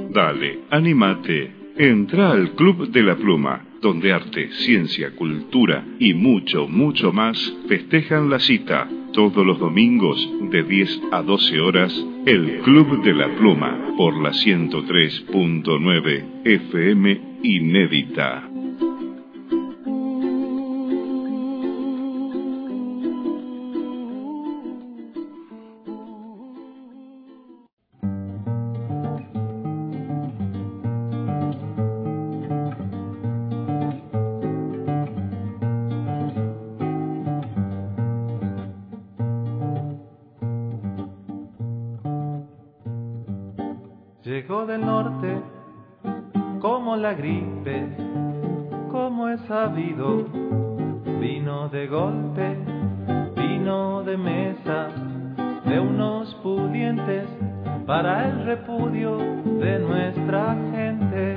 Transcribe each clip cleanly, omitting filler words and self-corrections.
Dale, anímate. Entra al Club de la Pluma, donde arte, ciencia, cultura y mucho, mucho más festejan la cita. Todos los domingos de 10 a 12 horas, el Club de la Pluma, por la 103.9 FM Inédita. Llegó del norte como la gripe, como es sabido, vino de golpe, vino de mesa, de unos pudientes para el repudio de nuestra gente.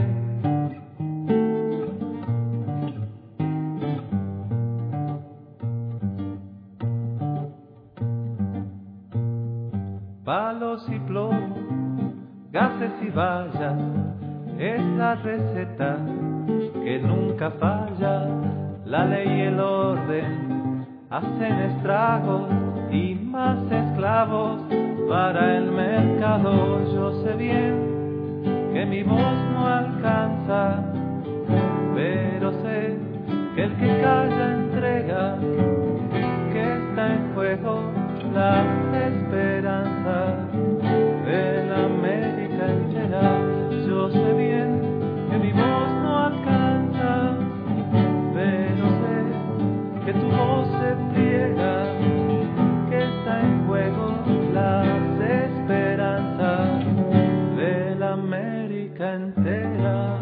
Palos y plomo, gases y vallas, es la receta que nunca falla. La ley y el orden hacen estragos y más esclavos para el mercado. Yo sé bien que mi voz no alcanza, pero sé que el que calla entrega, que está en juego la esperanza de la América entera. Yo sé bien que mi voz no alcanza, pero sé que tu voz se pliega, que está en juego las esperanzas de la América entera.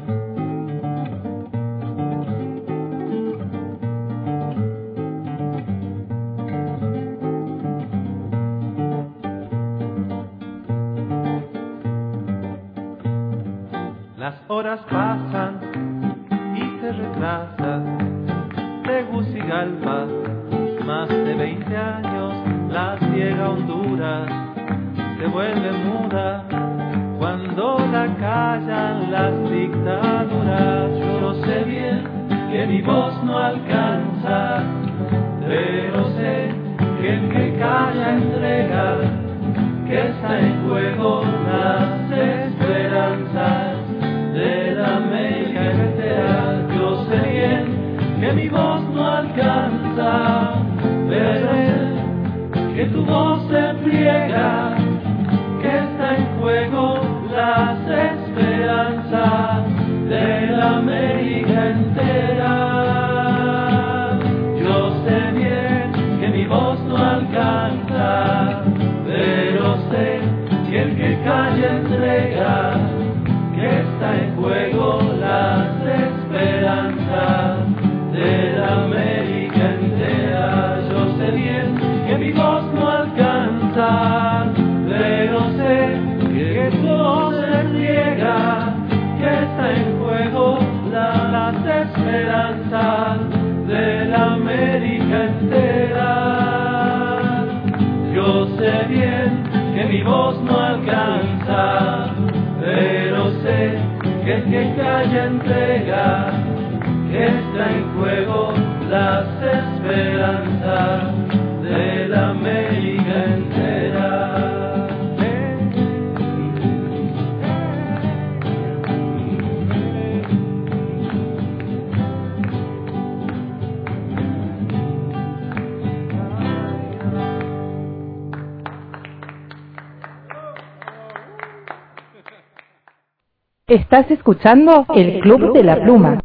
Las horas pasan y se retrasan. Tegucigalpa, más de 20 años, la ciega Honduras se vuelve muda cuando la callan las dictaduras. Yo sé bien que mi voz no alcanza, pero sé que el que calla entrega, que está en juego las esperanzas de la América entera. Yo sé bien que mi voz no alcanza, pero sé que tu voz se pliega, que está en juego las esperanzas de la América entera. Yo sé bien que mi voz no alcanza, pero sé que el que calla entrega, que está en juego las esperanzas de la América entera. Yo sé bien que mi voz no alcanza, pero sé que tu voz se riega, que está en juego las esperanzas de la América entera. Yo sé bien que mi voz no alcanza, pero sé que el que calla entrega, que está en juego las esperanzas de la América entera. Estás escuchando el Club de la Pluma.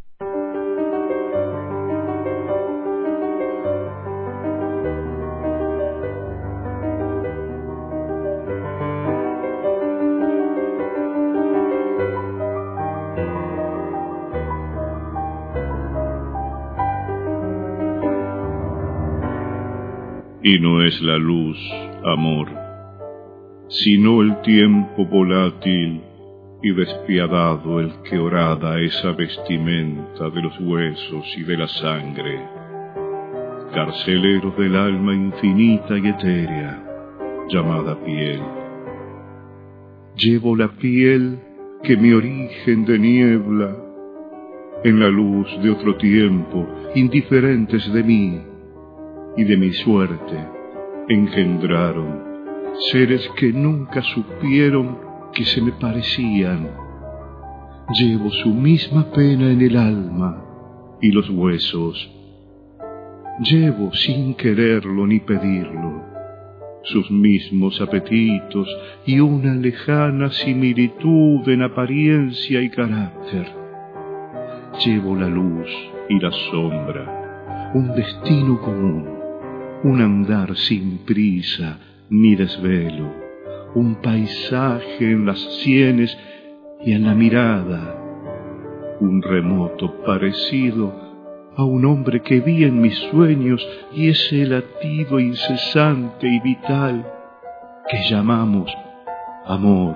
Y no es la luz, amor, sino el tiempo volátil y despiadado el que horada esa vestimenta de los huesos y de la sangre, carcelero del alma infinita y etérea, llamada piel. Llevo la piel que mi origen de niebla, en la luz de otro tiempo, indiferentes de mí y de mi suerte, engendraron seres que nunca supieron que se me parecían. Llevo su misma pena en el alma y los huesos. Llevo sin quererlo ni pedirlo sus mismos apetitos y una lejana similitud en apariencia y carácter. Llevo la luz y la sombra, un destino común, un andar sin prisa ni desvelo, un paisaje en las sienes y en la mirada, un remoto parecido a un hombre que vi en mis sueños y ese latido incesante y vital que llamamos amor.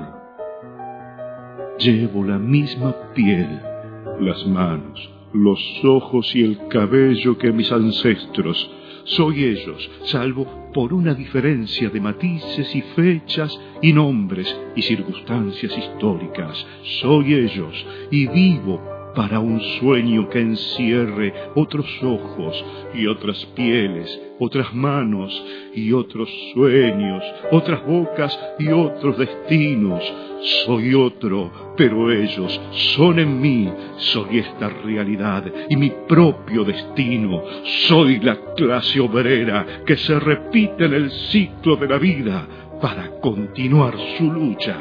Llevo la misma piel, las manos, los ojos y el cabello que mis ancestros. Soy ellos, salvo por una diferencia de matices y fechas y nombres y circunstancias históricas. Soy ellos y vivo para un sueño que encierre otros ojos y otras pieles, otras manos y otros sueños, otras bocas y otros destinos. Soy otro, pero ellos son en mí. Soy esta realidad y mi propio destino. Soy la clase obrera que se repite en el ciclo de la vida para continuar su lucha.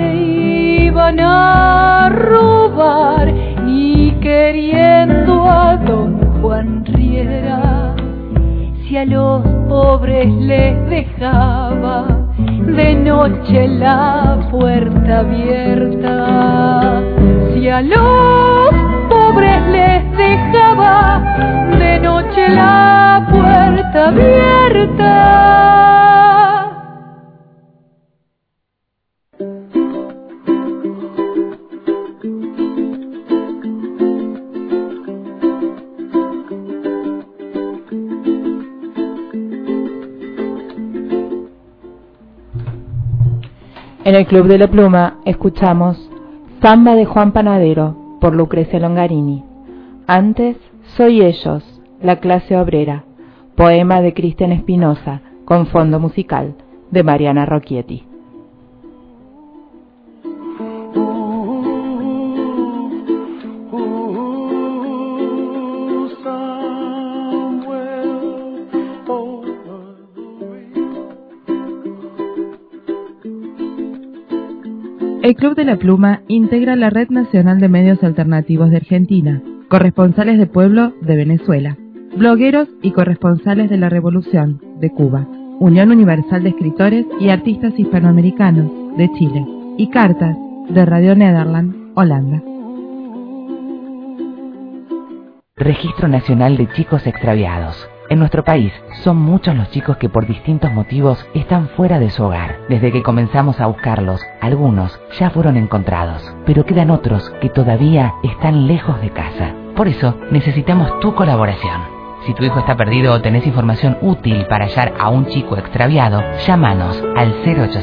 A robar, ni queriendo riera, si a los pobres les dejaba de noche la puerta abierta, si a los pobres les dejaba de noche la puerta abierta. En el Club de la Pluma escuchamos Samba de Juan Panadero por Lucrecia Longarini. Antes, Soy Ellos, la clase obrera, poema de Cristian Espinosa con fondo musical de Mariana Rocchietti. El Club de la Pluma integra la Red Nacional de Medios Alternativos de Argentina, corresponsales de pueblo de Venezuela, blogueros y corresponsales de la Revolución de Cuba, Unión Universal de Escritores y Artistas Hispanoamericanos de Chile y Cartas de Radio Nederland, Holanda. Registro Nacional de Chicos Extraviados. En nuestro país son muchos los chicos que por distintos motivos están fuera de su hogar. Desde que comenzamos a buscarlos, algunos ya fueron encontrados, pero quedan otros que todavía están lejos de casa. Por eso necesitamos tu colaboración. Si tu hijo está perdido o tenés información útil para hallar a un chico extraviado, llámanos al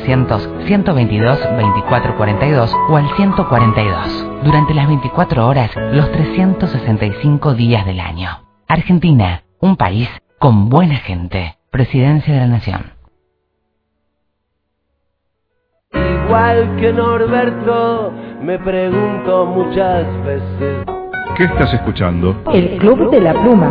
0800-122-2442 o al 142. Durante las 24 horas, los 365 días del año. Argentina, un país con buena gente. Presidencia de la Nación. Igual que Norberto, me pregunto muchas veces. ¿Qué estás escuchando? El Club de la Pluma.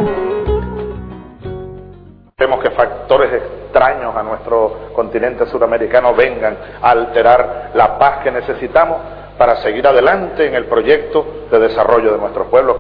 Vemos que factores extraños a nuestro continente suramericano vengan a alterar la paz que necesitamos para seguir adelante en el proyecto de desarrollo de nuestros pueblos.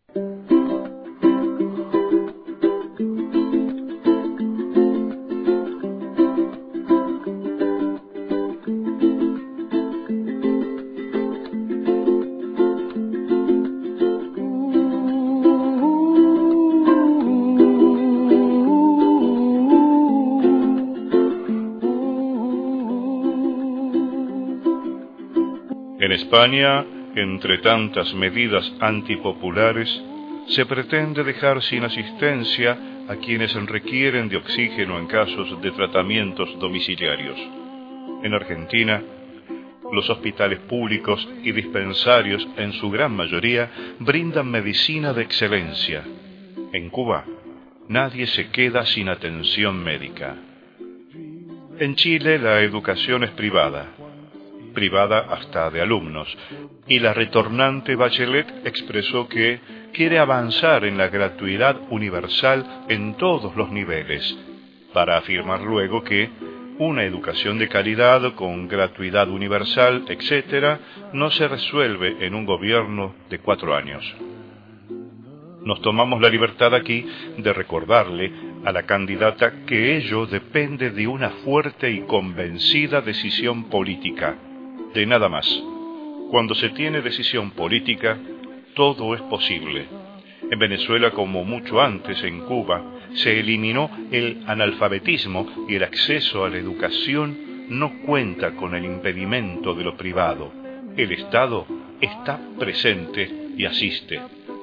En España, entre tantas medidas antipopulares, se pretende dejar sin asistencia a quienes requieren de oxígeno en casos de tratamientos domiciliarios. En Argentina, los hospitales públicos y dispensarios, en su gran mayoría, brindan medicina de excelencia. En Cuba, nadie se queda sin atención médica. En Chile, la educación es privada hasta de alumnos, y la retornante Bachelet expresó que quiere avanzar en la gratuidad universal en todos los niveles, para afirmar luego que una educación de calidad con gratuidad universal, etc., no se resuelve en un gobierno de 4 años. Nos tomamos la libertad aquí de recordarle a la candidata que ello depende de una fuerte y convencida decisión política, de nada más. Cuando se tiene decisión política, todo es posible. En Venezuela, como mucho antes en Cuba, se eliminó el analfabetismo y el acceso a la educación no cuenta con el impedimento de lo privado. El Estado está presente y asiste.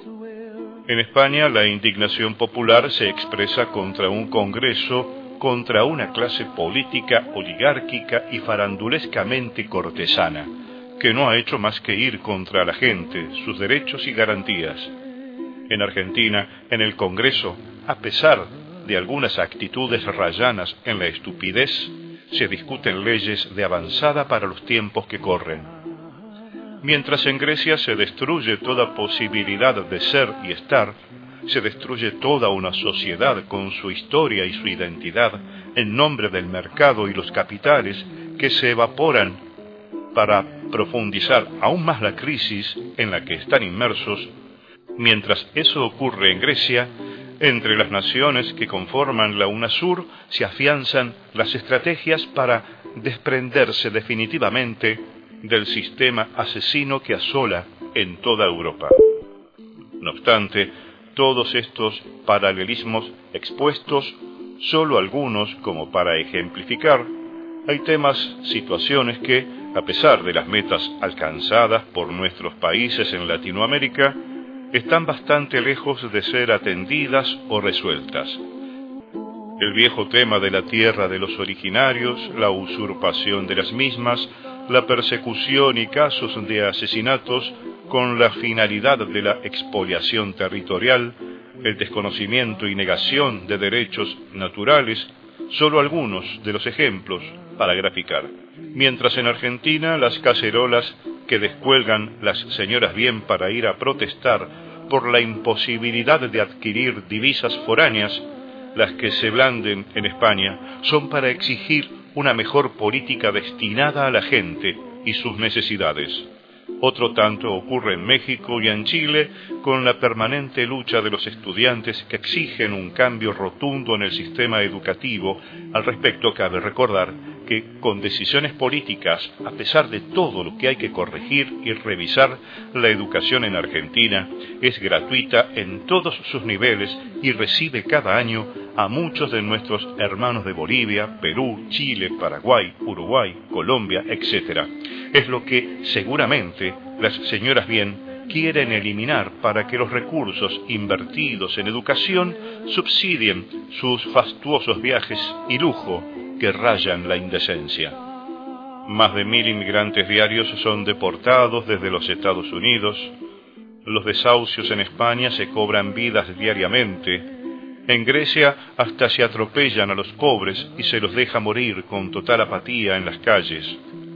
En España, la indignación popular se expresa contra un Congreso, contra una clase política oligárquica y farandulescamente cortesana, que no ha hecho más que ir contra la gente, sus derechos y garantías. En Argentina, en el Congreso, a pesar de algunas actitudes rayanas en la estupidez, se discuten leyes de avanzada para los tiempos que corren. Mientras en Grecia se destruye toda posibilidad de ser y estar, se destruye toda una sociedad con su historia y su identidad en nombre del mercado y los capitales que se evaporan para profundizar aún más la crisis en la que están inmersos. Mientras eso ocurre en Grecia, entre las naciones que conforman la UNASUR se afianzan las estrategias para desprenderse definitivamente del sistema asesino que asola en toda Europa. No obstante, todos estos paralelismos expuestos, solo algunos como para ejemplificar, hay temas, situaciones que, a pesar de las metas alcanzadas por nuestros países en Latinoamérica, están bastante lejos de ser atendidas o resueltas. El viejo tema de la tierra de los originarios, la usurpación de las mismas, la persecución y casos de asesinatos con la finalidad de la expoliación territorial, el desconocimiento y negación de derechos naturales, solo algunos de los ejemplos para graficar. Mientras en Argentina las cacerolas que descuelgan las señoras bien para ir a protestar por la imposibilidad de adquirir divisas foráneas, las que se blanden en España son para exigir una mejor política destinada a la gente y sus necesidades. Otro tanto ocurre en México y en Chile con la permanente lucha de los estudiantes que exigen un cambio rotundo en el sistema educativo. Al respecto, cabe recordar que con decisiones políticas, a pesar de todo lo que hay que corregir y revisar, la educación en Argentina es gratuita en todos sus niveles y recibe cada año a muchos de nuestros hermanos de Bolivia, Perú, Chile, Paraguay, Uruguay, Colombia, etc. Es lo que seguramente las señoras bien quieren eliminar para que los recursos invertidos en educación subsidien sus fastuosos viajes y lujo que rayan la indecencia. Más de 1000 inmigrantes diarios son deportados desde los Estados Unidos. Los desahucios en España se cobran vidas diariamente. En Grecia hasta se atropellan a los pobres y se los deja morir con total apatía en las calles.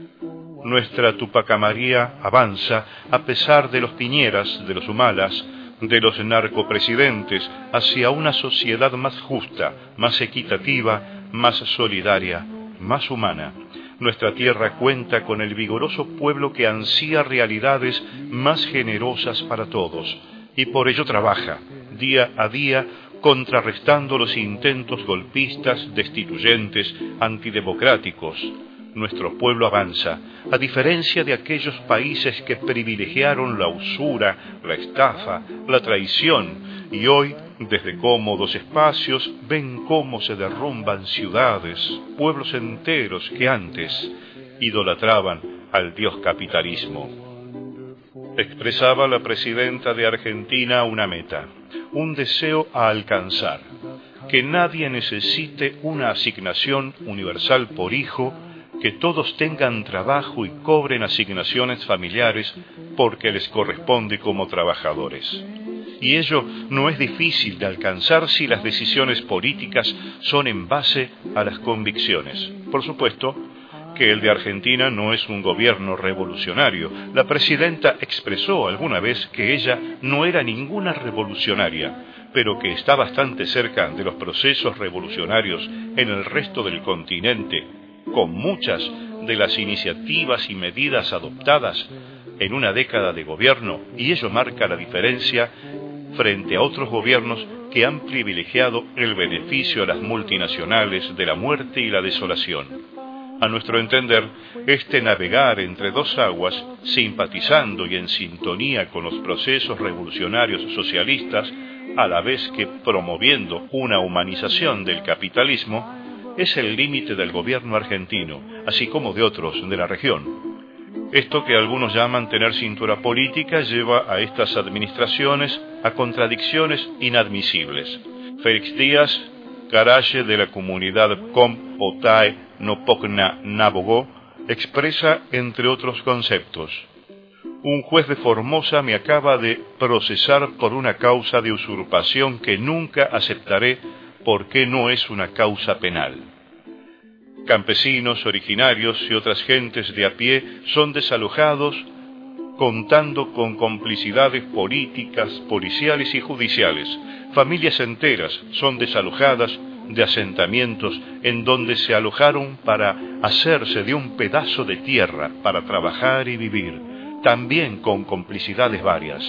Nuestra Tupac Amaría avanza a pesar de los Piñeras, de los Humalas, de los narcopresidentes, hacia una sociedad más justa, más equitativa, más solidaria, más humana. Nuestra tierra cuenta con el vigoroso pueblo que ansía realidades más generosas para todos, y por ello trabaja, día a día, contrarrestando los intentos golpistas, destituyentes, antidemocráticos. Nuestro pueblo avanza, a diferencia de aquellos países que privilegiaron la usura, la estafa, la traición, y hoy, desde cómodos espacios, ven cómo se derrumban ciudades, pueblos enteros que antes idolatraban al dios capitalismo. Expresaba la presidenta de Argentina una meta, un deseo a alcanzar, que nadie necesite una asignación universal por hijo, que todos tengan trabajo y cobren asignaciones familiares porque les corresponde como trabajadores. Y ello no es difícil de alcanzar si las decisiones políticas son en base a las convicciones. Por supuesto que el de Argentina no es un gobierno revolucionario. La presidenta expresó alguna vez que ella no era ninguna revolucionaria, pero que está bastante cerca de los procesos revolucionarios en el resto del continente, con muchas de las iniciativas y medidas adoptadas en una década de gobierno, y ello marca la diferencia frente a otros gobiernos que han privilegiado el beneficio a las multinacionales de la muerte y la desolación. A nuestro entender, este navegar entre dos aguas, simpatizando y en sintonía con los procesos revolucionarios socialistas, a la vez que promoviendo una humanización del capitalismo, es el límite del gobierno argentino, así como de otros de la región. Esto que algunos llaman tener cintura política lleva a estas administraciones a contradicciones inadmisibles. Félix Díaz, Caraye de la comunidad Com Otae Nopocna Nabogó, expresa entre otros conceptos: un juez de Formosa me acaba de procesar por una causa de usurpación que nunca aceptaré porque no es una causa penal. Campesinos, originarios y otras gentes de a pie son desalojados contando con complicidades políticas, policiales y judiciales. Familias enteras son desalojadas de asentamientos en donde se alojaron para hacerse de un pedazo de tierra para trabajar y vivir, también con complicidades varias.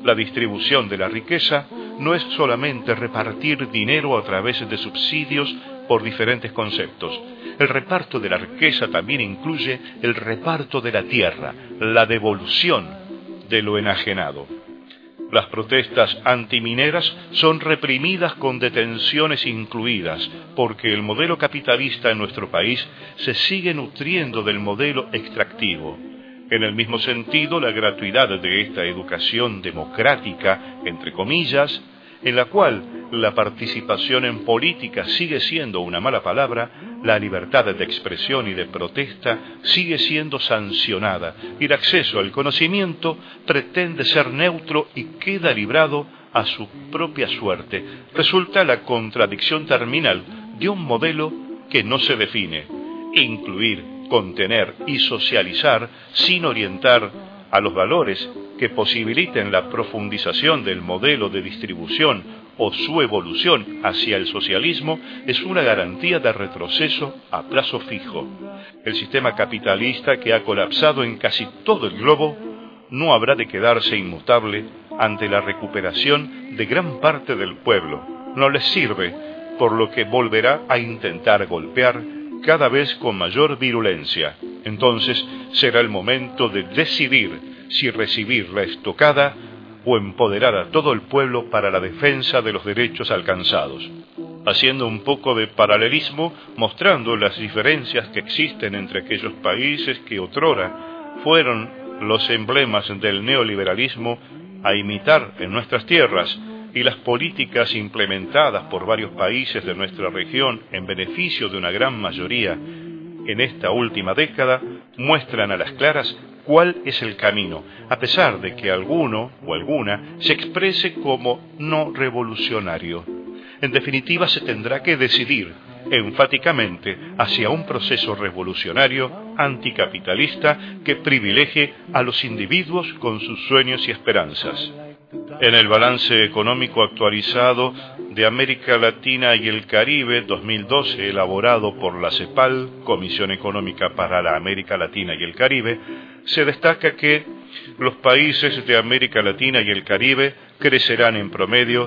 La distribución de la riqueza no es solamente repartir dinero a través de subsidios por diferentes conceptos. El reparto de la riqueza también incluye el reparto de la tierra, la devolución de lo enajenado. Las protestas antimineras son reprimidas con detenciones incluidas, porque el modelo capitalista en nuestro país se sigue nutriendo del modelo extractivo. En el mismo sentido, la gratuidad de esta educación democrática, entre comillas, en la cual la participación en política sigue siendo una mala palabra, la libertad de expresión y de protesta sigue siendo sancionada y el acceso al conocimiento pretende ser neutro y queda librado a su propia suerte. Resulta la contradicción terminal de un modelo que no se define: incluir, contener y socializar sin orientar a los valores que posibiliten la profundización del modelo de distribución o su evolución hacia el socialismo es una garantía de retroceso a plazo fijo. El sistema capitalista, que ha colapsado en casi todo el globo, no habrá de quedarse inmutable ante la recuperación de gran parte del pueblo. No les sirve, por lo que volverá a intentar golpear cada vez con mayor virulencia. Entonces será el momento de decidir si recibir la estocada o empoderar a todo el pueblo para la defensa de los derechos alcanzados. Haciendo un poco de paralelismo, mostrando las diferencias que existen entre aquellos países que otrora fueron los emblemas del neoliberalismo a imitar en nuestras tierras, y las políticas implementadas por varios países de nuestra región en beneficio de una gran mayoría en esta última década, muestran a las claras cuál es el camino, a pesar de que alguno o alguna se exprese como no revolucionario. En definitiva, se tendrá que decidir enfáticamente hacia un proceso revolucionario anticapitalista que privilegie a los individuos con sus sueños y esperanzas. En el balance económico actualizado de América Latina y el Caribe 2012, elaborado por la CEPAL, Comisión Económica para la América Latina y el Caribe, se destaca que los países de América Latina y el Caribe crecerán en promedio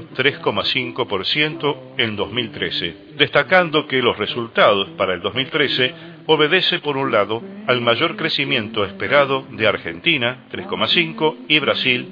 3,5% en 2013, destacando que los resultados para el 2013 obedecen por un lado al mayor crecimiento esperado de Argentina, 3,5%, y Brasil,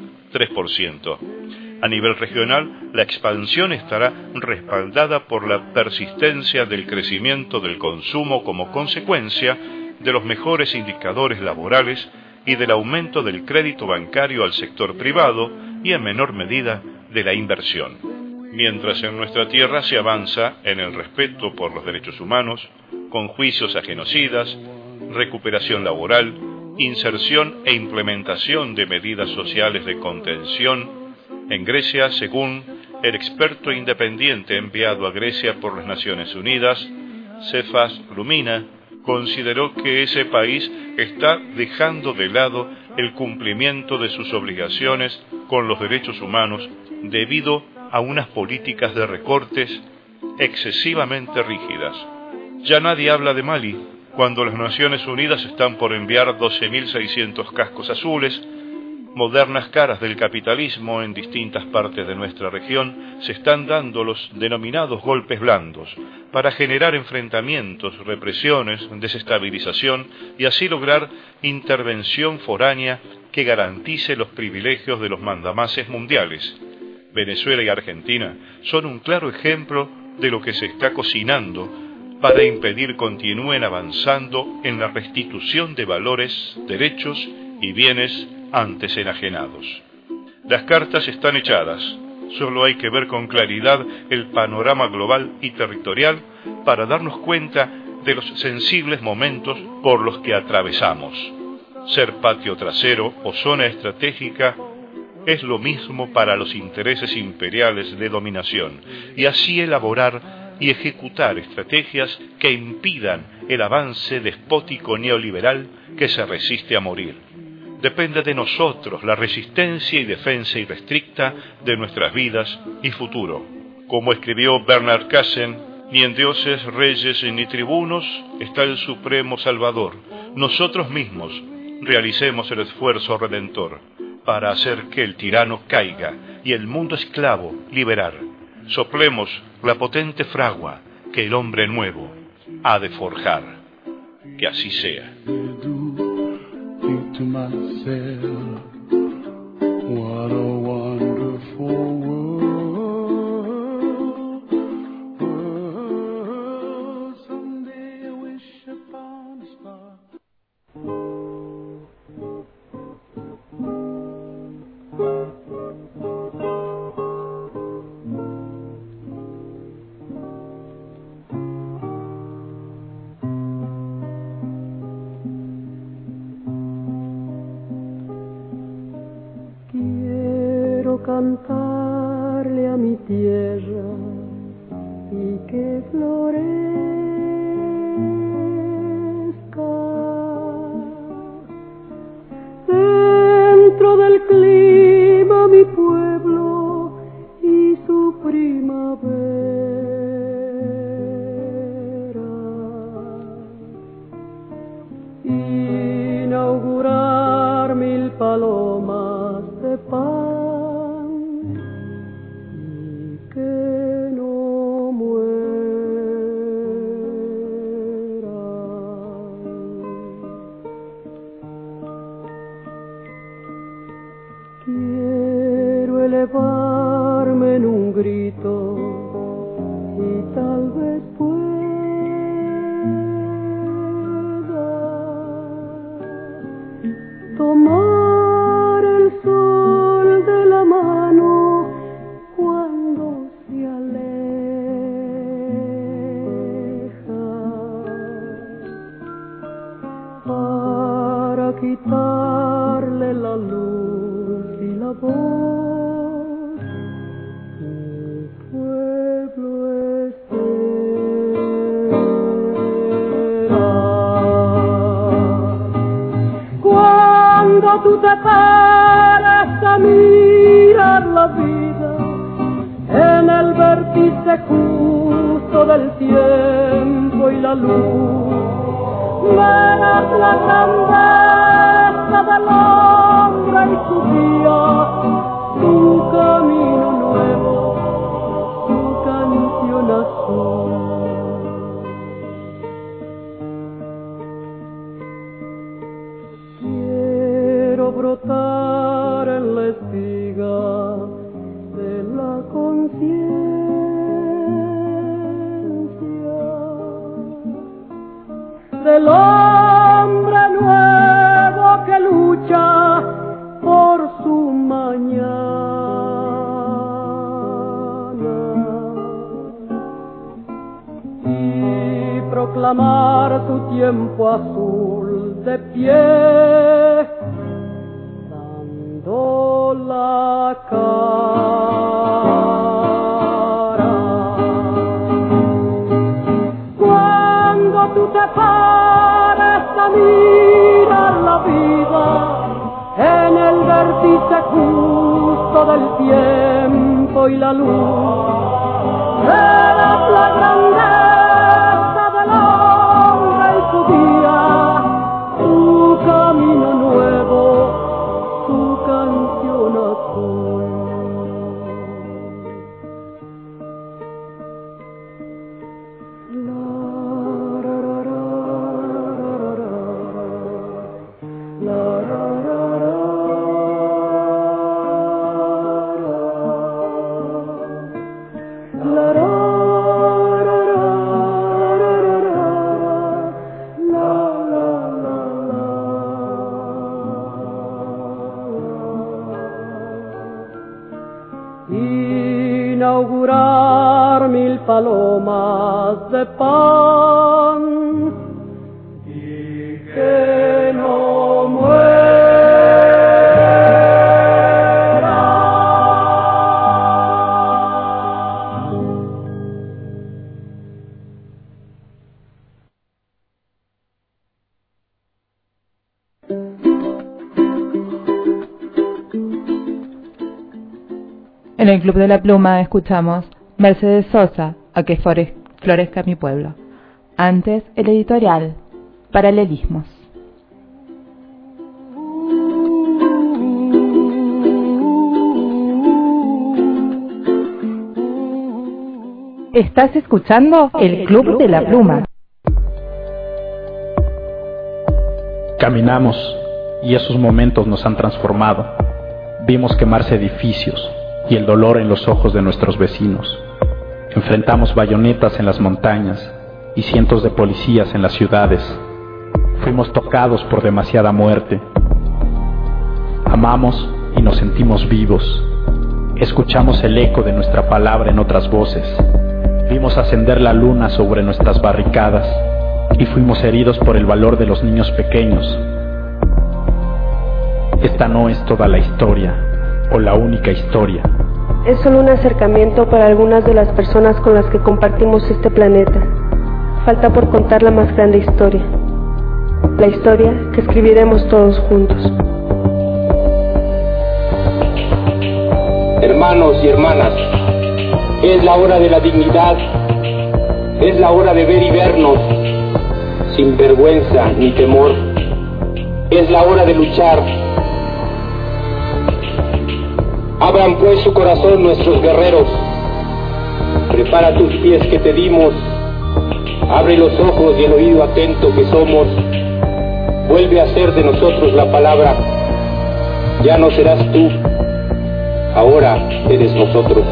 3%. A nivel regional, la expansión estará respaldada por la persistencia del crecimiento del consumo como consecuencia de los mejores indicadores laborales y del aumento del crédito bancario al sector privado y en menor medida de la inversión. Mientras en nuestra tierra se avanza en el respeto por los derechos humanos, con juicios a genocidas, recuperación laboral, inserción e implementación de medidas sociales de contención, en Grecia, según el experto independiente enviado a Grecia por las Naciones Unidas, Cefas Lumina, consideró que ese país está dejando de lado el cumplimiento de sus obligaciones con los derechos humanos debido a unas políticas de recortes excesivamente rígidas. Ya nadie habla de Mali, cuando las Naciones Unidas están por enviar 12.600 cascos azules. Modernas caras del capitalismo en distintas partes de nuestra región se están dando los denominados golpes blandos para generar enfrentamientos, represiones, desestabilización y así lograr intervención foránea que garantice los privilegios de los mandamases mundiales. Venezuela y Argentina son un claro ejemplo de lo que se está cocinando para impedir continúen avanzando en la restitución de valores, derechos y bienes antes enajenados. Las cartas están echadas, solo hay que ver con claridad el panorama global y territorial para darnos cuenta de los sensibles momentos por los que atravesamos. Ser patio trasero o zona estratégica es lo mismo para los intereses imperiales de dominación, y así elaborar y ejecutar estrategias que impidan el avance despótico neoliberal que se resiste a morir. Depende de nosotros la resistencia y defensa irrestricta de nuestras vidas y futuro. Como escribió Bernard Cassen, ni en dioses, reyes ni tribunos está el supremo Salvador. Nosotros mismos realicemos el esfuerzo redentor. para hacer que el tirano caiga y el mundo esclavo liberar. Soplemos la potente fragua que el hombre nuevo ha de forjar. Que así sea. What a wonderful world. Someday I wish upon a star. Cantarle a mi tierra y que florezca dentro del clima mi pueblo y su primavera, inaugurar 1000 palomas de paz elevarme en un grito y tal vez pueda tomar el sol de la mano cuando se aleja para quitarle la luz y la voz. Tú te paras a mirar la vida en el vértice justo del tiempo y la luz, verás la grandeza del hombre y su día, su camino nuevo, su canción azul. Brotar en la espiga de la conciencia del hombre nuevo que lucha por su mañana y proclamar su tiempo azul de pie la cara. Cuando tú te pares a mirar la vida en el vértice justo del tiempo y la luz, verás la grandeza del hombre y su día, su camino nuevo, su canción azul. La ra ra ra ra ra la ra ra ra la ra inaugurar 1000 palomas de pan y que no En el Club de la Pluma escuchamos Mercedes Sosa, A que florezca mi pueblo. Antes, el editorial, Paralelismos. Estás escuchando el Club de la Pluma. Caminamos y esos momentos nos han transformado. Vimos quemarse edificios y el dolor en los ojos de nuestros vecinos. Enfrentamos bayonetas en las montañas y cientos de policías en las ciudades. Fuimos tocados por demasiada muerte. Amamos y nos sentimos vivos. Escuchamos el eco de nuestra palabra en otras voces. Vimos ascender la luna sobre nuestras barricadas y fuimos heridos por el valor de los niños pequeños. Esta no es toda la historia o la única historia. Es solo un acercamiento para algunas de las personas con las que compartimos este planeta. Falta por contar la más grande historia. La historia que escribiremos todos juntos. Hermanos y hermanas, es la hora de la dignidad, es la hora de ver y vernos, sin vergüenza ni temor. Es la hora de luchar. Abran pues su corazón nuestros guerreros. Prepara tus pies que te dimos. Abre los ojos y el oído atento que somos. Vuelve a ser de nosotros la palabra. Ya no serás tú, ahora eres nosotros.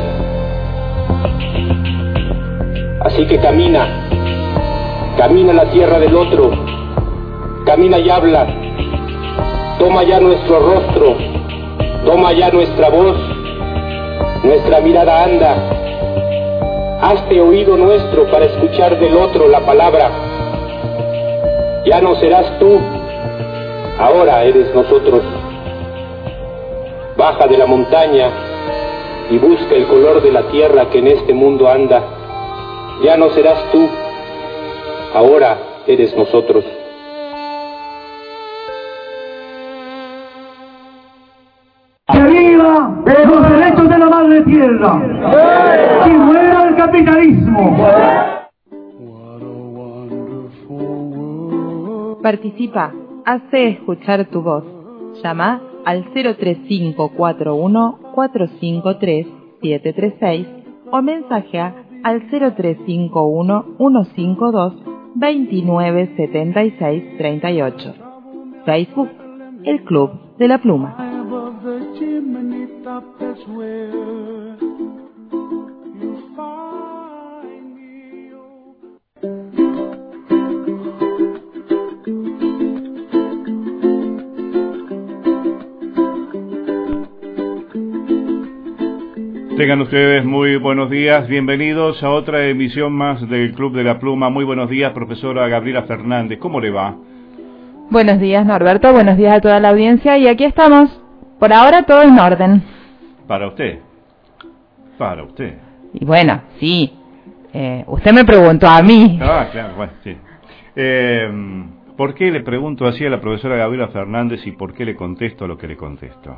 Así que camina a la tierra del otro, camina y habla, toma ya nuestro rostro, toma ya nuestra voz, nuestra mirada anda, hazte oído nuestro para escuchar del otro la palabra. Ya no serás tú, ahora eres nosotros. Baja de la montaña y busca el color de la tierra que en este mundo anda. Ya no serás tú, ahora eres nosotros. ¡Que viva los derechos de la madre tierra! ¡Que muera el capitalismo! Participa, hace escuchar tu voz. Llama al 03541 453 736 o mensajea al 0351 152 2976 38. Facebook, El Club de la Pluma. Tengan ustedes muy buenos días, bienvenidos a otra emisión más del Club de la Pluma. Muy buenos días, profesora Gabriela Fernández, ¿cómo le va? Buenos días, Norberto, buenos días a toda la audiencia y aquí estamos, por ahora todo en orden. Para usted. Y bueno, sí, usted me preguntó a mí. Ah, claro, bueno, sí. ¿Por qué le pregunto así a la profesora Gabriela Fernández y por qué le contesto lo que le contesto?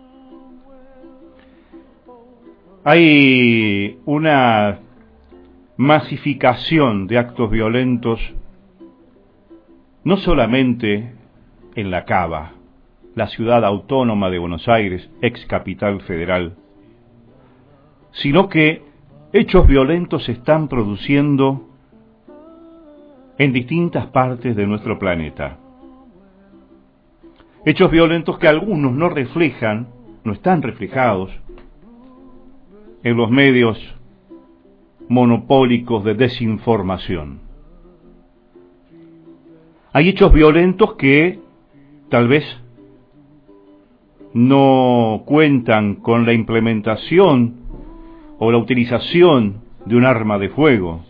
Hay una masificación de actos violentos, no solamente en La Cava, la ciudad autónoma de Buenos Aires, ex capital federal, sino que hechos violentos se están produciendo en distintas partes de nuestro planeta. Hechos violentos que algunos no están reflejados en los medios monopólicos de desinformación. Hay hechos violentos que tal vez no cuentan con la implementación o la utilización de un arma de fuego.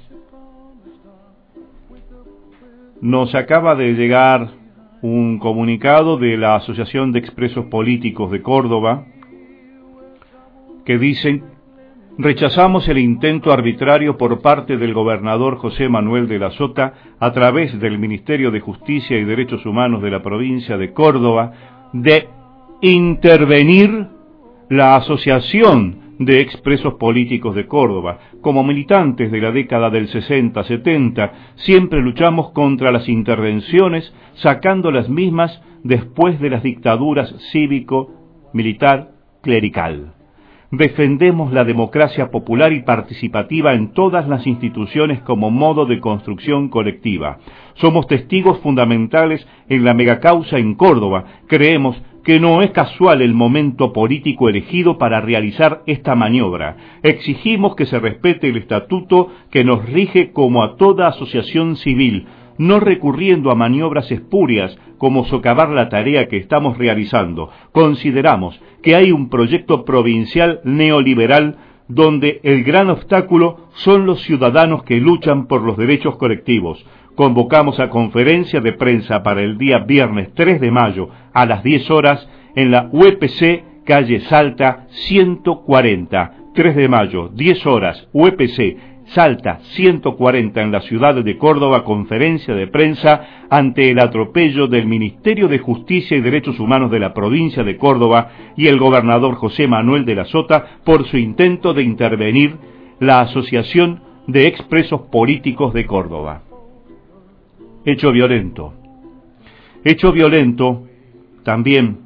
Nos acaba de llegar un comunicado de la Asociación de Expresos Políticos de Córdoba que dicen: rechazamos el intento arbitrario por parte del gobernador José Manuel de la Sota a través del Ministerio de Justicia y Derechos Humanos de la provincia de Córdoba de intervenir la Asociación de Expresos Políticos de Córdoba. Como militantes de la década del 60-70, siempre luchamos contra las intervenciones, sacando las mismas después de las dictaduras cívico-militar clerical. Defendemos la democracia popular y participativa en todas las instituciones como modo de construcción colectiva. Somos testigos fundamentales en la megacausa en Córdoba. Creemos que no es casual el momento político elegido para realizar esta maniobra. Exigimos que se respete el estatuto que nos rige como a toda asociación civil, no recurriendo a maniobras espurias como socavar la tarea que estamos realizando. Consideramos que hay un proyecto provincial neoliberal donde el gran obstáculo son los ciudadanos que luchan por los derechos colectivos. Convocamos a conferencia de prensa para el día viernes 3 de mayo a las 10 horas en la UPC, calle Salta 140. 3 de mayo, 10 horas, UPC, Salta 140 en la ciudad de Córdoba, conferencia de prensa ante el atropello del Ministerio de Justicia y Derechos Humanos de la provincia de Córdoba y el gobernador José Manuel de la Sota por su intento de intervenir la Asociación de Expresos Políticos de Córdoba. Hecho violento. Hecho violento también.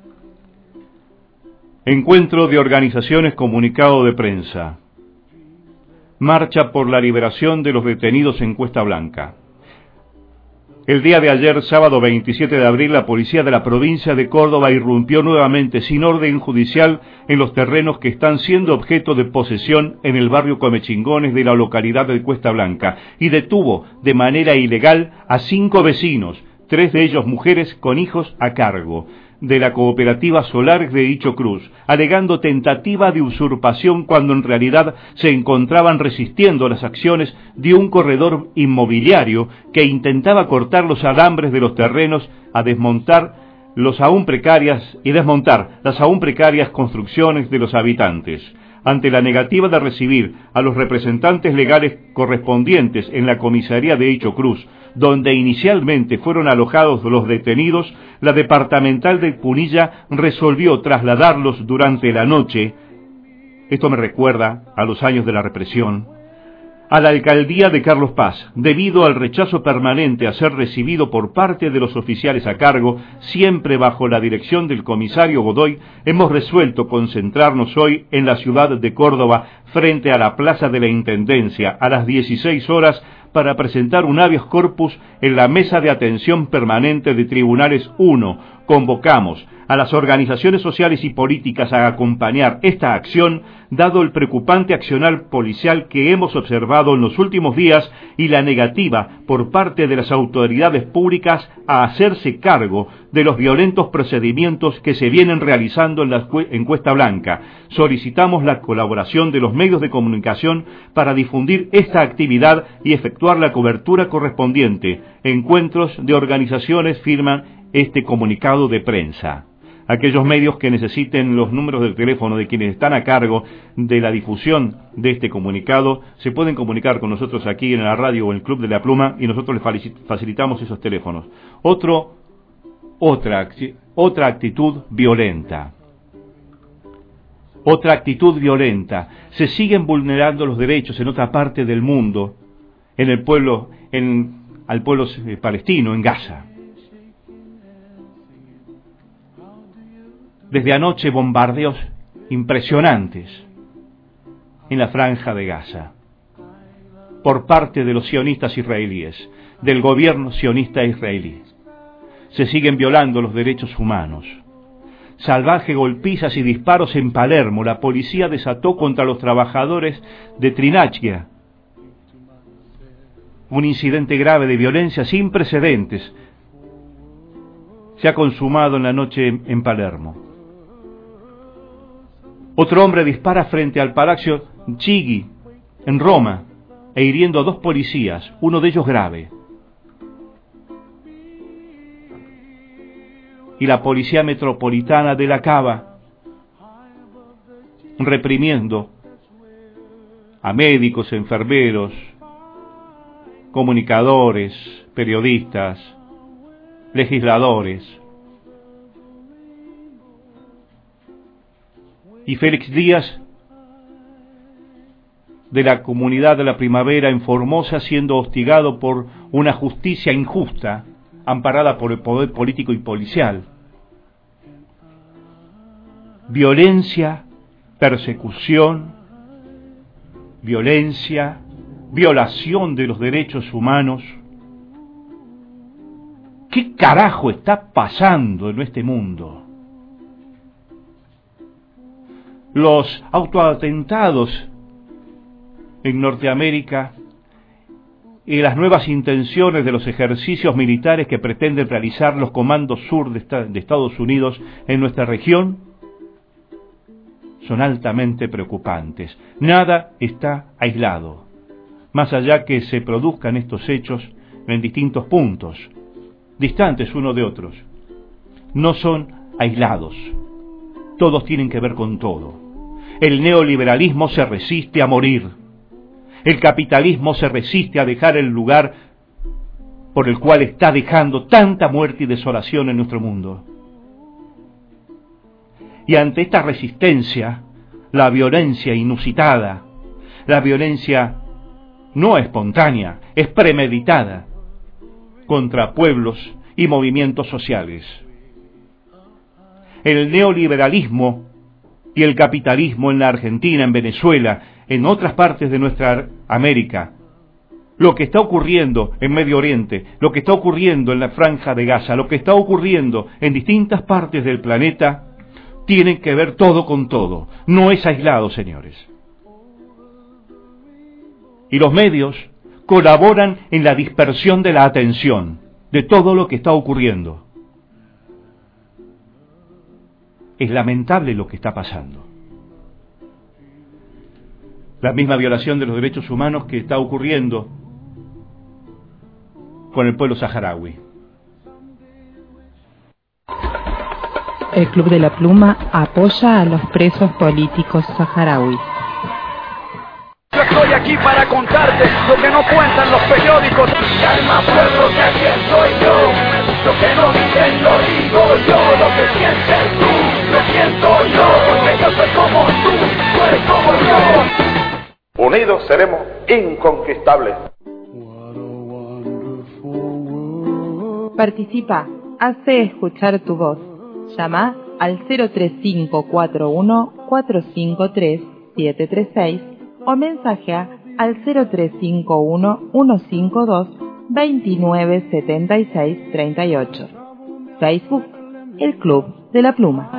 Encuentro de organizaciones, comunicado de prensa. Marcha por la liberación de los detenidos en Cuesta Blanca. El día de ayer, sábado 27 de abril, la policía de la provincia de Córdoba irrumpió nuevamente sin orden judicial en los terrenos que están siendo objeto de posesión en el barrio Comechingones de la localidad de Cuesta Blanca y detuvo de manera ilegal a 5 vecinos, 3 de ellos mujeres con hijos a cargo, de la cooperativa Solares de dicho Cruz, alegando tentativa de usurpación cuando en realidad se encontraban resistiendo las acciones de un corredor inmobiliario que intentaba cortar los alambres de los terrenos a desmontar las aún precarias construcciones de los habitantes. Ante la negativa de recibir a los representantes legales correspondientes en la comisaría de dicho Cruz, donde inicialmente fueron alojados los detenidos, la departamental de Punilla resolvió trasladarlos durante la noche, esto me recuerda a los años de la represión, a la alcaldía de Carlos Paz, debido al rechazo permanente a ser recibido por parte de los oficiales a cargo, siempre bajo la dirección del comisario Godoy. Hemos resuelto concentrarnos hoy en la ciudad de Córdoba, frente a la Plaza de la Intendencia, a las 16 horas, para presentar un habeas corpus en la Mesa de Atención Permanente de Tribunales 1. Convocamos a las organizaciones sociales y políticas a acompañar esta acción, dado el preocupante accionar policial que hemos observado en los últimos días y la negativa por parte de las autoridades públicas a hacerse cargo de los violentos procedimientos que se vienen realizando en Cuesta Blanca. Solicitamos la colaboración de los medios de comunicación para difundir esta actividad y efectuar la cobertura correspondiente. Encuentros de organizaciones firman este comunicado de prensa. Aquellos medios que necesiten los números del teléfono de quienes están a cargo de la difusión de este comunicado, se pueden comunicar con nosotros aquí en la radio o en el Club de la Pluma y nosotros les facilitamos esos teléfonos. Otra actitud violenta. Otra actitud violenta. Se siguen vulnerando los derechos en otra parte del mundo, al pueblo palestino, en Gaza. Desde anoche bombardeos impresionantes en la franja de Gaza por parte de los sionistas israelíes, del gobierno sionista israelí. Se siguen violando los derechos humanos. Salvaje golpizas y disparos en Palermo. La policía desató contra los trabajadores de Trinachia un incidente grave de violencia sin precedentes. Se ha consumado en la noche en Palermo. Otro hombre dispara frente al Palazzo Chigi, en Roma, e hiriendo a 2 policías, uno de ellos grave. Y la Policía Metropolitana de la Cava, reprimiendo a médicos, enfermeros, comunicadores, periodistas, legisladores. Y Félix Díaz, de la comunidad de la Primavera en Formosa, siendo hostigado por una justicia injusta, amparada por el poder político y policial. Violencia persecución, violencia, violación de los derechos humanos. ¿Qué carajo está pasando en este mundo? Los autoatentados en Norteamérica y las nuevas intenciones de los ejercicios militares que pretenden realizar los comandos sur de Estados Unidos en nuestra región son altamente preocupantes. Nada está aislado, más allá que se produzcan estos hechos en distintos puntos, distantes unos de otros. No son aislados, todos tienen que ver con todo. El neoliberalismo se resiste a morir. El capitalismo se resiste a dejar el lugar por el cual está dejando tanta muerte y desolación en nuestro mundo. Y ante esta resistencia, la violencia inusitada, la violencia no espontánea, es premeditada contra pueblos y movimientos sociales. El neoliberalismo y el capitalismo en la Argentina, en Venezuela, en otras partes de nuestra América, lo que está ocurriendo en Medio Oriente, lo que está ocurriendo en la Franja de Gaza, lo que está ocurriendo en distintas partes del planeta, tienen que ver todo con todo. No es aislado, señores. Y los medios colaboran en la dispersión de la atención de todo lo que está ocurriendo. Es lamentable lo que está pasando. La misma violación de los derechos humanos que está ocurriendo con el pueblo saharaui. El Club de la Pluma apoya a los presos políticos saharauis. Yo estoy aquí para contarte lo que no cuentan los periódicos. Y hay más pueblo que aquí soy yo. Lo que no dicen lo digo yo. Lo que sientes tú, lo siento yo. Porque yo soy como tú eres como yo. Unidos seremos inconquistables. Participa, hace escuchar tu voz. Llama al 03541 453 736 o mensajea al 0351 152 2976 38. Facebook, El Club de la Pluma.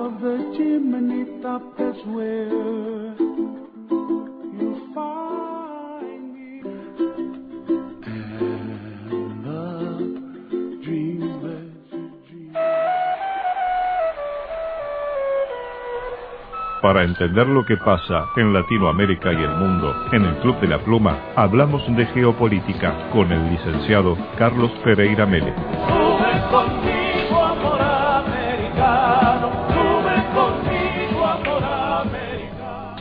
Para entender lo que pasa en Latinoamérica y el mundo, en el Club de la Pluma hablamos de geopolítica con el licenciado Carlos Pereira Mele. Sube conmigo, amor americano, sube conmigo, amor americano.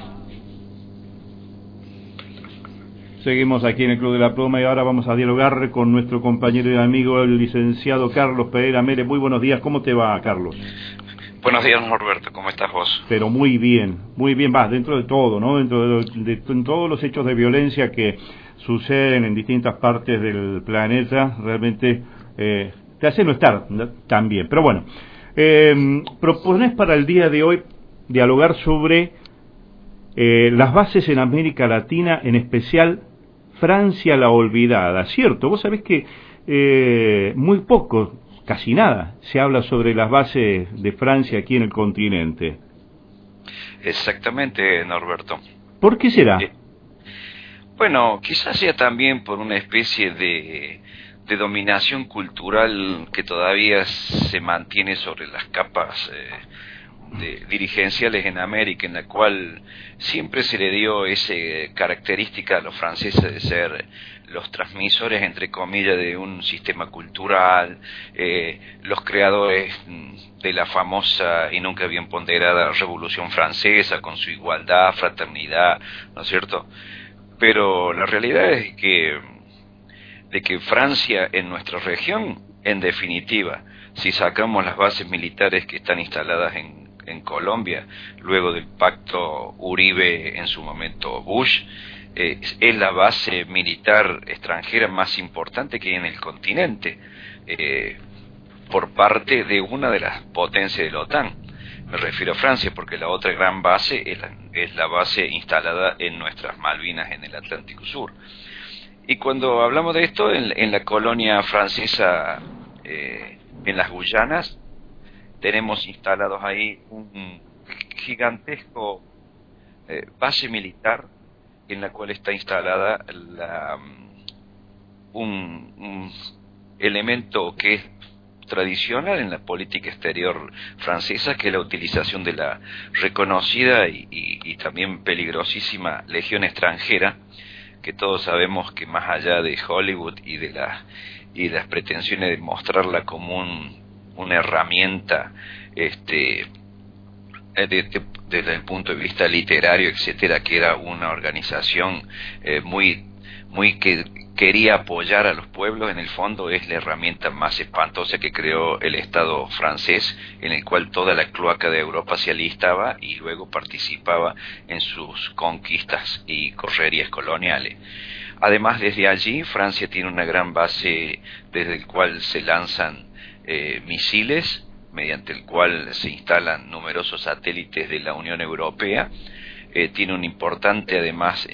Seguimos aquí en el Club de la Pluma y ahora vamos a dialogar con nuestro compañero y amigo, el licenciado Carlos Pereira Mele. Muy buenos días, ¿cómo te va, Carlos? Buenos días, Norberto, ¿cómo estás vos? Pero muy bien, va, dentro de todo, ¿no? Dentro de todos los hechos de violencia que suceden en distintas partes del planeta, realmente te hace no estar tan bien. Pero bueno, propones para el día de hoy dialogar sobre las bases en América Latina, en especial Francia la olvidada, ¿cierto? Vos sabés que muy poco, casi nada, se habla sobre las bases de Francia aquí en el continente. Exactamente, Norberto. ¿Por qué será? Bueno, quizás sea también por una especie de dominación cultural que todavía se mantiene sobre las capas dirigenciales en América, en la cual siempre se le dio esa característica a los franceses de ser los transmisores, entre comillas, de un sistema cultural, los creadores de la famosa y nunca bien ponderada Revolución Francesa, con su igualdad, fraternidad, ¿no es cierto? Pero la realidad es de que Francia en nuestra región, en definitiva, si sacamos las bases militares que están instaladas en Colombia, luego del pacto Uribe, en su momento Bush, es la base militar extranjera más importante que hay en el continente, por parte de una de las potencias de la OTAN. me refiero a Francia, porque la otra gran base es la base instalada en nuestras Malvinas en el Atlántico Sur. Y cuando hablamos de esto, en la colonia francesa, en las Guyanas, tenemos instalados ahí un gigantesco base militar en la cual está instalada un elemento que es tradicional en la política exterior francesa, que es la utilización de la reconocida y también peligrosísima Legión extranjera, que todos sabemos que más allá de Hollywood y de las pretensiones de mostrarla como una herramienta desde el punto de vista literario, etcétera, que era una organización muy que quería apoyar a los pueblos, en el fondo es la herramienta más espantosa que creó el Estado francés, en el cual toda la cloaca de Europa se alistaba y luego participaba en sus conquistas y correrías coloniales. Además, desde allí Francia tiene una gran base desde el cual se lanzan misiles, mediante el cual se instalan numerosos satélites de la Unión Europea. Tiene un importante, además,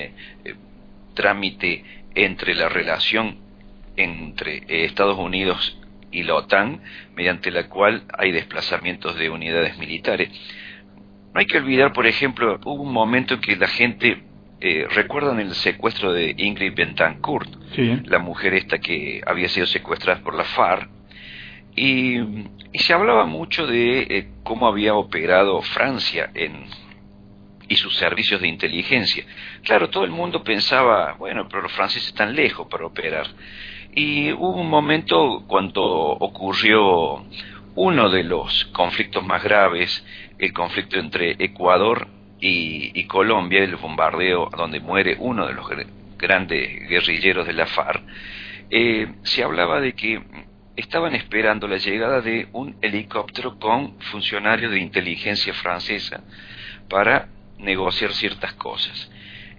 trámite entre la relación entre Estados Unidos y la OTAN, mediante la cual hay desplazamientos de unidades militares. No hay que olvidar, por ejemplo, hubo un momento en que la gente recuerdan el secuestro de Ingrid Betancourt, sí, la mujer esta que había sido secuestrada por la FARC, y se hablaba mucho de cómo había operado Francia y sus servicios de inteligencia. Claro, todo el mundo pensaba, bueno, pero los franceses están lejos para operar. Y hubo un momento cuando ocurrió uno de los conflictos más graves, el conflicto entre Ecuador y Colombia, el bombardeo donde muere uno de los grandes guerrilleros de la FARC. Se hablaba de que estaban esperando la llegada de un helicóptero con funcionarios de inteligencia francesa para negociar ciertas cosas.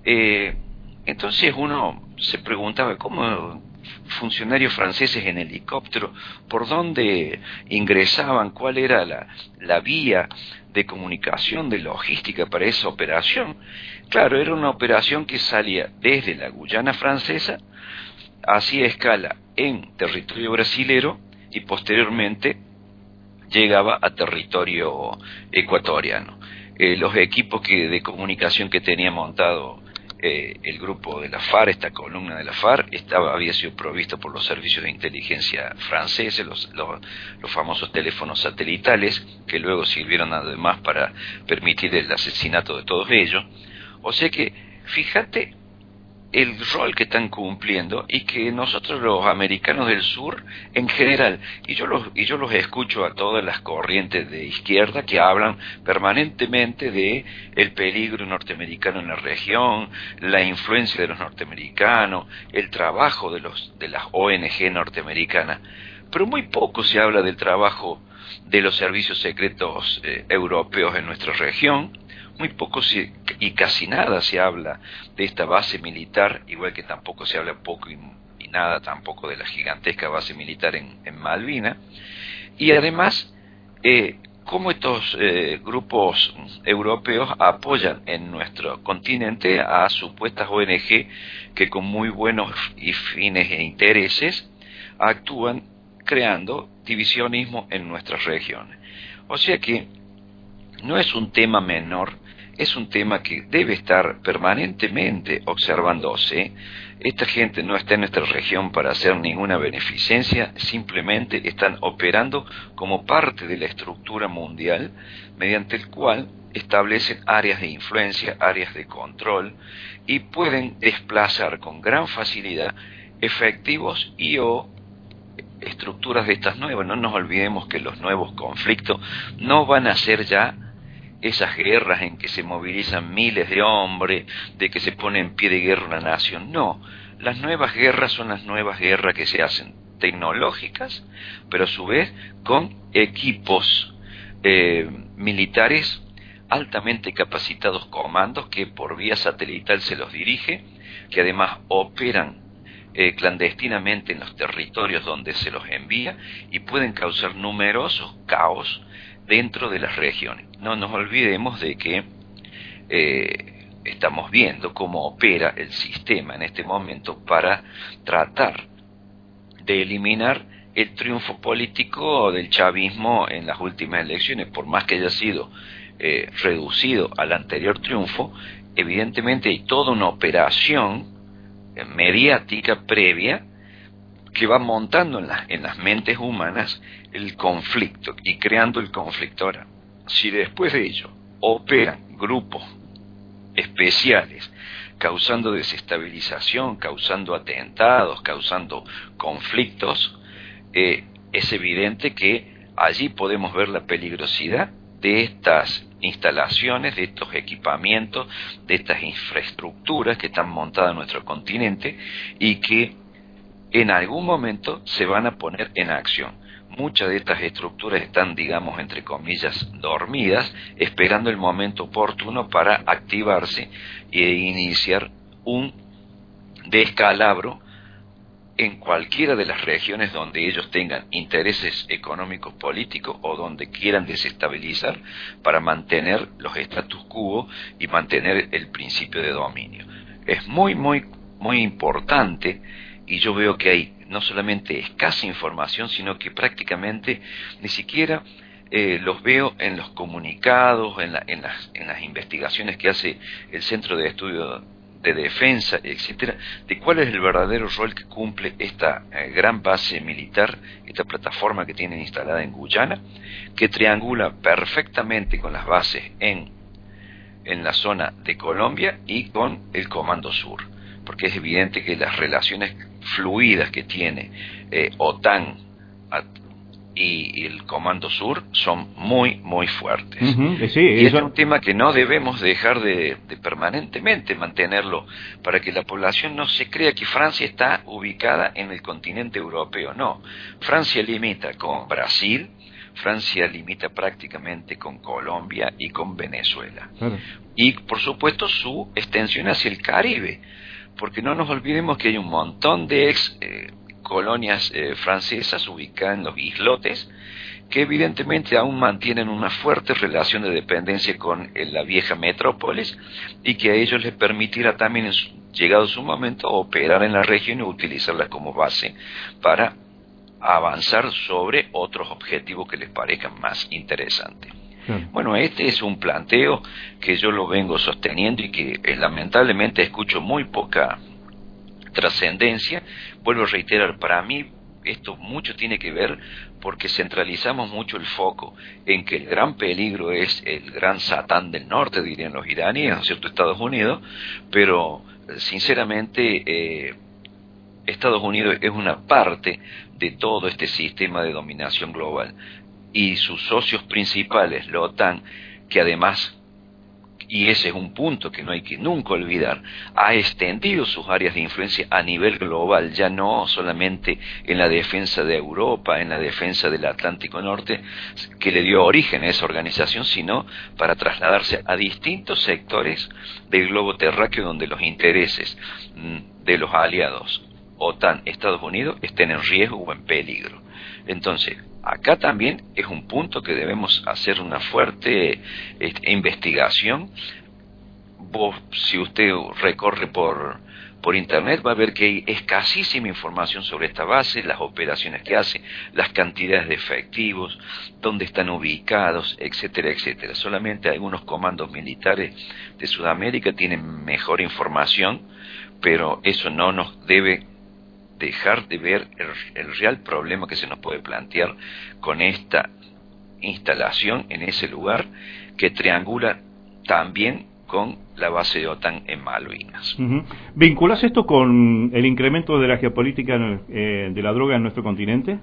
Entonces uno se preguntaba, ¿cómo funcionarios franceses en helicóptero? ¿Por dónde ingresaban? ¿Cuál era la vía de comunicación, de logística para esa operación? Claro, era una operación que salía desde la Guyana francesa, hacía escala en territorio brasilero y posteriormente llegaba a territorio ecuatoriano. Los equipos de comunicación que tenía montado el grupo de la FARC, esta columna de la FARC, había sido provisto por los servicios de inteligencia franceses, los famosos teléfonos satelitales, que luego sirvieron además para permitir el asesinato de todos ellos. O sea que, fíjate el rol que están cumpliendo, y que nosotros los americanos del sur en general, y yo los escucho a todas las corrientes de izquierda que hablan permanentemente de el peligro norteamericano en la región, la influencia de los norteamericanos, el trabajo de las ONG norteamericanas, pero muy poco se habla del trabajo de los servicios secretos europeos en nuestra región. Muy poco y casi nada se habla de esta base militar, igual que tampoco se habla poco y nada tampoco de la gigantesca base militar en Malvinas. Y además, cómo estos grupos europeos apoyan en nuestro continente a supuestas ONG que con muy buenos fines e intereses actúan creando divisionismo en nuestras regiones. O sea que no es un tema menor, es un tema que debe estar permanentemente observándose. Esta gente no está en nuestra región para hacer ninguna beneficencia, simplemente están operando como parte de la estructura mundial, mediante el cual establecen áreas de influencia, áreas de control, y pueden desplazar con gran facilidad efectivos o estructuras de estas nuevas. No nos olvidemos que los nuevos conflictos no van a ser ya esas guerras en que se movilizan miles de hombres, de que se pone en pie de guerra una nación. No, las nuevas guerras son las nuevas guerras que se hacen tecnológicas, pero a su vez con equipos militares altamente capacitados, comandos que por vía satelital se los dirige, que además operan clandestinamente en los territorios donde se los envía y pueden causar numerosos caos dentro de las regiones. No nos olvidemos de que estamos viendo cómo opera el sistema en este momento para tratar de eliminar el triunfo político del chavismo en las últimas elecciones. Por más que haya sido reducido al anterior triunfo, evidentemente hay toda una operación mediática previa que va montando en las mentes humanas el conflicto y creando el conflicto. Ahora, si después de ello operan grupos especiales causando desestabilización, causando atentados, causando conflictos, es evidente que allí podemos ver la peligrosidad de estas instalaciones, de estos equipamientos, de estas infraestructuras que están montadas en nuestro continente y que en algún momento se van a poner en acción. Muchas de estas estructuras están, digamos, entre comillas, dormidas, esperando el momento oportuno para activarse e iniciar un descalabro en cualquiera de las regiones donde ellos tengan intereses económicos, políticos o donde quieran desestabilizar para mantener los status quo y mantener el principio de dominio. Es muy importante, y yo veo que hay no solamente escasa información, sino que prácticamente ni siquiera los veo en los comunicados, en las investigaciones que hace el Centro de Estudio de Defensa, etcétera, de cuál es el verdadero rol que cumple esta gran base militar, esta plataforma que tienen instalada en Guyana, que triangula perfectamente con las bases en la zona de Colombia y con el Comando Sur, porque es evidente que las relaciones fluidas que tiene OTAN y el Comando Sur son muy fuertes. Sí, y es un tema que no debemos dejar de permanentemente mantenerlo, para que la población no se crea que Francia está ubicada en el continente europeo. No, Francia limita con Brasil, Francia limita prácticamente con Colombia y con Venezuela. Claro. Y por supuesto su extensión hacia el Caribe, porque no nos olvidemos que hay un montón de colonias francesas ubicadas en los islotes que evidentemente aún mantienen una fuerte relación de dependencia con la vieja metrópolis y que a ellos les permitirá también, llegado su momento, operar en la región y utilizarla como base para avanzar sobre otros objetivos que les parezcan más interesantes. Bueno, este es un planteo que yo lo vengo sosteniendo y que lamentablemente escucho muy poca trascendencia. Vuelvo a reiterar, para mí esto mucho tiene que ver porque centralizamos mucho el foco en que el gran peligro es el gran Satán del norte, dirían los iraníes, ¿no es cierto?, Estados Unidos, pero sinceramente Estados Unidos es una parte de todo este sistema de dominación global. Y sus socios principales, la OTAN, que además, y ese es un punto que no hay que nunca olvidar, ha extendido sus áreas de influencia a nivel global, ya no solamente en la defensa de Europa, en la defensa del Atlántico Norte, que le dio origen a esa organización, sino para trasladarse a distintos sectores del globo terráqueo donde los intereses de los aliados OTAN, Estados Unidos, estén en riesgo o en peligro. Entonces, acá también es un punto que debemos hacer una fuerte investigación. Si usted recorre por internet va a ver que hay escasísima información sobre esta base, las operaciones que hace, las cantidades de efectivos, dónde están ubicados, etcétera, etcétera. Solamente algunos comandos militares de Sudamérica tienen mejor información, pero eso no nos debe dejar de ver el real problema que se nos puede plantear con esta instalación en ese lugar que triangula también con la base de OTAN en Malvinas. ¿Vinculás esto con el incremento de la geopolítica de la droga en nuestro continente?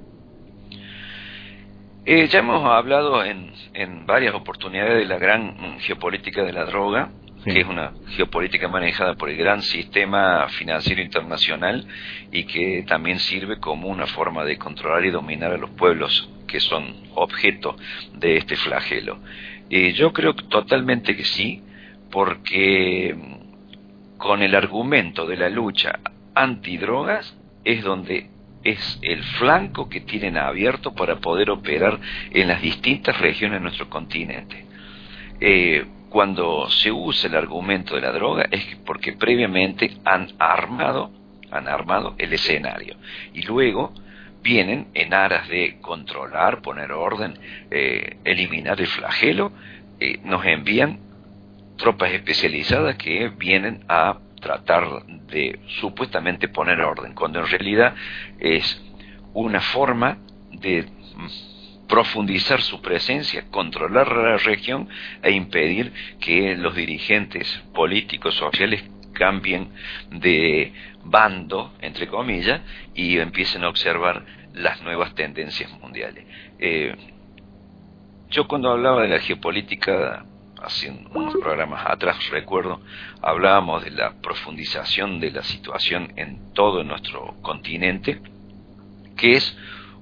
Ya hemos hablado en varias oportunidades de la gran geopolítica de la droga, que es una geopolítica manejada por el gran sistema financiero internacional y que también sirve como una forma de controlar y dominar a los pueblos que son objeto de este flagelo. Yo creo totalmente que sí, porque con el argumento de la lucha antidrogas es donde es el flanco que tienen abierto para poder operar en las distintas regiones de nuestro continente. Cuando se usa el argumento de la droga es porque previamente han armado el escenario y luego vienen en aras de controlar, poner orden, eliminar el flagelo, nos envían tropas especializadas que vienen a tratar de supuestamente poner orden, cuando en realidad es una forma de profundizar su presencia, controlar la región e impedir que los dirigentes políticos, sociales cambien de bando, entre comillas, y empiecen a observar las nuevas tendencias mundiales. Yo cuando hablaba de la geopolítica, hace unos programas atrás, recuerdo, hablábamos de la profundización de la situación en todo nuestro continente, que es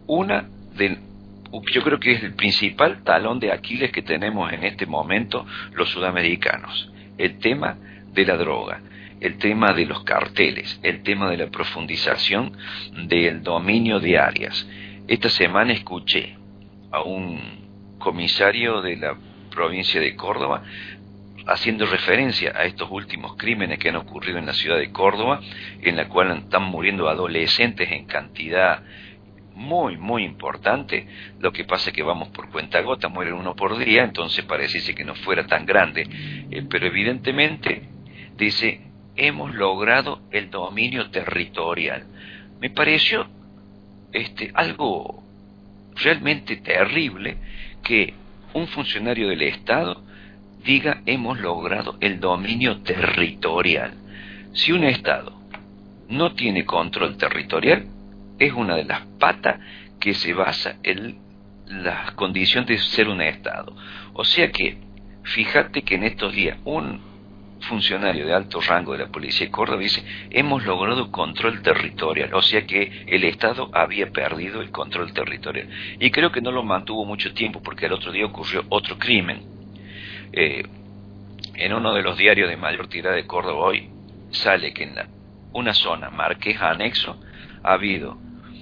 yo creo que es el principal talón de Aquiles que tenemos en este momento los sudamericanos. El tema de la droga, el tema de los carteles, el tema de la profundización del dominio de áreas. Esta semana escuché a un comisario de la provincia de Córdoba haciendo referencia a estos últimos crímenes que han ocurrido en la ciudad de Córdoba, en la cual están muriendo adolescentes en cantidad muy, muy importante. Lo que pasa es que vamos por cuentagota, mueren uno por día, entonces parece que no fuera tan grande, pero evidentemente dice, hemos logrado el dominio territorial. Me pareció algo realmente terrible que un funcionario del Estado diga hemos logrado el dominio territorial. Si un Estado no tiene control territorial, es una de las patas que se basa en las condiciones de ser un Estado. O sea que, fíjate que en estos días un funcionario de alto rango de la policía de Córdoba dice, hemos logrado control territorial, o sea que el Estado había perdido el control territorial. Y creo que no lo mantuvo mucho tiempo, porque el otro día ocurrió otro crimen. En uno de los diarios de mayor tirada de Córdoba hoy, sale que en una zona, Marqués Anexo, ha habido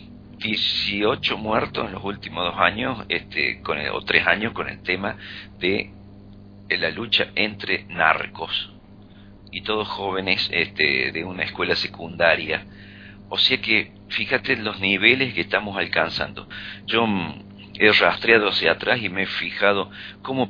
18 muertos en los últimos 2 años, o 3 años, con el tema de la lucha entre narcos, y todos jóvenes de una escuela secundaria. O sea que fíjate los niveles que estamos alcanzando. Yo he rastreado hacia atrás y me he fijado cómo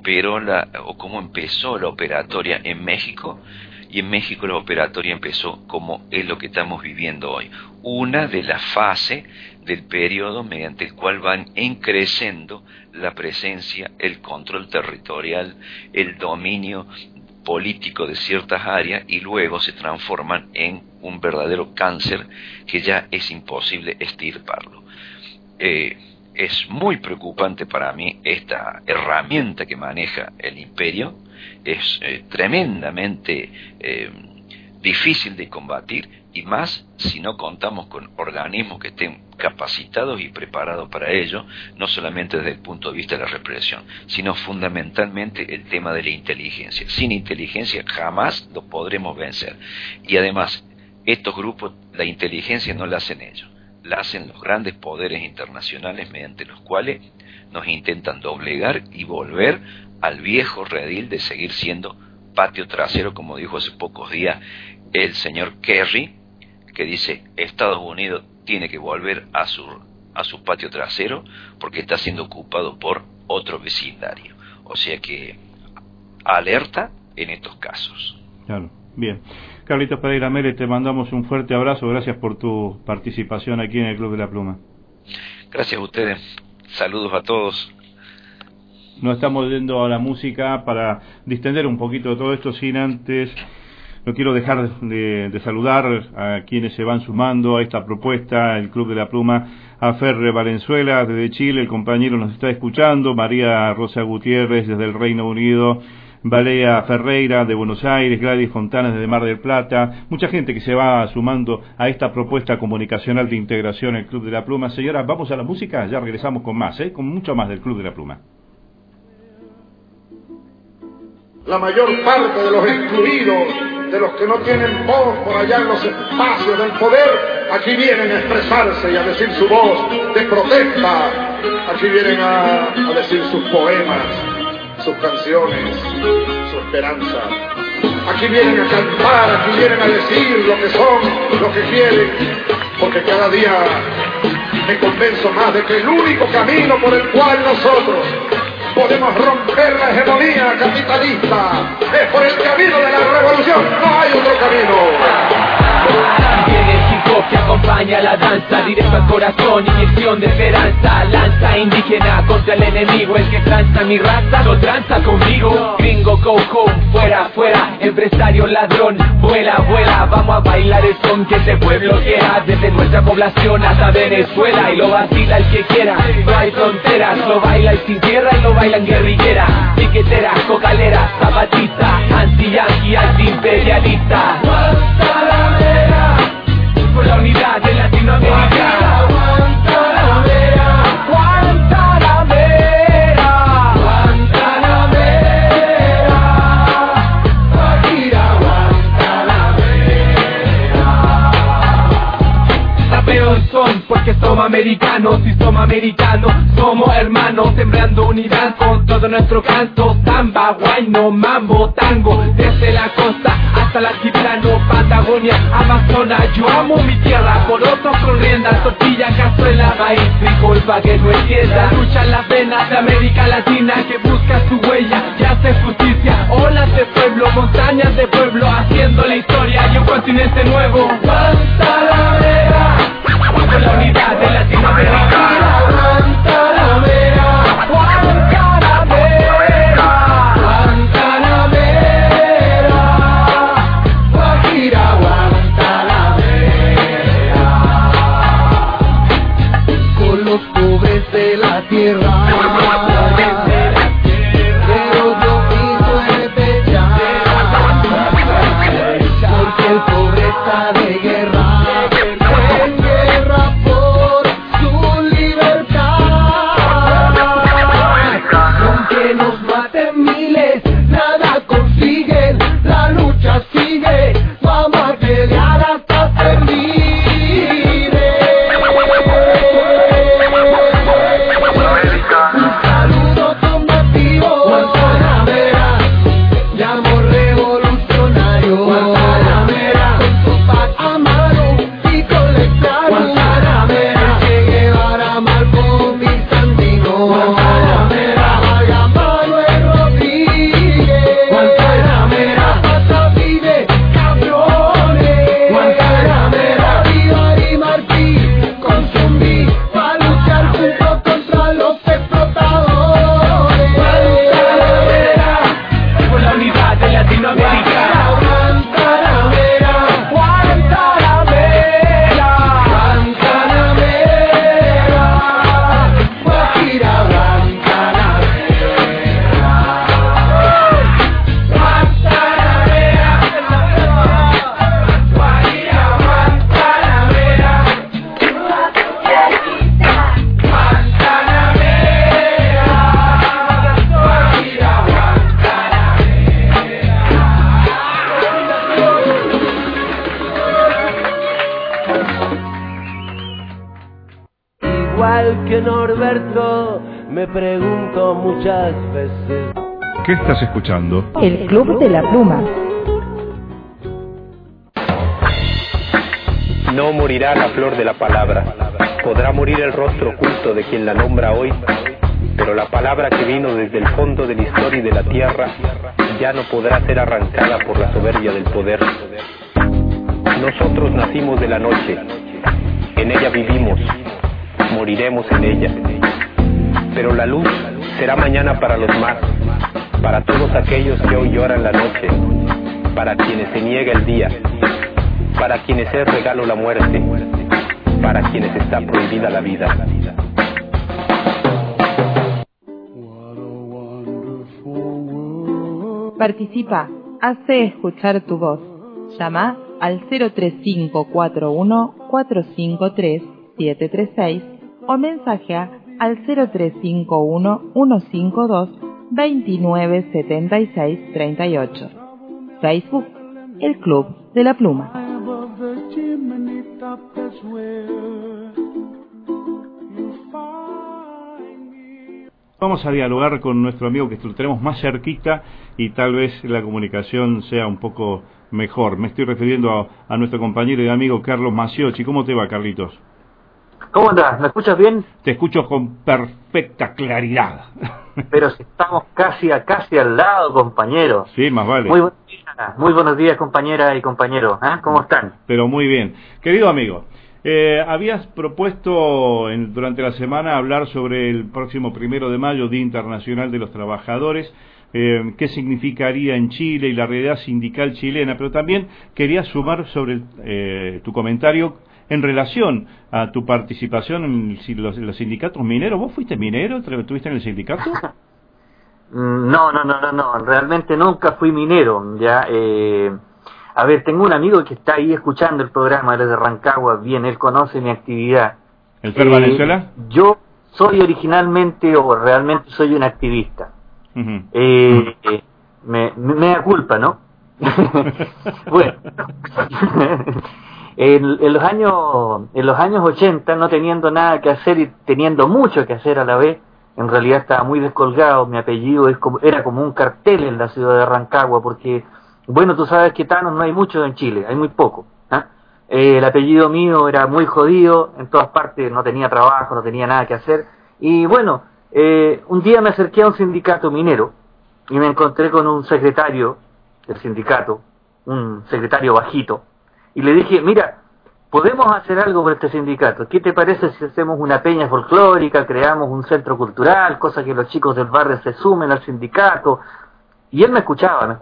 empezó la operatoria en México, y en México la operatoria empezó como es lo que estamos viviendo hoy, una de las fases del periodo mediante el cual van creciendo la presencia, el control territorial, el dominio político de ciertas áreas, y luego se transforman en un verdadero cáncer que ya es imposible extirparlo. Es muy preocupante para mí esta herramienta que maneja el imperio, es tremendamente difícil de combatir, y más si no contamos con organismos que estén capacitados y preparados para ello, no solamente desde el punto de vista de la represión, sino fundamentalmente el tema de la inteligencia. Sin inteligencia jamás lo podremos vencer. Y además, estos grupos, la inteligencia no la hacen ellos, la hacen los grandes poderes internacionales, mediante los cuales nos intentan doblegar y volver al viejo redil de seguir siendo patio trasero, como dijo hace pocos días el señor Kerry, que dice Estados Unidos tiene que volver a su patio trasero porque está siendo ocupado por otro vecindario. O sea que alerta en estos casos. Claro, bien. Carlitos Pereira Mele, te mandamos un fuerte abrazo, gracias por tu participación aquí en el Club de la Pluma. Gracias a ustedes, saludos a todos. Nos estamos yendo a la música para distender un poquito de todo esto, sin antes, no quiero dejar de saludar a quienes se van sumando a esta propuesta, el Club de la Pluma, a Ferre Valenzuela desde Chile, el compañero nos está escuchando, María Rosa Gutiérrez desde el Reino Unido, Valea Ferreira de Buenos Aires, Gladys Fontanes desde Mar del Plata, mucha gente que se va sumando a esta propuesta comunicacional de integración el Club de la Pluma. Señora, vamos a la música, ya regresamos con más, con mucho más del Club de la Pluma. La mayor parte de los excluidos, de los que no tienen voz por allá en los espacios del poder, aquí vienen a expresarse y a decir su voz de protesta, aquí vienen a decir sus poemas, sus canciones, su esperanza. Aquí vienen a cantar, aquí vienen a decir lo que son, lo que quieren, porque cada día me convenzo más de que el único camino por el cual nosotros podemos romper la hegemonía capitalista es por el camino de la revolución, no hay otro camino. Que acompaña la danza, directo al corazón, inyección de esperanza, lanza indígena contra el enemigo, el que tranza mi raza, no tranza conmigo, gringo, go home, fuera, fuera, empresario ladrón, vuela, vuela, vamos a bailar el son que este pueblo quiera, desde nuestra población hasta Venezuela, y lo vacila el que quiera, no hay fronteras, lo baila el sin tierra y lo bailan guerrillera, piquetera, cocalera, zapatista, anti-yanqui, anti-imperialista. Por la unidad de Latinoamérica. Guantanamera, Guantanamera, Guantanamera, Shakira, Guantanamera. Rapeo el son porque somos americanos, si somos americanos somos hermanos, sembrando unidad con todo nuestro canto, samba, guayno, mambo, tango, desde la costa hasta el altiplano, Patagonia, Amazonas, yo amo mi tierra, porotos con riendas, tortilla, cazuela, maíz, frijol pa' que no entienda, lucha en las venas de América Latina que busca su huella y hace justicia, olas de pueblo, montañas de pueblo, haciendo la historia y un continente nuevo. Guantanamera, por la unidad de Latinoamérica. Guantanamera, Guantanamera, Guantanamera, Shakira, Guantanamera. Con los pobres de la tierra, pero yo piso porque el pobre está de guerra. Que Norberto, me pregunto muchas veces. ¿Qué estás escuchando? El Club de la Pluma. No morirá la flor de la palabra, podrá morir el rostro oculto de quien la nombra hoy, pero la palabra que vino desde el fondo de la historia y de la tierra ya no podrá ser arrancada por la soberbia del poder. Nosotros nacimos de la noche, en ella vivimos, moriremos en ella, pero la luz será mañana para los más, para todos aquellos que hoy lloran la noche, para quienes se niega el día, para quienes es regalo la muerte, para quienes está prohibida la vida. Participa, hace escuchar tu voz. Llama al 03541 453 736 o mensajea al 0351 152 2976 38. Facebook, El Club de la Pluma. Above the chimney top, there's Vamos a dialogar con nuestro amigo que lo tenemos más cerquita y tal vez la comunicación sea un poco mejor. Me estoy refiriendo a nuestro compañero y amigo Carlos Maciocchi. ¿Cómo te va, Carlitos? ¿Cómo andás? ¿Me escuchas bien? Te escucho con perfecta claridad. Pero si estamos casi al lado, compañero. Sí, más vale. Muy buenos días, compañera y compañero. ¿Cómo están? Pero muy bien. Querido amigo, habías propuesto durante la semana hablar sobre el próximo 1 de mayo, Día Internacional de los Trabajadores, qué significaría en Chile y la realidad sindical chilena, pero también quería sumar sobre tu comentario en relación a tu participación en los sindicatos mineros. ¿Vos fuiste minero? ¿Estuviste en el sindicato? No, realmente nunca fui minero, ya. A ver, tengo un amigo que está ahí escuchando el programa, él es de Rancagua, bien, él conoce mi actividad. ¿El Fer Valenzuela? Yo soy originalmente o realmente soy un activista. Me da culpa, ¿no? Bueno, en los años 80, no teniendo nada que hacer y teniendo mucho que hacer a la vez, en realidad estaba muy descolgado. Mi apellido era como un cartel en la ciudad de Rancagua, porque, bueno, tú sabes que tanos no hay muchos en Chile, hay muy poco. El apellido mío era muy jodido, en todas partes no tenía trabajo, no tenía nada que hacer. Y bueno, un día me acerqué a un sindicato minero y me encontré con un secretario del sindicato, un secretario bajito, y le dije, mira, podemos hacer algo por este sindicato. ¿Qué te parece si hacemos una peña folclórica, creamos un centro cultural, cosa que los chicos del barrio se sumen al sindicato? Y él me escuchaba,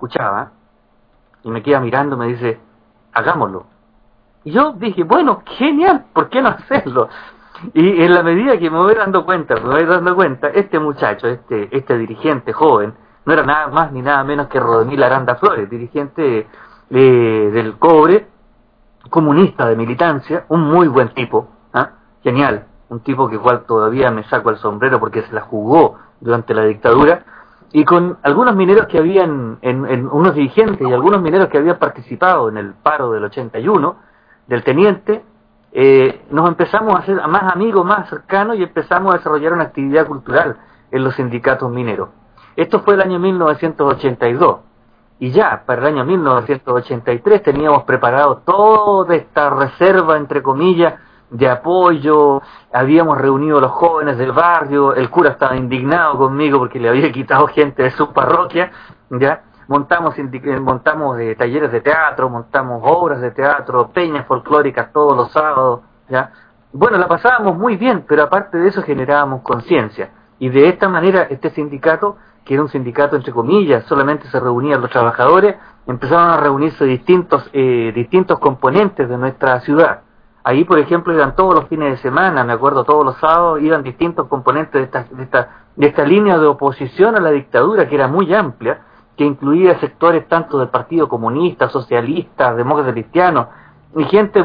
y me queda mirando, me dice, hagámoslo. Y yo dije, bueno, genial, ¿por qué no hacerlo? Y en la medida que me voy dando cuenta, este muchacho, este dirigente joven, no era nada más ni nada menos que Rodemil Aranda Flores, dirigente del cobre, comunista de militancia, un muy buen tipo, genial, un tipo que igual todavía me saco el sombrero porque se la jugó durante la dictadura, y con algunos mineros que habían, unos dirigentes y algunos mineros que habían participado en el paro del 81, del teniente, nos empezamos a hacer más amigos, más cercanos, y empezamos a desarrollar una actividad cultural en los sindicatos mineros. Esto fue el año 1982. Y ya, para el año 1983 teníamos preparado toda esta reserva, entre comillas, de apoyo. Habíamos reunido a los jóvenes del barrio, el cura estaba indignado conmigo porque le había quitado gente de su parroquia, ya. Montamos talleres de teatro, montamos obras de teatro, peñas folclóricas todos los sábados, ya. Bueno, la pasábamos muy bien, pero aparte de eso generábamos conciencia. Y de esta manera este sindicato, que era un sindicato entre comillas, solamente se reunían los trabajadores, empezaron a reunirse distintos componentes de nuestra ciudad. Ahí, por ejemplo, iban todos los fines de semana, me acuerdo, todos los sábados, iban distintos componentes de esta línea de oposición a la dictadura, que era muy amplia, que incluía sectores tanto del Partido Comunista, Socialista, Demócrata Cristiano, y gente,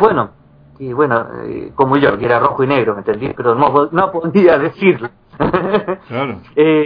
como yo, que era rojo y negro, ¿me entendí? Pero no podía decirlo. Claro.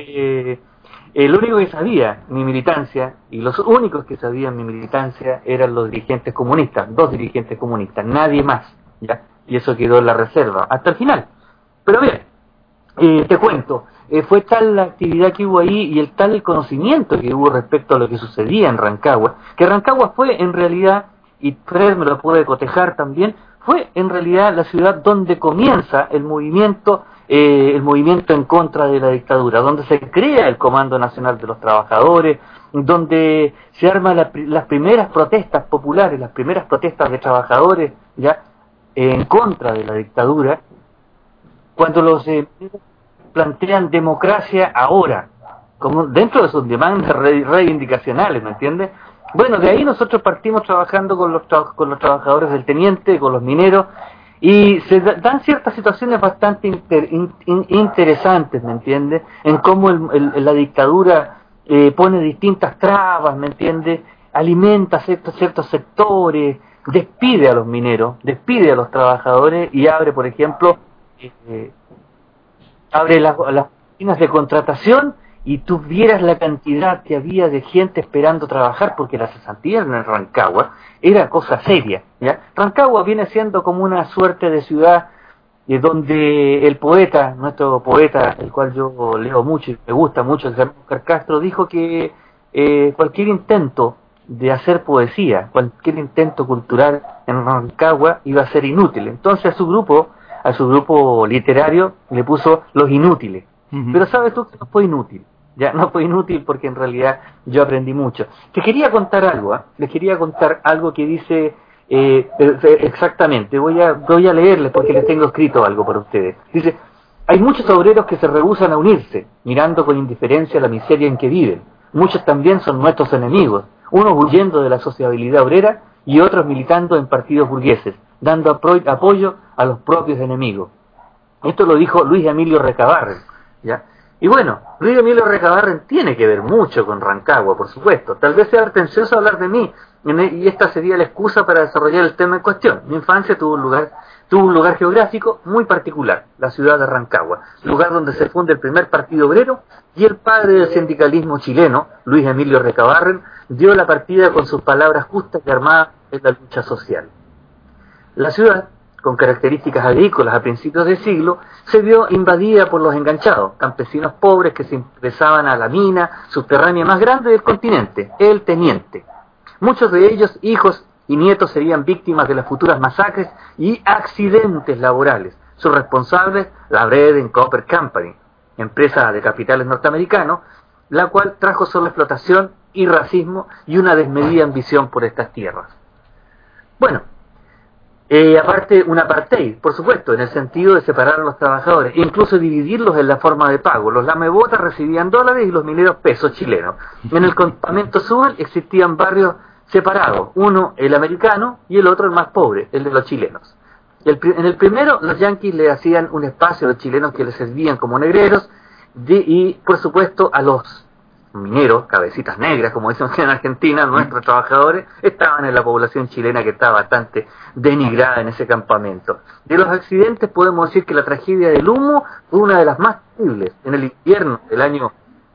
El único que sabía mi militancia, y los únicos que sabían mi militancia, eran los dirigentes comunistas, 2 dirigentes comunistas, nadie más, ¿ya? Y eso quedó en la reserva, hasta el final. Pero bien, te cuento, fue tal la actividad que hubo ahí y el conocimiento que hubo respecto a lo que sucedía en Rancagua, que Rancagua fue en realidad, y Fred me lo puede cotejar también, fue en realidad la ciudad donde comienza el movimiento en contra de la dictadura, donde se crea el Comando Nacional de los Trabajadores, donde se arman las primeras protestas populares, las primeras protestas de trabajadores ya en contra de la dictadura, cuando los plantean democracia ahora, como dentro de sus demandas reivindicacionales, ¿me entiendes? Bueno, de ahí nosotros partimos trabajando con los trabajadores del teniente, con los mineros, y se dan ciertas situaciones bastante interesantes, ¿me entiendes? En cómo la dictadura pone distintas trabas, ¿me entiendes? Alimenta ciertos sectores, despide a los mineros, despide a los trabajadores y abre, por ejemplo, abre las oficinas de contratación y tú vieras la cantidad que había de gente esperando trabajar, porque la cesantía en Rancagua era cosa seria, ¿ya? Rancagua viene siendo como una suerte de ciudad donde el poeta, nuestro poeta, el cual yo leo mucho y me gusta mucho, el Germán Oscar Castro, dijo que cualquier intento de hacer poesía, cualquier intento cultural en Rancagua iba a ser inútil. Entonces a su grupo literario le puso Los Inútiles. Pero sabes tú que no fue inútil. Ya no fue inútil porque en realidad yo aprendí mucho. Te quería contar algo, les quería contar algo que dice exactamente. Voy a leerles porque les tengo escrito algo para ustedes. Dice: hay muchos obreros que se rehúsan a unirse, mirando con indiferencia la miseria en que viven. Muchos también son nuestros enemigos, unos huyendo de la sociabilidad obrera y otros militando en partidos burgueses, dando apoyo a los propios enemigos. Esto lo dijo Luis Emilio Recabarren, ¿ya? Y bueno, Luis Emilio Recabarren tiene que ver mucho con Rancagua, por supuesto. Tal vez sea pretencioso hablar de mí, y esta sería la excusa para desarrollar el tema en cuestión. Mi infancia tuvo un lugar geográfico muy particular, la ciudad de Rancagua, lugar donde se funda el primer partido obrero, y el padre del sindicalismo chileno, Luis Emilio Recabarren, dio la partida con sus palabras justas y armadas en la lucha social. La ciudad, con características agrícolas a principios del siglo, se vio invadida por los enganchados, campesinos pobres que se ingresaban a la mina subterránea más grande del continente, el Teniente. Muchos de ellos, hijos y nietos, serían víctimas de las futuras masacres y accidentes laborales. Sus responsables, la Bread and Copper Company, empresa de capitales norteamericanos, la cual trajo solo explotación y racismo y una desmedida ambición por estas tierras. Bueno, aparte un apartheid, por supuesto, en el sentido de separar a los trabajadores, e incluso dividirlos en la forma de pago. Los lamebotas recibían dólares y los mineros pesos chilenos. En el campamento sur existían barrios separados, uno el americano y el otro el más pobre, el de los chilenos. En el primero los yanquis le hacían un espacio a los chilenos que les servían como negreros, y por supuesto a los mineros, cabecitas negras, como dicen en Argentina, nuestros trabajadores, estaban en la población chilena, que estaba bastante denigrada en ese campamento. De los accidentes podemos decir que la tragedia del humo fue una de las más terribles. En el invierno del año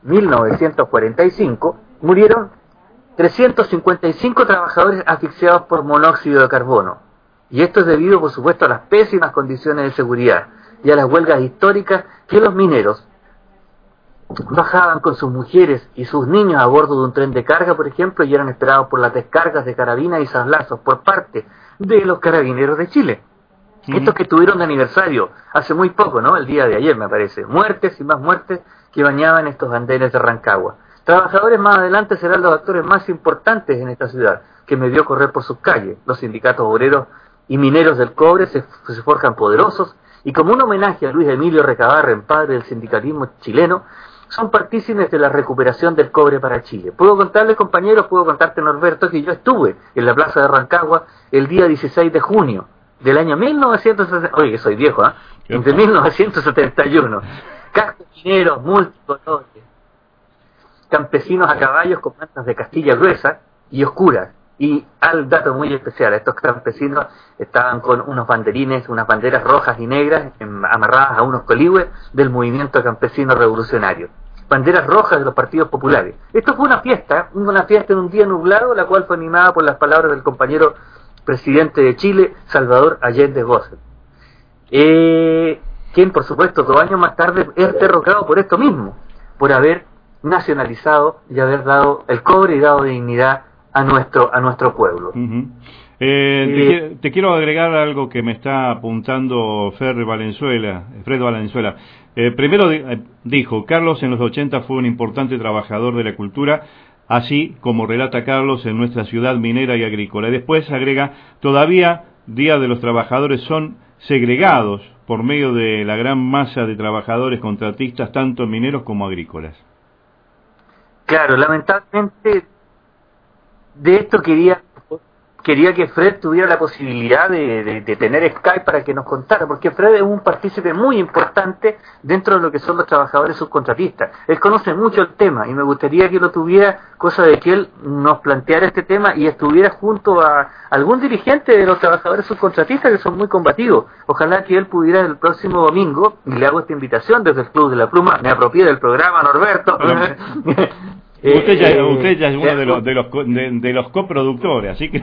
1945 murieron 355 trabajadores asfixiados por monóxido de carbono. Y esto es debido, por supuesto, a las pésimas condiciones de seguridad y a las huelgas históricas que los mineros bajaban con sus mujeres y sus niños a bordo de un tren de carga, por ejemplo, y eran esperados por las descargas de carabinas y sablazos por parte de los carabineros de Chile. Estos que tuvieron de aniversario hace muy poco, ¿no? El día de ayer, me parece. Muertes y más muertes que bañaban estos andenes de Rancagua. Trabajadores más adelante serán los actores más importantes en esta ciudad, que me vio correr por sus calles. Los sindicatos obreros y mineros del cobre se forjan poderosos, y como un homenaje a Luis Emilio Recabarren, padre del sindicalismo chileno, son partícipes de la recuperación del cobre para Chile. Puedo contarles, compañeros, puedo contarte, Norberto, que yo estuve en la plaza de Rancagua el día 16 de junio del año 1970. Oye, soy viejo, ¿eh? De 1971. Cascos mineros multicolores, campesinos a caballos con mantas de Castilla gruesas y oscuras. Y al dato muy especial, estos campesinos estaban con unos banderines, unas banderas rojas y negras amarradas a unos coligües del movimiento campesino revolucionario. Banderas rojas de los partidos populares. Esto fue una fiesta en un día nublado, la cual fue animada por las palabras del compañero presidente de Chile, Salvador Allende Gossen, quien por supuesto 2 años más tarde es derrocado por esto mismo, por haber nacionalizado y haber dado el cobre y dado dignidad a nuestro pueblo. Te quiero agregar algo que me está apuntando Fred Valenzuela. Primero dijo: Carlos en los 80 fue un importante trabajador de la cultura, así como relata Carlos en nuestra ciudad minera y agrícola. Y después agrega: todavía Día de los Trabajadores son segregados por medio de la gran masa de trabajadores contratistas, tanto mineros como agrícolas. Claro, lamentablemente de esto quería quería que Fred tuviera la posibilidad de tener Skype para que nos contara, porque Fred es un partícipe muy importante dentro de lo que son los trabajadores subcontratistas. Él conoce mucho el tema y me gustaría que lo tuviera, cosa de que él nos planteara este tema y estuviera junto a algún dirigente de los trabajadores subcontratistas que son muy combativos. Ojalá que él pudiera el próximo domingo, y le hago esta invitación desde el Club de la Pluma, me apropié del programa, Norberto. Usted ya es uno de los coproductores, así que...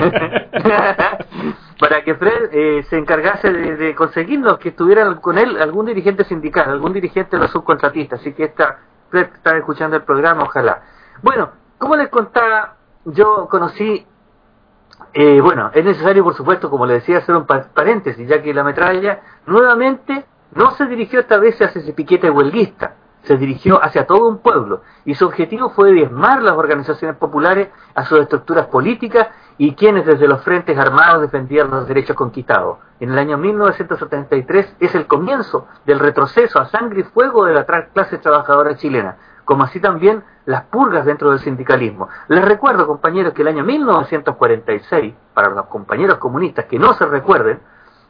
Para que Fred se encargase de conseguirnos que estuviera con él algún dirigente sindical, algún dirigente de los subcontratistas. Así que Fred está escuchando el programa, ojalá. Bueno, como les contaba, yo conocí... bueno, es necesario, por supuesto, como le decía, hacer un paréntesis, ya que la metralla nuevamente no se dirigió esta vez hacia ese piquete huelguista, se dirigió hacia todo un pueblo, y su objetivo fue diezmar las organizaciones populares a sus estructuras políticas y quienes desde los frentes armados defendían los derechos conquistados. En el año 1973 es el comienzo del retroceso a sangre y fuego de la clase trabajadora chilena, como así también las purgas dentro del sindicalismo. Les recuerdo, compañeros, que el año 1946, para los compañeros comunistas que no se recuerden,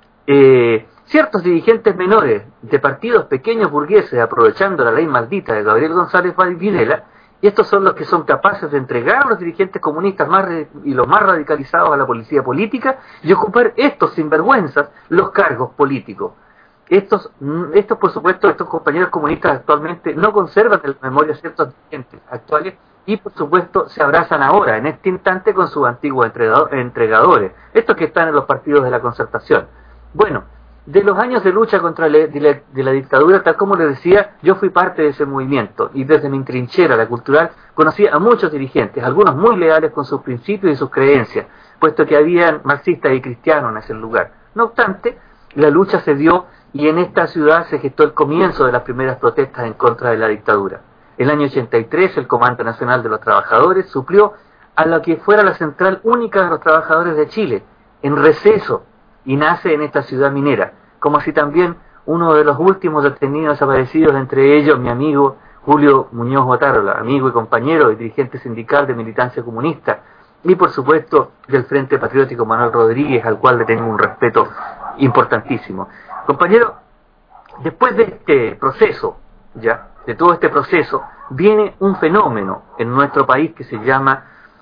ciertos dirigentes menores de partidos pequeños burgueses, aprovechando la ley maldita de Gabriel González Videla, y estos son los que son capaces de entregar a los dirigentes comunistas y los más radicalizados a la policía política y ocupar estos sinvergüenzas los cargos políticos. Estos, por supuesto, estos compañeros comunistas actualmente no conservan en la memoria ciertos dirigentes actuales y, por supuesto, se abrazan ahora, en este instante, con sus antiguos entregadores, estos que están en los partidos de la Concertación. Bueno, de los años de lucha contra de la dictadura, tal como les decía, yo fui parte de ese movimiento y desde mi trinchera, la cultural, conocí a muchos dirigentes, algunos muy leales con sus principios y sus creencias, puesto que habían marxistas y cristianos en ese lugar. No obstante, la lucha se dio y en esta ciudad se gestó el comienzo de las primeras protestas en contra de la dictadura. El año 83, el Comando Nacional de los Trabajadores suplió a lo que fuera la Central Única de los Trabajadores de Chile, en receso, y nace en esta ciudad minera, como así también uno de los últimos detenidos desaparecidos, entre ellos mi amigo Julio Muñoz Otárola, amigo y compañero y dirigente sindical de militancia comunista, y por supuesto del Frente Patriótico Manuel Rodríguez, al cual le tengo un respeto importantísimo. Compañero, después de este proceso, de todo este proceso, viene un fenómeno en nuestro país que se llama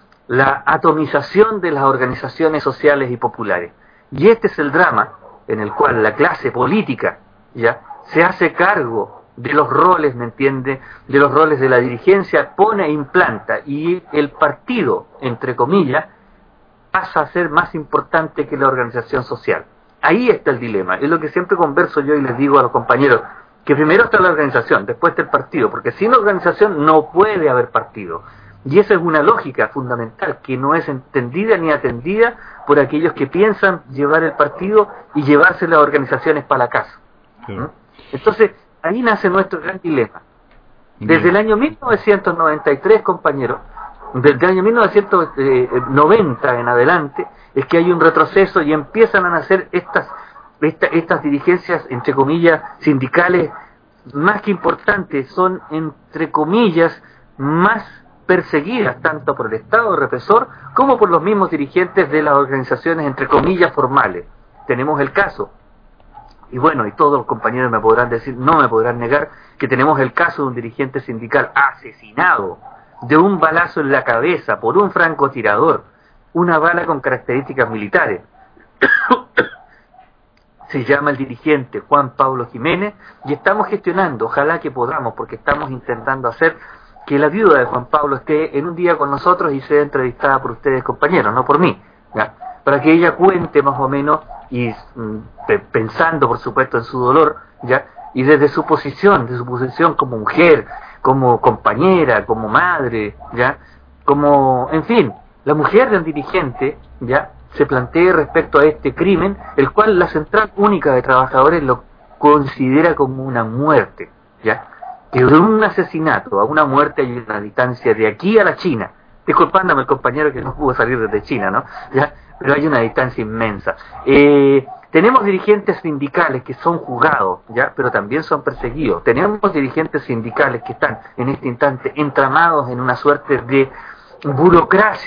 la atomización de las organizaciones sociales y populares. Y este es el drama en el cual la clase política se hace cargo de los roles, ¿me entiende?, de los roles de la dirigencia, pone e implanta, y el partido, entre comillas, pasa a ser más importante que la organización social. Ahí está el dilema, es lo que siempre converso yo y les digo a los compañeros, que primero está la organización, después está el partido, porque sin organización no puede haber partido. Y esa es una lógica fundamental que no es entendida ni atendida por aquellos que piensan llevar el partido y llevarse las organizaciones para la casa. Claro. Entonces, ahí nace nuestro gran dilema. Desde el año 1993, compañeros, desde el año 1990 en adelante, es que hay un retroceso y empiezan a nacer estas dirigencias, entre comillas, sindicales, más que importantes, son, entre comillas, más perseguidas tanto por el Estado represor como por los mismos dirigentes de las organizaciones, entre comillas, formales. Tenemos el caso, y bueno, y todos los compañeros me podrán decir, no me podrán negar, que tenemos el caso de un dirigente sindical asesinado de un balazo en la cabeza por un francotirador, una bala con características militares. Se llama el dirigente Juan Pablo Jiménez, y estamos gestionando, ojalá que podamos, porque estamos intentando hacer que la viuda de Juan Pablo esté en un día con nosotros y sea entrevistada por ustedes, compañeros, no por mí, para que ella cuente más o menos, y pensando por supuesto en su dolor, y desde su posición como mujer, como compañera, como madre, como, en fin, la mujer del dirigente, se plantee respecto a este crimen, el cual la Central Única de Trabajadores lo considera como una muerte, que de un asesinato a una muerte hay una distancia de aquí a la China. Disculpándome el compañero que no pudo salir desde China, ¿no? Pero hay una distancia inmensa. Tenemos dirigentes sindicales que son juzgados, pero también son perseguidos. Tenemos dirigentes sindicales que están en este instante entramados en una suerte de burocracia,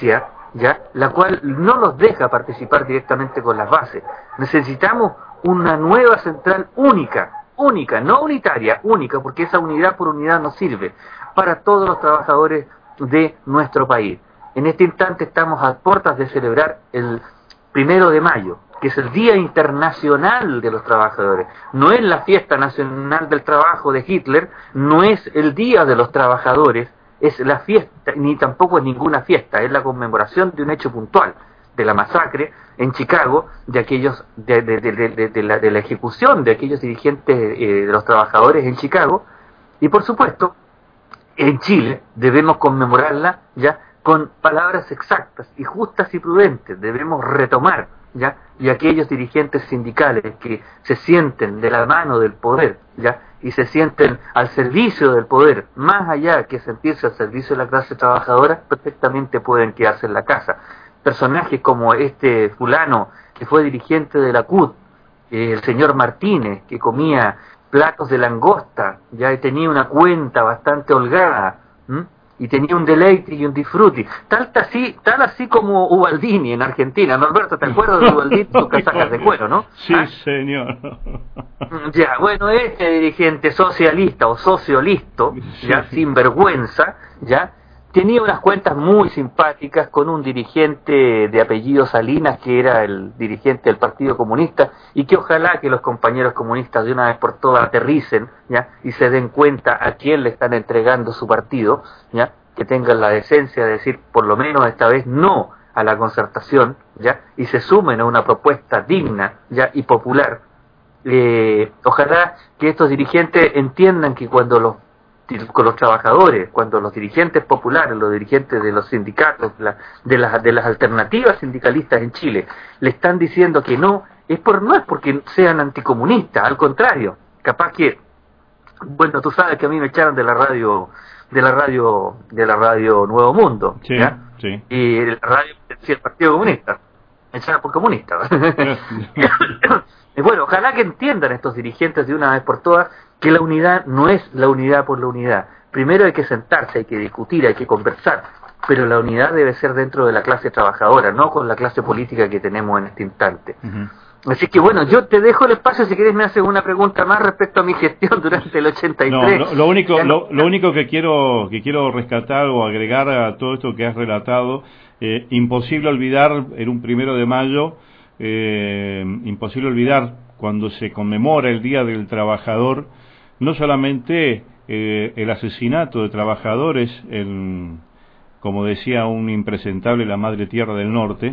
¿ya? La cual no los deja participar directamente con las bases. Necesitamos una nueva central única, no unitaria, única, porque esa unidad por unidad no sirve para todos los trabajadores de nuestro país. En este instante estamos a puertas de celebrar el 1 de mayo, que es el Día Internacional de los Trabajadores. No es la fiesta nacional del trabajo de Hitler, no es el Día de los Trabajadores, es la fiesta, ni tampoco es ninguna fiesta, es la conmemoración de un hecho puntual, de la masacre en Chicago, de aquellos de la ejecución de aquellos dirigentes de los trabajadores en Chicago, y por supuesto, en Chile debemos conmemorarla ya con palabras exactas y justas y prudentes. Debemos retomar ya, y aquellos dirigentes sindicales que se sienten de la mano del poder ya, y se sienten al servicio del poder, más allá que sentirse al servicio de la clase trabajadora, perfectamente pueden quedarse en la casa. Personajes como este fulano que fue dirigente de la CUT, el señor Martínez, que comía platos de langosta, ya tenía una cuenta bastante holgada, y tenía un deleite y un disfrute, tal así como Ubaldini en Argentina. Norberto, ¿te acuerdas de Ubaldini? Sus casacas de cuero, ¿no? Sí, señor. Ya, bueno, este dirigente socialista o sociolisto, ya, sin vergüenza, ya, tenía unas cuentas muy simpáticas con un dirigente de apellido Salinas, que era el dirigente del Partido Comunista, y que ojalá que los compañeros comunistas de una vez por todas aterricen, ¿ya? Y se den cuenta a quién le están entregando su partido, ¿ya? Que tengan la decencia de decir por lo menos esta vez no a la concertación, ¿ya? Y se sumen a una propuesta digna, ¿ya? Y popular. Ojalá que estos dirigentes entiendan que cuando con los trabajadores, cuando los dirigentes populares, los dirigentes de los sindicatos, de las alternativas sindicalistas en Chile, le están diciendo que no es porque sean anticomunistas, al contrario, capaz que, bueno, tú sabes que a mí me echaron de la radio Nuevo Mundo, sí, ¿ya? Sí. Y la radio decía el Partido Comunista, me echaron por comunista. Y bueno, ojalá que entiendan estos dirigentes de una vez por todas que la unidad no es la unidad por la unidad. Primero hay que sentarse, hay que discutir, hay que conversar, pero la unidad debe ser dentro de la clase trabajadora, no con la clase política que tenemos en este instante. Así que bueno, yo te dejo el espacio, si querés me haces una pregunta más respecto a mi gestión durante el 83. No, lo único que quiero rescatar o agregar a todo esto que has relatado, imposible olvidar en un 1 de mayo, imposible olvidar cuando se conmemora el Día del Trabajador, no solamente el asesinato de trabajadores, como decía un impresentable, la Madre Tierra del Norte,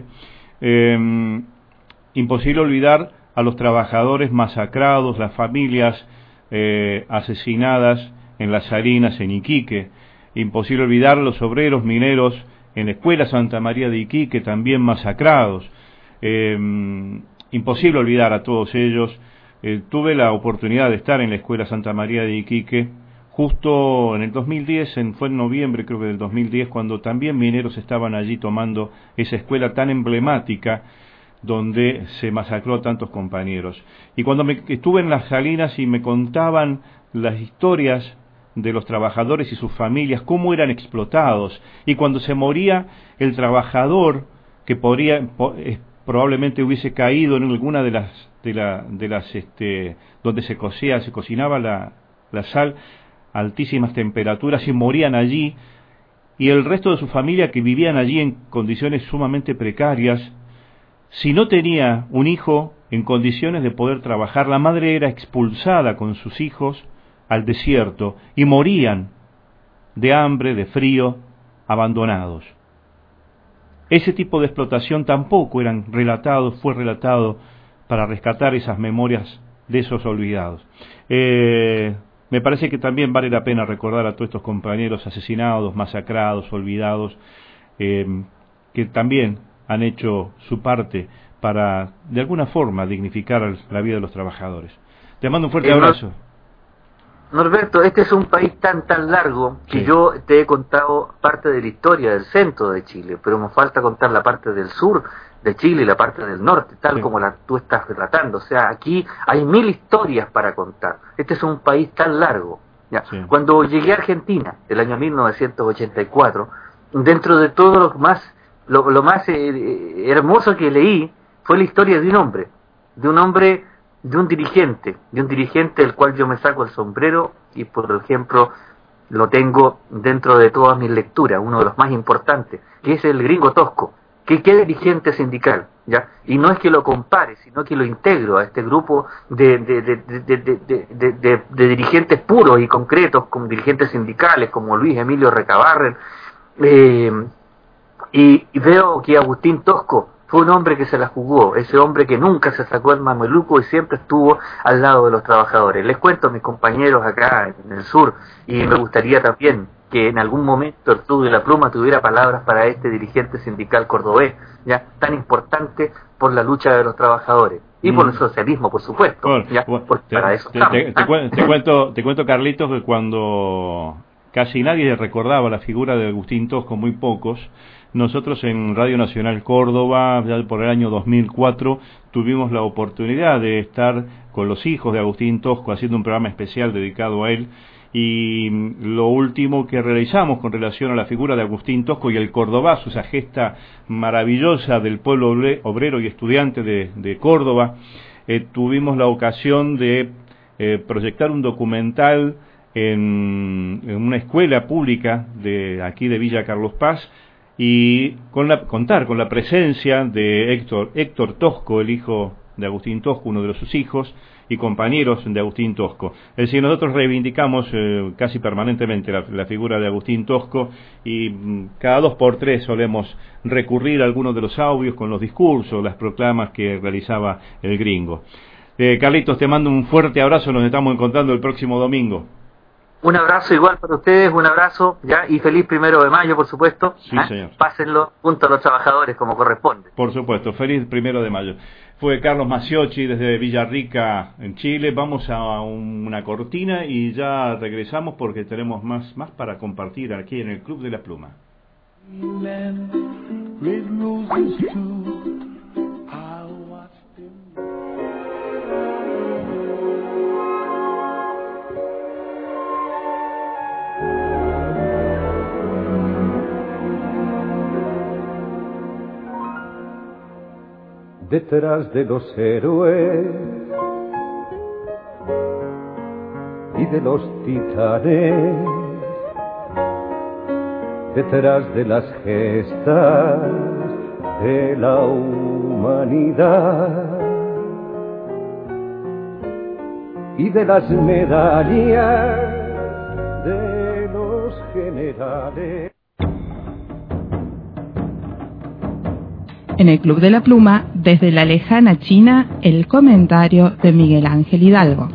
imposible olvidar a los trabajadores masacrados, las familias asesinadas en las Salinas, en Iquique, imposible olvidar a los obreros mineros en la Escuela Santa María de Iquique, también masacrados, imposible olvidar a todos ellos. Tuve la oportunidad de estar en la Escuela Santa María de Iquique justo en el 2010, fue en noviembre creo que del 2010, cuando también mineros estaban allí tomando esa escuela tan emblemática donde se masacró a tantos compañeros. Y cuando estuve en las Salinas y me contaban las historias de los trabajadores y sus familias, cómo eran explotados, y cuando se moría el trabajador que probablemente hubiese caído en alguna de las donde se cocinaba la sal a altísimas temperaturas, y morían allí, y el resto de su familia que vivían allí en condiciones sumamente precarias. Si no tenía un hijo en condiciones de poder trabajar, la madre era expulsada con sus hijos al desierto y morían de hambre, de frío, abandonados. Ese tipo de explotación tampoco fue relatado para rescatar esas memorias de esos olvidados. Me parece que también vale la pena recordar a todos estos compañeros asesinados, masacrados, olvidados, que también han hecho su parte para, de alguna forma, dignificar la vida de los trabajadores. Te mando un fuerte abrazo. Norberto, este es un país tan largo que sí. Yo te he contado parte de la historia del centro de Chile, pero me falta contar la parte del sur de Chile y la parte del norte, tal sí. Como tú estás relatando. O sea, aquí hay 1000 historias para contar. Este es un país tan largo. ¿Ya? Sí. Cuando llegué a Argentina, el año 1984, dentro de todo lo más lo más hermoso que leí fue la historia de un hombre, de un dirigente del cual yo me saco el sombrero y, por ejemplo, lo tengo dentro de todas mis lecturas, uno de los más importantes, que es el Gringo Tosco, que es dirigente sindical, ¿ya? Y no es que lo compare, sino que lo integro a este grupo de dirigentes puros y concretos, como dirigentes sindicales, como Luis Emilio Recabarren, y veo que Agustín Tosco fue un hombre que se la jugó, ese hombre que nunca se sacó el mameluco y siempre estuvo al lado de los trabajadores. Les cuento a mis compañeros acá en el sur, y me gustaría también que en algún momento el Club de la Pluma tuviera palabras para este dirigente sindical cordobés, ya tan importante por la lucha de los trabajadores y por el socialismo, por supuesto. Para eso te cuento, Carlitos, que cuando casi nadie recordaba la figura de Agustín Tosco, muy pocos, nosotros en Radio Nacional Córdoba, ya por el año 2004, tuvimos la oportunidad de estar con los hijos de Agustín Tosco haciendo un programa especial dedicado a él. Y lo último que realizamos con relación a la figura de Agustín Tosco y el cordobazo, esa gesta maravillosa del pueblo obrero y estudiante de Córdoba, tuvimos la ocasión de proyectar un documental en una escuela pública de aquí de Villa Carlos Paz, y contar con la presencia de Héctor Tosco, el hijo de Agustín Tosco, uno de sus hijos y compañeros de Agustín Tosco. Es decir, nosotros reivindicamos casi permanentemente la figura de Agustín Tosco, y cada 2 por 3 solemos recurrir a algunos de los audios con los discursos, las proclamas que realizaba el Gringo. Carlitos, te mando un fuerte abrazo, nos estamos encontrando el próximo domingo. Un abrazo igual para ustedes, un abrazo, ya, y feliz 1 de mayo, por supuesto. Sí, señor. Pásenlo junto a los trabajadores como corresponde. Por supuesto, feliz 1 de mayo. Fue Carlos Maciocchi desde Villarrica, en Chile. Vamos a una cortina y ya regresamos porque tenemos más para compartir aquí en el Club de la Pluma. Detrás de los héroes y de los titanes, detrás de las gestas de la humanidad y de las medallas de los generales. En el Club de la Pluma, desde la lejana China, el comentario de Miguel Ángel Hidalgo.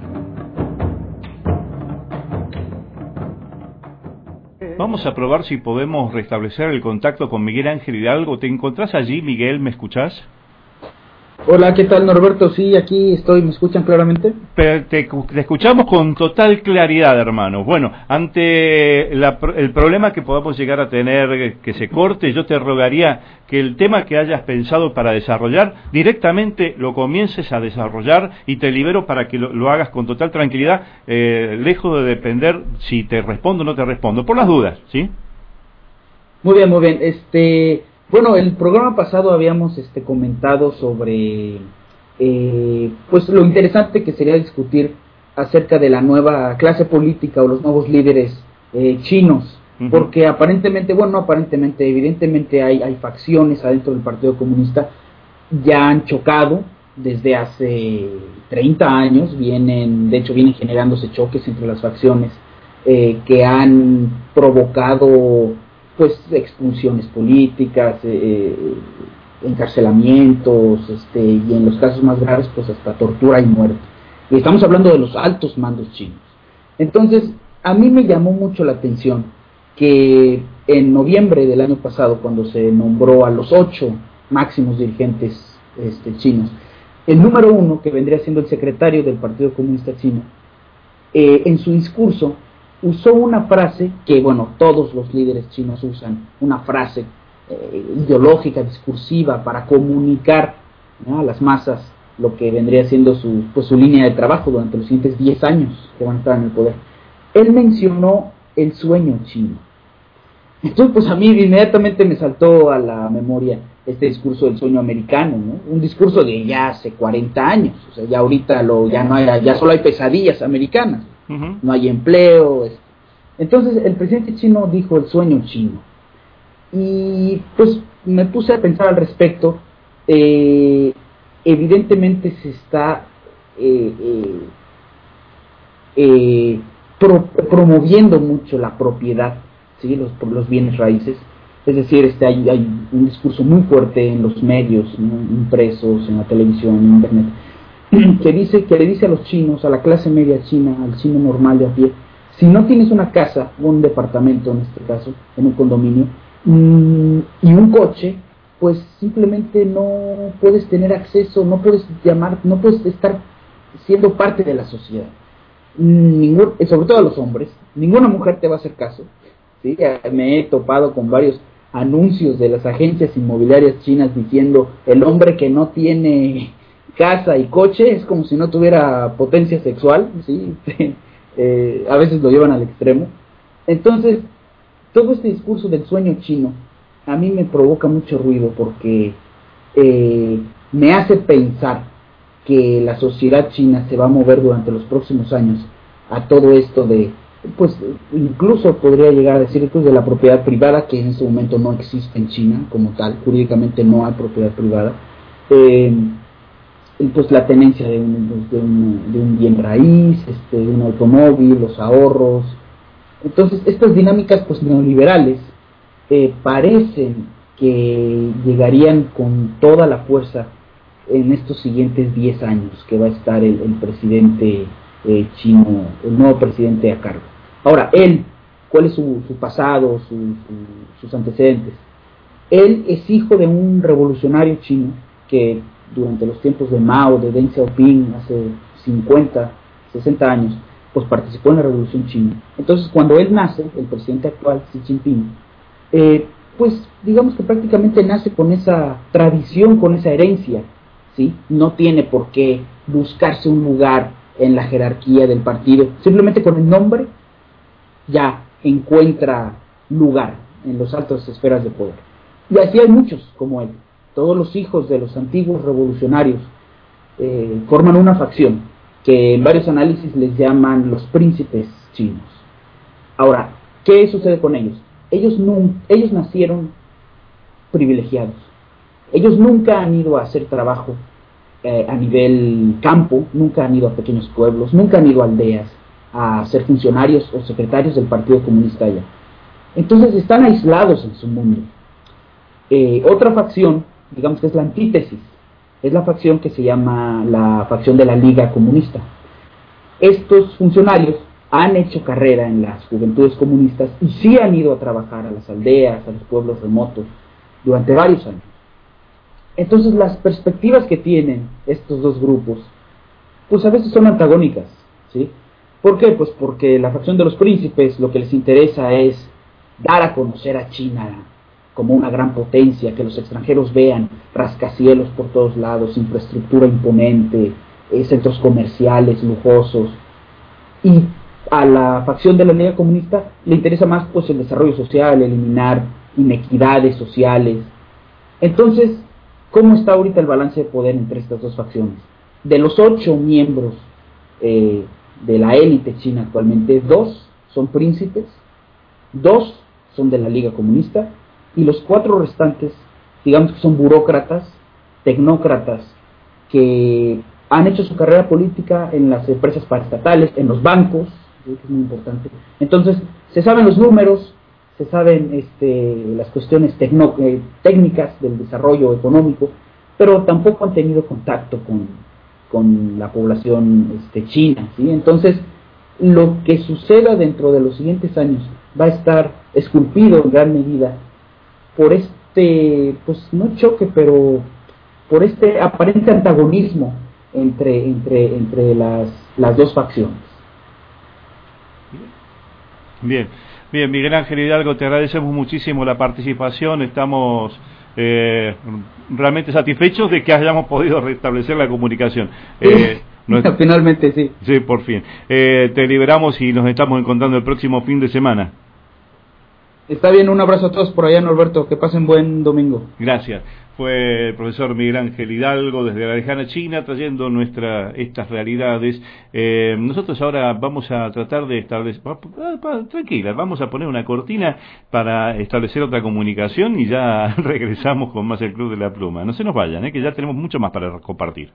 Vamos a probar si podemos restablecer el contacto con Miguel Ángel Hidalgo. ¿Te encontrás allí, Miguel? ¿Me escuchás? Hola, ¿qué tal, Norberto? Sí, aquí estoy, ¿me escuchan claramente? Pero te escuchamos con total claridad, hermano. Bueno, ante el problema que podamos llegar a tener, que se corte, yo te rogaría que el tema que hayas pensado para desarrollar, directamente lo comiences a desarrollar, y te libero para que lo hagas con total tranquilidad, lejos de depender si te respondo o no te respondo, por las dudas, ¿sí? Muy bien, muy bien. Bueno, el programa pasado habíamos comentado sobre pues lo interesante que sería discutir acerca de la nueva clase política o los nuevos líderes chinos, porque aparentemente, bueno, no aparentemente, evidentemente hay facciones adentro del Partido Comunista, ya han chocado desde hace 30 años, vienen generándose choques entre las facciones que han provocado pues expulsiones políticas, encarcelamientos, y en los casos más graves pues hasta tortura y muerte. Y estamos hablando de los altos mandos chinos. Entonces, a mí me llamó mucho la atención que en noviembre del año pasado, cuando se nombró a los 8 máximos dirigentes chinos, el número 1, que vendría siendo el secretario del Partido Comunista Chino, en su discurso usó una frase que, bueno, todos los líderes chinos usan, una frase ideológica, discursiva, para comunicar, ¿no?, a las masas lo que vendría siendo su línea de trabajo durante los siguientes 10 años que van a estar en el poder. Él mencionó el sueño chino. Entonces, pues a mí inmediatamente me saltó a la memoria este discurso del sueño americano, ¿no? Un discurso de ya hace 40 años, o sea, ya ahorita ya no hay, ya solo hay pesadillas americanas, no hay empleo. Entonces, el presidente chino dijo el sueño chino. Y pues me puse a pensar al respecto. Evidentemente se está promoviendo mucho la propiedad, ¿sí? los bienes raíces. Es decir, hay un discurso muy fuerte en los medios, ¿no? Impresos, en la televisión, en internet, que le dice a los chinos, a la clase media china, al chino normal de a pie, si no tienes una casa, un departamento en este caso, en un condominio, y un coche, pues simplemente no puedes tener acceso, no puedes estar siendo parte de la sociedad. Sobre todo a los hombres, ninguna mujer te va a hacer caso. ¿Sí? Me he topado con varios anuncios de las agencias inmobiliarias chinas diciendo el hombre que no tiene casa y coche es como si no tuviera potencia sexual, ¿sí? A veces lo llevan al extremo. Entonces, todo este discurso del sueño chino a mí me provoca mucho ruido porque me hace pensar que la sociedad china se va a mover durante los próximos años a todo esto de, pues incluso podría llegar a decir pues, de la propiedad privada, que en este momento no existe en China como tal, jurídicamente no hay propiedad privada, pues la tenencia de un bien raíz, de un automóvil, los ahorros. Entonces estas dinámicas pues neoliberales parecen que llegarían con toda la fuerza en estos siguientes 10 años que va a estar el presidente chino, el nuevo presidente a cargo. Ahora, él, ¿cuál es su pasado, sus antecedentes? Él es hijo de un revolucionario chino que durante los tiempos de Mao, de Deng Xiaoping, hace 50, 60 años, pues participó en la revolución china. Entonces, cuando él nace, el presidente actual, Xi Jinping, pues digamos que prácticamente nace con esa tradición, con esa herencia, ¿sí? No tiene por qué buscarse un lugar en la jerarquía del partido, simplemente con el nombre ya encuentra lugar en las altas esferas de poder. Y así hay muchos como él. Todos los hijos de los antiguos revolucionarios forman una facción que en varios análisis les llaman los príncipes chinos. Ahora, ¿qué sucede con ellos? Ellos nacieron privilegiados. Ellos nunca han ido a hacer trabajo a nivel campo, nunca han ido a pequeños pueblos, nunca han ido a aldeas a ser funcionarios o secretarios del Partido Comunista allá. Entonces están aislados en su mundo. Otra facción, digamos que es la antítesis, es la facción que se llama la facción de la Liga Comunista. Estos funcionarios han hecho carrera en las juventudes comunistas y sí han ido a trabajar a las aldeas, a los pueblos remotos, durante varios años. Entonces las perspectivas que tienen estos dos grupos, pues a veces son antagónicas, ¿sí? ¿Por qué? Pues porque la facción de los príncipes lo que les interesa es dar a conocer a China como una gran potencia, que los extranjeros vean rascacielos por todos lados, infraestructura imponente, centros comerciales lujosos. Y a la facción de la Liga Comunista le interesa más pues el desarrollo social, eliminar inequidades sociales. Entonces, ¿cómo está ahorita el balance de poder entre estas dos facciones? De los 8 miembros de la élite china actualmente, 2 son príncipes, 2 son de la Liga Comunista, y los 4 restantes, digamos que son burócratas, tecnócratas, que han hecho su carrera política en las empresas paraestatales, en los bancos, que es muy importante. Entonces, se saben los números, se saben las cuestiones técnicas del desarrollo económico, pero tampoco han tenido contacto con la población china, ¿sí? Entonces, lo que suceda dentro de los siguientes años va a estar esculpido en gran medida por pues no choque, pero por este aparente antagonismo entre las dos facciones. Bien, Miguel Ángel Hidalgo, te agradecemos muchísimo la participación, estamos realmente satisfechos de que hayamos podido restablecer la comunicación. Finalmente sí. Sí, por fin. Te liberamos y nos estamos encontrando el próximo fin de semana. Está bien, un abrazo a todos por allá, Norberto, que pasen buen domingo. Gracias. Fue el profesor Miguel Ángel Hidalgo desde la lejana China trayendo estas realidades. Nosotros ahora vamos a tratar de establecer, tranquila, vamos a poner una cortina para establecer otra comunicación y ya regresamos con más el Club de la Pluma. No se nos vayan, que ya tenemos mucho más para compartir.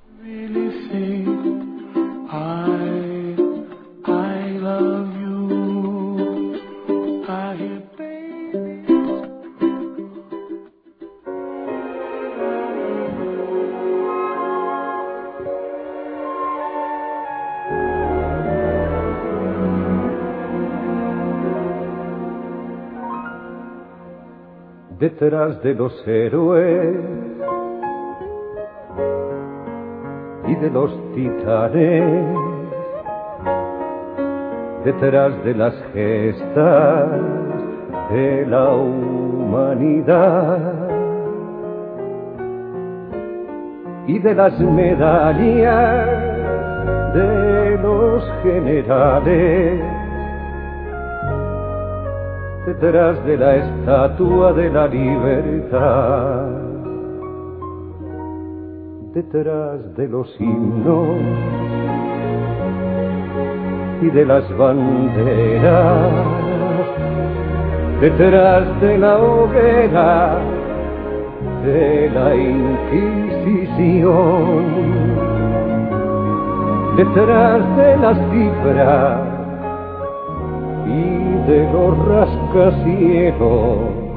Detrás de los héroes y de los titanes, detrás de las gestas de la humanidad y de las medallas de los generales, detrás de la estatua de la libertad, detrás de los himnos y de las banderas, detrás de la hoguera de la Inquisición, detrás de las cifras y de los rascacielos,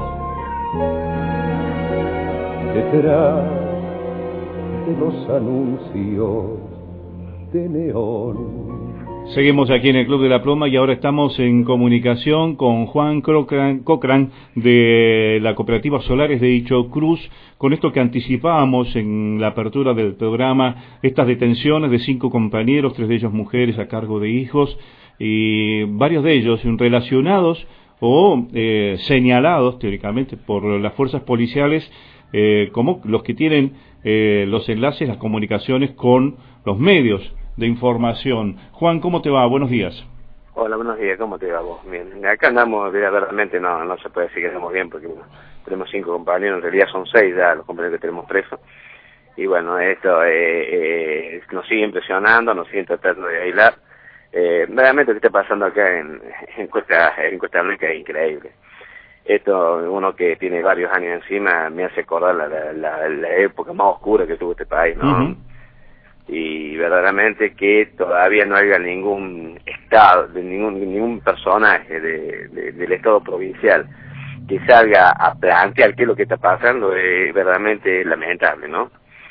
detrás de los anuncios de neón. Seguimos aquí en el Club de la Pluma y ahora estamos en comunicación con Juan Cochran de la Cooperativa Solares de Icho Cruz, con esto que anticipábamos en la apertura del programa, estas detenciones de 5 compañeros, 3 de ellos mujeres a cargo de hijos, y varios de ellos relacionados o señalados teóricamente por las fuerzas policiales como los que tienen los enlaces, las comunicaciones con los medios de información. Juan, ¿cómo te va? Buenos días. Hola, buenos días, ¿cómo te va vos? Bien, acá andamos, verdaderamente no se puede decir que andamos bien porque tenemos 5 compañeros, en realidad son 6 ya los compañeros que tenemos presos. Y bueno, esto nos sigue impresionando, nos sigue tratando de aislar. Realmente lo que está pasando acá en Cuesta Blanca es increíble. Esto, uno que tiene varios años encima, me hace acordar la época más oscura que tuvo este país, ¿no? Uh-huh. Y verdaderamente que todavía no haya ningún estado, de ningún personaje del estado provincial que salga a plantear qué es lo que está pasando, es verdaderamente lamentable, ¿no?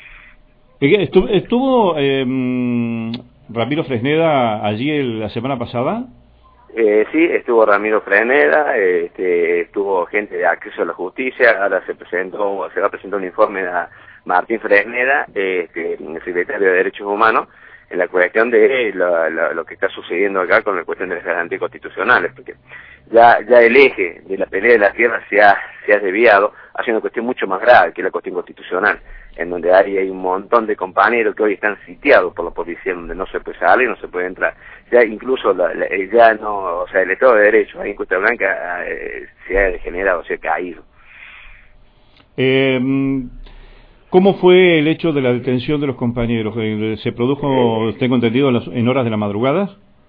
¿Estuvo Ramiro Fresneda allí la semana pasada? Sí, estuvo Ramiro Fresneda, estuvo gente de Acceso a la Justicia, ahora se va a presentar un informe a Martín Fresneda, el secretario de Derechos Humanos, en la cuestión de lo que está sucediendo acá con la cuestión de las garantías constitucionales, porque ya el eje de la pelea de la tierra se ha desviado hacia una cuestión mucho más grave, que es la cuestión constitucional, en donde hay un montón de compañeros que hoy están sitiados por la policía, donde no se puede salir, no se puede entrar, ya incluso el Estado de Derecho ahí en Costa Blanca se ha degenerado, se ha caído. ¿Cómo fue el hecho de la detención de los compañeros? ¿Se produjo, tengo entendido, en horas de la madrugada?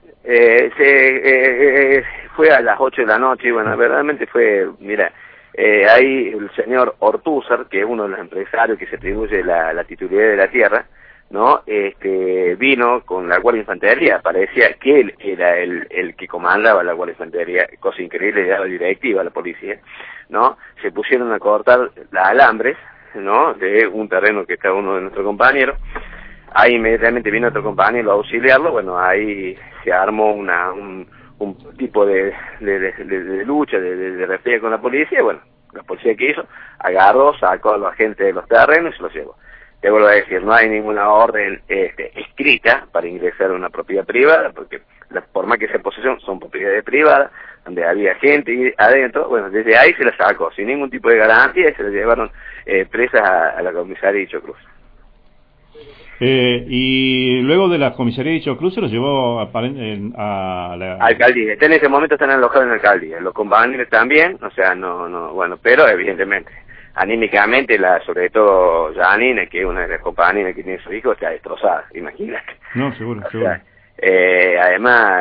Fue a las 8 de la noche y bueno, verdaderamente fue, mira, ahí el señor Ortúzar, que es uno de los empresarios que se atribuye la titularidad de la tierra, ¿no? Vino con la Guardia de Infantería, parecía que él era el que comandaba la Guardia de Infantería, cosa increíble, le daba directiva a la policía, ¿no? Se pusieron a cortar los alambres, ¿no? De un terreno que está uno de nuestros compañeros. Ahí inmediatamente vino otro compañero a auxiliarlo. Bueno, ahí se armó un tipo de lucha, de refriega con la policía. Bueno, la policía que hizo, agarró, sacó a los agentes de los terrenos y se los llevó. Te vuelvo a decir, no hay ninguna orden escrita para ingresar a una propiedad privada, porque por más que sea posesión, son propiedades privadas, donde había gente adentro. Bueno, desde ahí se la sacó, sin ningún tipo de garantía, y se la llevaron presas a la comisaría de Icho Cruz. Y luego de la comisaría de Dicho Cruz se los llevó a la alcaldía. En ese momento están alojados en la alcaldía. Los compañeros también, o sea, bueno, pero evidentemente, anímicamente, sobre todo Janine, que es una de las compañeras que tiene su hijo, está destrozada, imagínate. No, seguro. Además,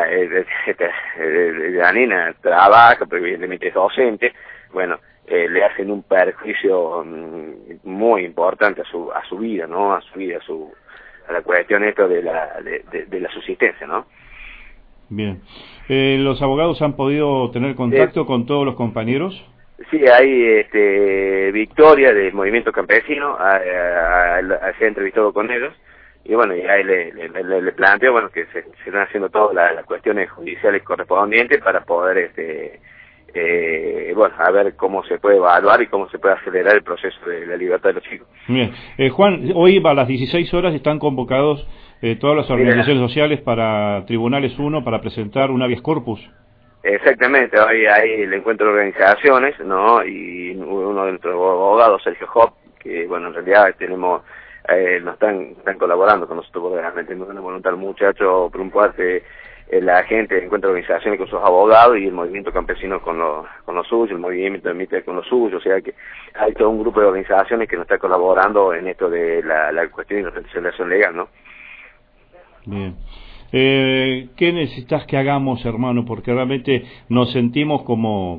Janina trabaja, pero evidentemente es docente, bueno, le hacen un perjuicio muy importante a su vida, ¿no? A la cuestión esto de la subsistencia, ¿no? Bien. ¿Los abogados han podido tener contacto con todos los compañeros? Sí, hay Victoria del Movimiento Campesino, se ha entrevistado con ellos, y bueno, y ahí le planteo, bueno, que se están haciendo todas las cuestiones judiciales correspondientes para poder, bueno, a ver cómo se puede evaluar y cómo se puede acelerar el proceso de la libertad de los chicos. Bien. Juan, hoy a las 16 horas están convocados todas las organizaciones sociales para Tribunales 1 para presentar un habeas corpus. Exactamente, hoy hay el encuentro de organizaciones, ¿no? Y uno de nuestros abogados, Sergio Hop, que bueno, en realidad tenemos, nos están colaborando con nosotros, porque realmente nos dan voluntad al muchacho, por un parte, la gente encuentra organizaciones con sus abogados y el movimiento campesino con los suyos, el movimiento de Mitre con los suyos, o sea que hay todo un grupo de organizaciones que nos está colaborando en esto de la cuestión de la legislación legal, ¿no? Bien. ¿Qué necesitas que hagamos, hermano? Porque realmente nos sentimos como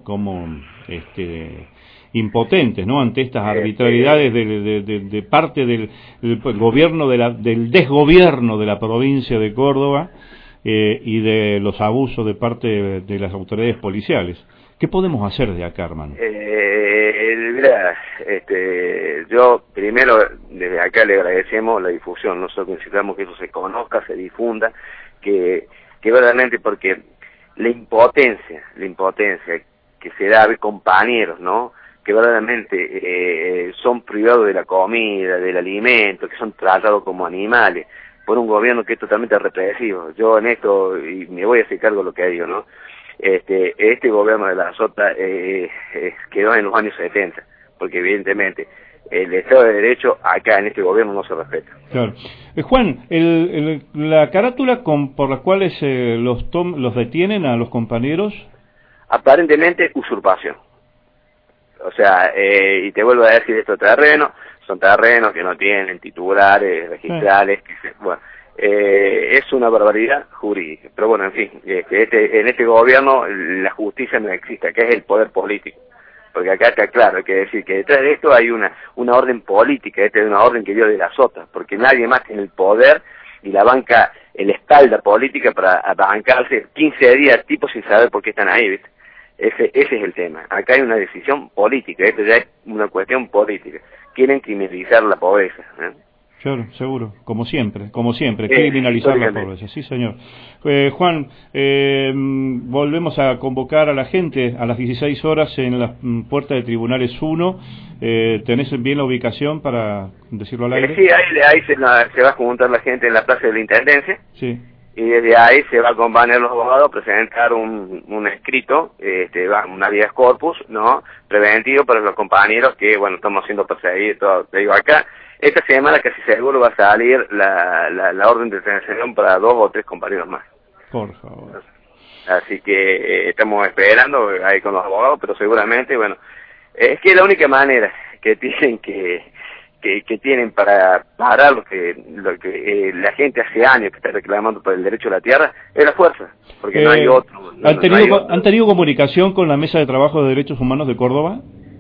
impotentes, ¿no? Ante estas arbitrariedades de parte del gobierno, del desgobierno de la provincia de Córdoba y de los abusos de parte de las autoridades policiales. ¿Qué podemos hacer de acá, hermano? Mira, yo primero desde acá le agradecemos la difusión. Nosotros necesitamos que eso se conozca, se difunda, que verdaderamente, porque la impotencia que se da a ver compañeros, ¿no? Que verdaderamente son privados de la comida, del alimento, que son tratados como animales por un gobierno que es totalmente represivo. Yo en esto, y me voy a hacer cargo de lo que digo, ¿no? Este gobierno de la Sota quedó en los años 70, porque evidentemente el Estado de Derecho acá en este gobierno no se respeta. Claro. Juan, la carátula por las cuales los detienen a los compañeros, aparentemente usurpación. O sea, y te vuelvo a decir, estos terrenos son terrenos que no tienen titulares registrales, bueno, es una barbaridad jurídica. Pero bueno, en fin, en este gobierno la justicia no existe, que es el poder político. Porque acá está claro, hay que decir que detrás de esto hay una orden política, esta es una orden que dio de la Sota, porque nadie más tiene el poder y la banca, la espalda política para bancarse 15 días tipos sin saber por qué están ahí, ¿viste? Ese es el tema. Acá hay una decisión política, esto ya es una cuestión política. Quieren criminalizar la pobreza, ¿eh? Claro, seguro, como siempre, criminalizar la pobreza, sí señor. Juan, volvemos a convocar a la gente a las 16 horas en la puerta de Tribunales 1, ¿tenés bien la ubicación para decirlo al aire? Sí, ahí se va a juntar la gente en la plaza de la Intendencia, sí. Y desde ahí se va a acompañar a los abogados a presentar un escrito, un habeas corpus, ¿no? Preventivo para los compañeros que, bueno, estamos siendo perseguidos, te digo acá. Esta semana casi seguro va a salir la orden de detención para 2 o 3 compañeros más. Por favor. Así que estamos esperando ahí con los abogados, pero seguramente, bueno, es que la única manera que tienen que tienen para parar lo que la gente hace años que está reclamando por el derecho a la tierra es la fuerza, porque no hay otro. ¿Han tenido comunicación con la Mesa de Trabajo de Derechos Humanos de Córdoba?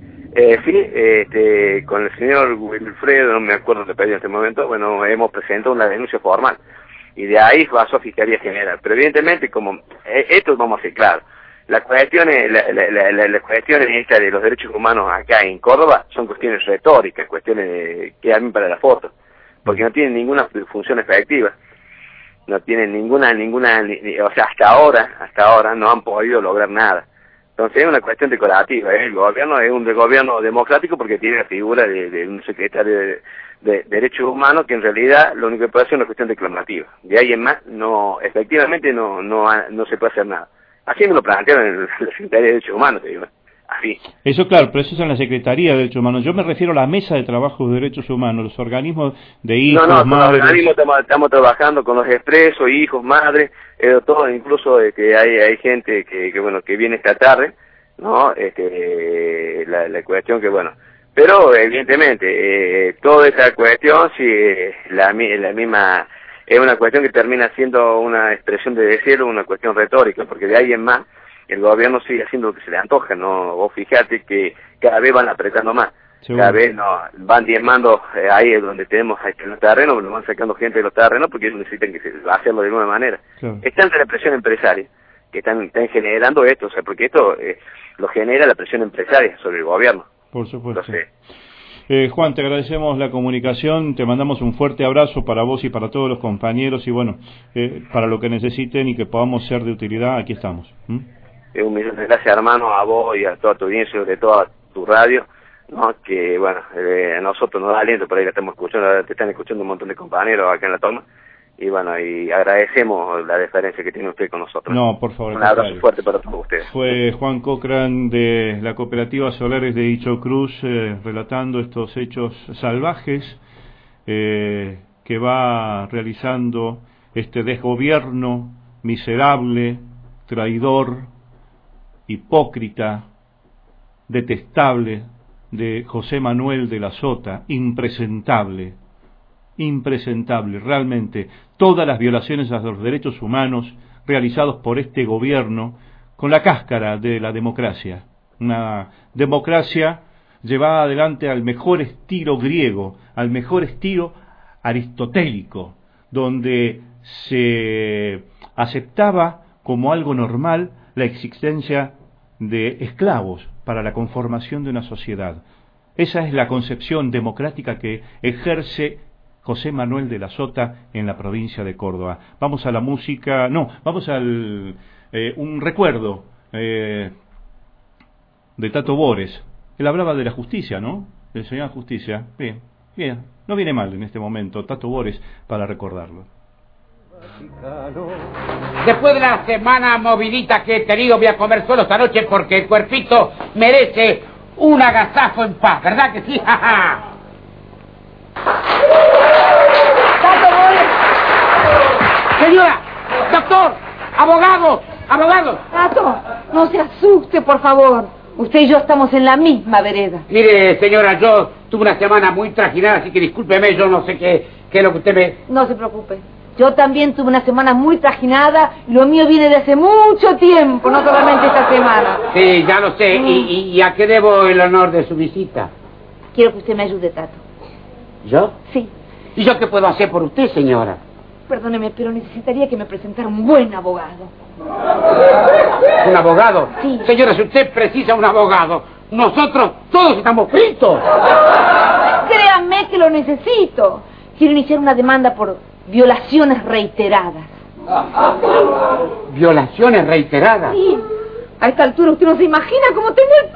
Sí, con el señor Wilfredo, no me acuerdo de pedir en este momento, bueno, hemos presentado una denuncia formal, y de ahí pasó a Fiscalía General, pero evidentemente, como esto vamos a ser claros, las cuestiones estas de los derechos humanos acá en Córdoba son cuestiones retóricas, cuestiones que a mí para la foto, porque no tienen ninguna función efectiva, no tienen ninguna, o sea, hasta ahora no han podido lograr nada. Entonces es una cuestión decorativa, el gobierno es un gobierno democrático porque tiene la figura de un secretario de Derechos Humanos que en realidad lo único que puede hacer es una cuestión declamativa. De ahí en más, efectivamente no se puede hacer nada. Así me lo plantearon en la Secretaría de Derechos Humanos, te digo. así. Eso claro, pero eso es en la Secretaría de Derechos Humanos. Yo me refiero a la Mesa de Trabajo de Derechos Humanos, los organismos de hijos, No, madres. ahora mismo estamos trabajando con los expresos, hijos, madres, todo, incluso que hay gente que viene esta tarde, ¿no? La cuestión que, bueno, pero evidentemente, toda esta cuestión, si la misma, es una cuestión que termina siendo una expresión de deseo, una cuestión retórica, porque de ahí en más, el gobierno sigue haciendo lo que se le antoja, ¿no? Vos fijate que cada vez van apretando más. Seguro. Cada vez van diezmando ahí es donde tenemos en los terrenos, nos van sacando gente de los terrenos porque ellos necesitan hacerlo de nueva manera. Claro. Es tanta la presión empresaria que están generando esto, o sea, porque esto lo genera la presión empresaria sobre el gobierno. Por supuesto. Entonces, Juan, te agradecemos la comunicación, te mandamos un fuerte abrazo para vos y para todos los compañeros y bueno, para lo que necesiten y que podamos ser de utilidad, aquí estamos. Un millón de gracias, hermano, a vos y a toda tu audiencia, de toda tu radio, ¿no? Que bueno, a nosotros nos da aliento, por ahí la estamos escuchando, te están escuchando un montón de compañeros acá en la toma, y bueno, y agradecemos la deferencia que tiene usted con nosotros. No, por favor. Un abrazo fuerte para todos ustedes. Fue Juan Cochran de la Cooperativa Solares de Icho Cruz relatando estos hechos salvajes que va realizando este desgobierno miserable, traidor, hipócrita, detestable de José Manuel de la Sota, impresentable, realmente, todas las violaciones a los derechos humanos realizados por este gobierno con la cáscara de la democracia, una democracia llevada adelante al mejor estilo griego, al mejor estilo aristotélico, donde se aceptaba como algo normal la existencia de esclavos para la conformación de una sociedad. Esa es la concepción democrática que ejerce José Manuel de la Sota en la provincia de Córdoba. Vamos a la música, vamos al un recuerdo de Tato Bores. Él hablaba de la justicia, ¿no? Del Señor Justicia. Bien, no viene mal en este momento Tato Bores para recordarlo. Después de la semana movidita que he tenido, voy a comer solo esta noche porque el cuerpito merece un agasajo en paz, ¿verdad que sí? Señora, doctor, abogado. Tato, no se asuste, por favor. Usted y yo estamos en la misma vereda. Mire, señora, yo tuve una semana muy trajinada, así que discúlpeme, yo no sé qué es lo que usted me... No se preocupe. Yo también tuve una semana muy trajinada y lo mío viene de hace mucho tiempo, no solamente esta semana. Sí, ya lo sé. ¿Y a qué debo el honor de su visita? Quiero que usted me ayude, Tato. ¿Yo? Sí. ¿Y yo qué puedo hacer por usted, señora? Perdóneme, pero necesitaría que me presentara un buen abogado. ¿Un abogado? Sí. Señora, si usted precisa un abogado, nosotros todos estamos fritos. Créanme que lo necesito. Quiero iniciar una demanda por violaciones reiteradas. ¿Violaciones reiteradas? Sí. A esta altura usted no se imagina cómo tengo el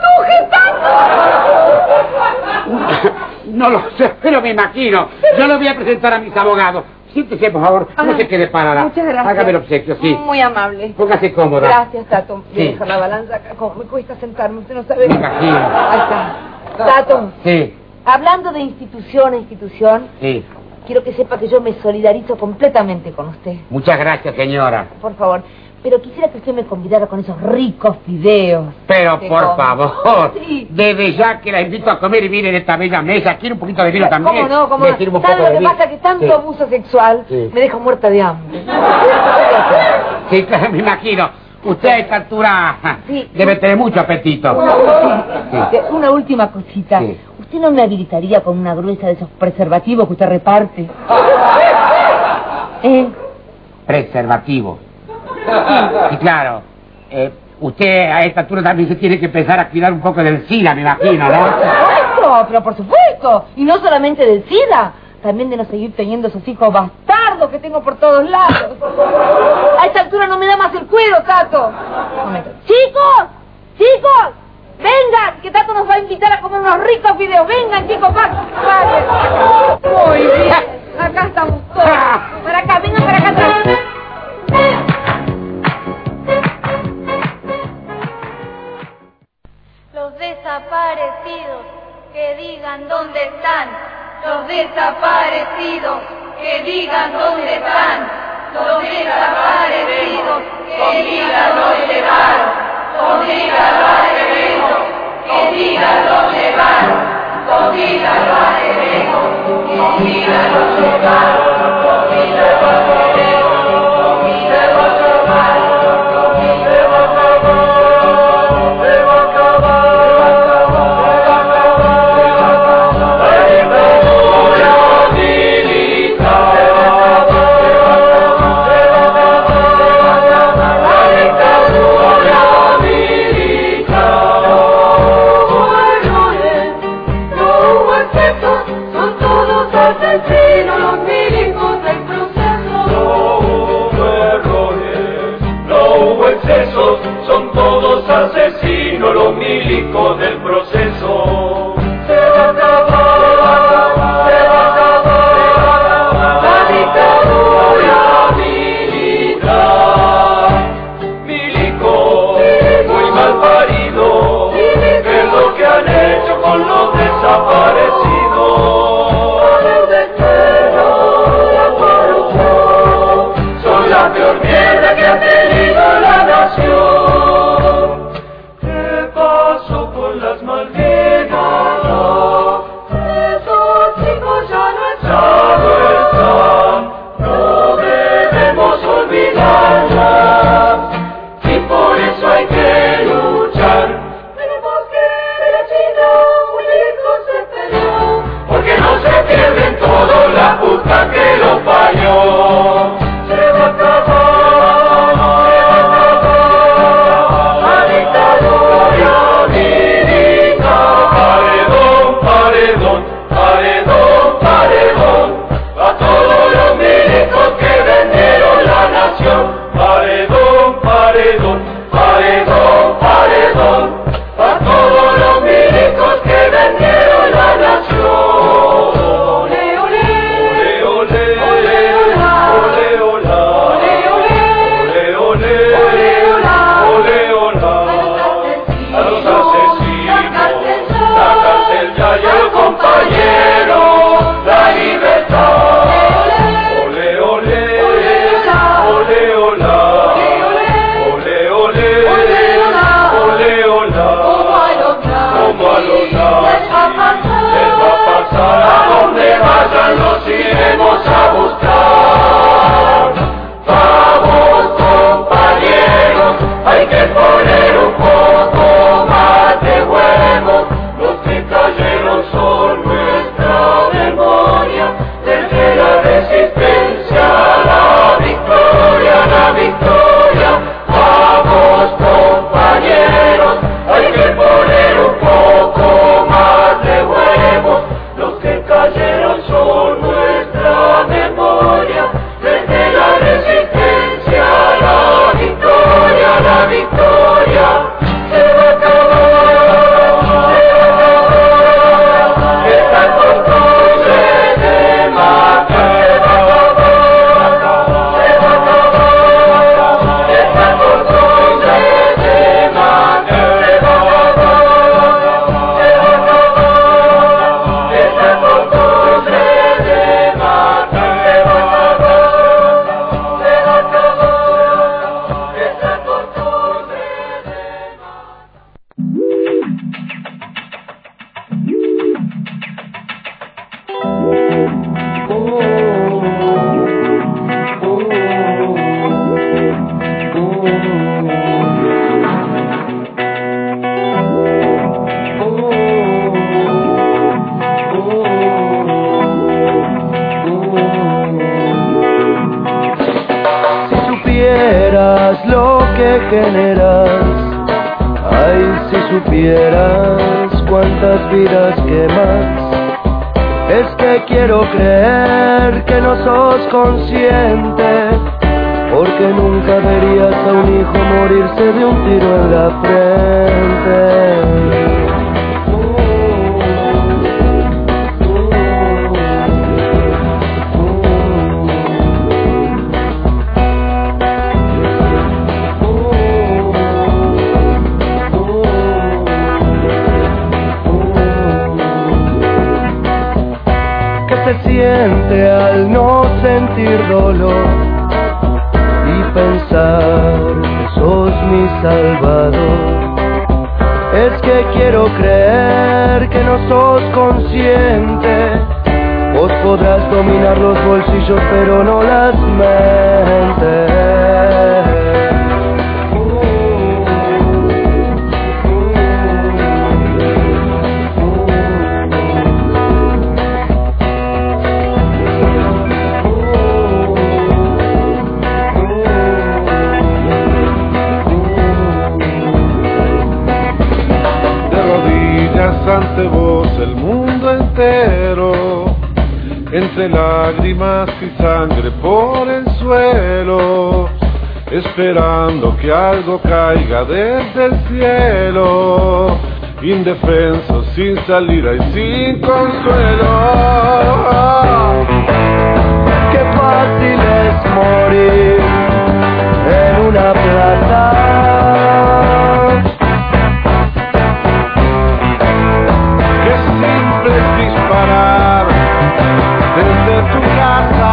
tuje, Tato. No lo sé, pero me imagino. Yo lo voy a presentar a mis abogados. Siéntese, por favor. No se quede parada. Muchas gracias. Hágame el obsequio, sí. Muy amable. Póngase cómoda. Gracias, Tato. Voy a Sí. dejar la balanza acá. Como me cuesta sentarme, usted no sabe. Me imagino. Ahí está. Tato. Sí. Hablando de institución a institución, Sí. quiero que sepa que yo me solidarizo completamente con usted. Muchas gracias, señora. Por favor. Pero quisiera que usted me convidara con esos ricos fideos. Pero que por come. favor, Sí. desde ya que la invito a comer y miren esta bella mesa. ¿Quiere un poquito de vino también? ¿Cómo no? ¿Cómo Le no? sirvo un ¿Sabe poco lo de que vino? pasa? Que tanto Sí. abuso sexual Sí. me deja muerta de hambre. Sí, claro, me imagino. Usted a esta altura debe tener mucho apetito. Una última cosita. Sí. ¿Usted no me habilitaría con una gruesa de esos preservativos que usted reparte? Preservativo. Y claro, usted a esta altura también se tiene que empezar a cuidar un poco del SIDA, me imagino, ¿no? Pero por supuesto. Y no solamente del SIDA, también de no seguir teniendo esos hijos bastardos que tengo por todos lados. A esta altura no me da más el cuero, Tato. Un momento. ¡Chicos! ¡Vengan! Que Tato nos va a invitar a comer unos ricos fideos. ¡Vengan, chicos! ¡Paren! Muy bien. Acá estamos todos. Para acá, vengan para acá atrás. Los dónde están los desaparecidos, que digan dónde están los desaparecidos, que digan dónde van, los desaparecidos, que digan dónde van, los desaparecidos, que digan dónde van, los desaparecidos. Son todos asesinos, los milicos del proceso. Se va a acabar, se va a acabar la dictadura militar. Milico, muy mal parido, ¿qué es lo que han hecho con los desaparecidos? Son la peor mierda que ha tenido la nación. ¿Qué pasó con las Malvinas? Esos chicos ya no están, no debemos olvidarlas, y por eso hay que luchar. Tenemos que ver a China, muy lejos se peleó, porque no se pierden todo la puta que lo parió. Se va a acabar. Paredón, paredón, paredón, paredón, a todos los milicos que vendieron la nación. Ole, ole, ole, ole, ole, ole, ole, ole, ole, ole, a los asesinos, la cárcel ya y el compañero, la libertad. Ole, ole, ole, ole. A donde vayan los iremos a buscar. Vamos compañeros, hay que poner un poco más de huevos. Los que cayeron son nuestra memoria, desde la resistencia a la victoria, la victoria. Vamos compañeros, hay que poner un poco más de huevos. Los que cayeron son nuestra memoria, desde la resistencia a la victoria, la victoria. Se va a acabar, esta costumbre de matar. Se va a acabar, esta costumbre de matar. Se va a acabar, esta costumbre de matar. Se va a acabar, esta costumbre de matar. Si supieras lo que generas, ay, si supieras cuántas vidas quemas. Es que quiero creer que no sos consciente, porque nunca verías a un hijo morirse de un tiro en la frente. se siente al no sentir dolor y pensar que sos mi salvador. Es que quiero creer que no sos consciente. Vos podrás dominar los bolsillos pero no las mentes. Ante vos el mundo entero, entre lágrimas y sangre por el suelo, esperando que algo caiga desde el cielo, indefenso, sin salida y sin consuelo. Qué fácil es morir en una plaza. Disparar desde tu casa.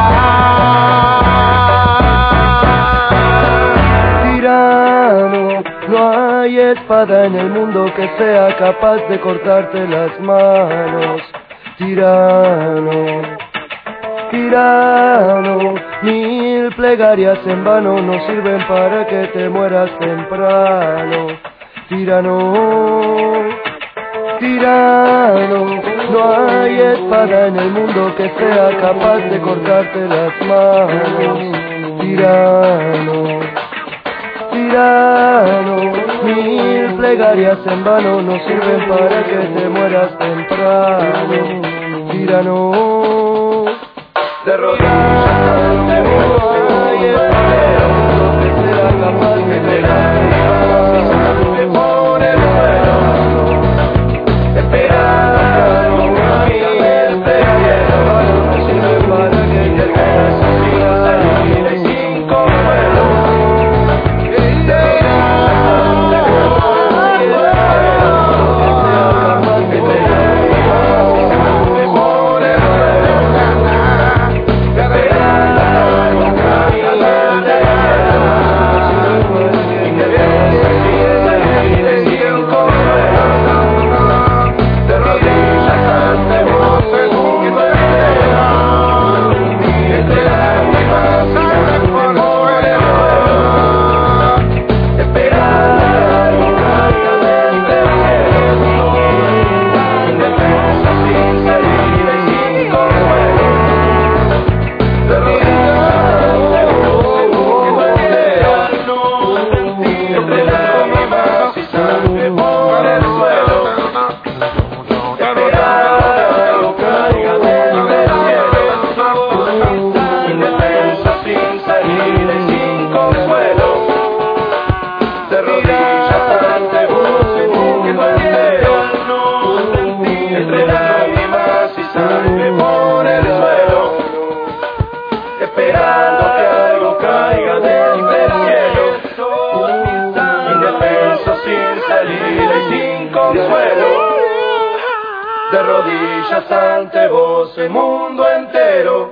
Tirano, no hay espada en el mundo que sea capaz de cortarte las manos. Tirano, tirano, mil plegarias en vano no sirven para que te mueras temprano. Tirano, tirano, no hay espada en el mundo que sea capaz de cortarte las manos. Tirano, tirano, mil plegarias en vano no sirven para que te mueras temprano. Tirano, de rodillas, no hay espada en el mundo que sea capaz de cortarte las manos. De rodillas ante vos el mundo entero.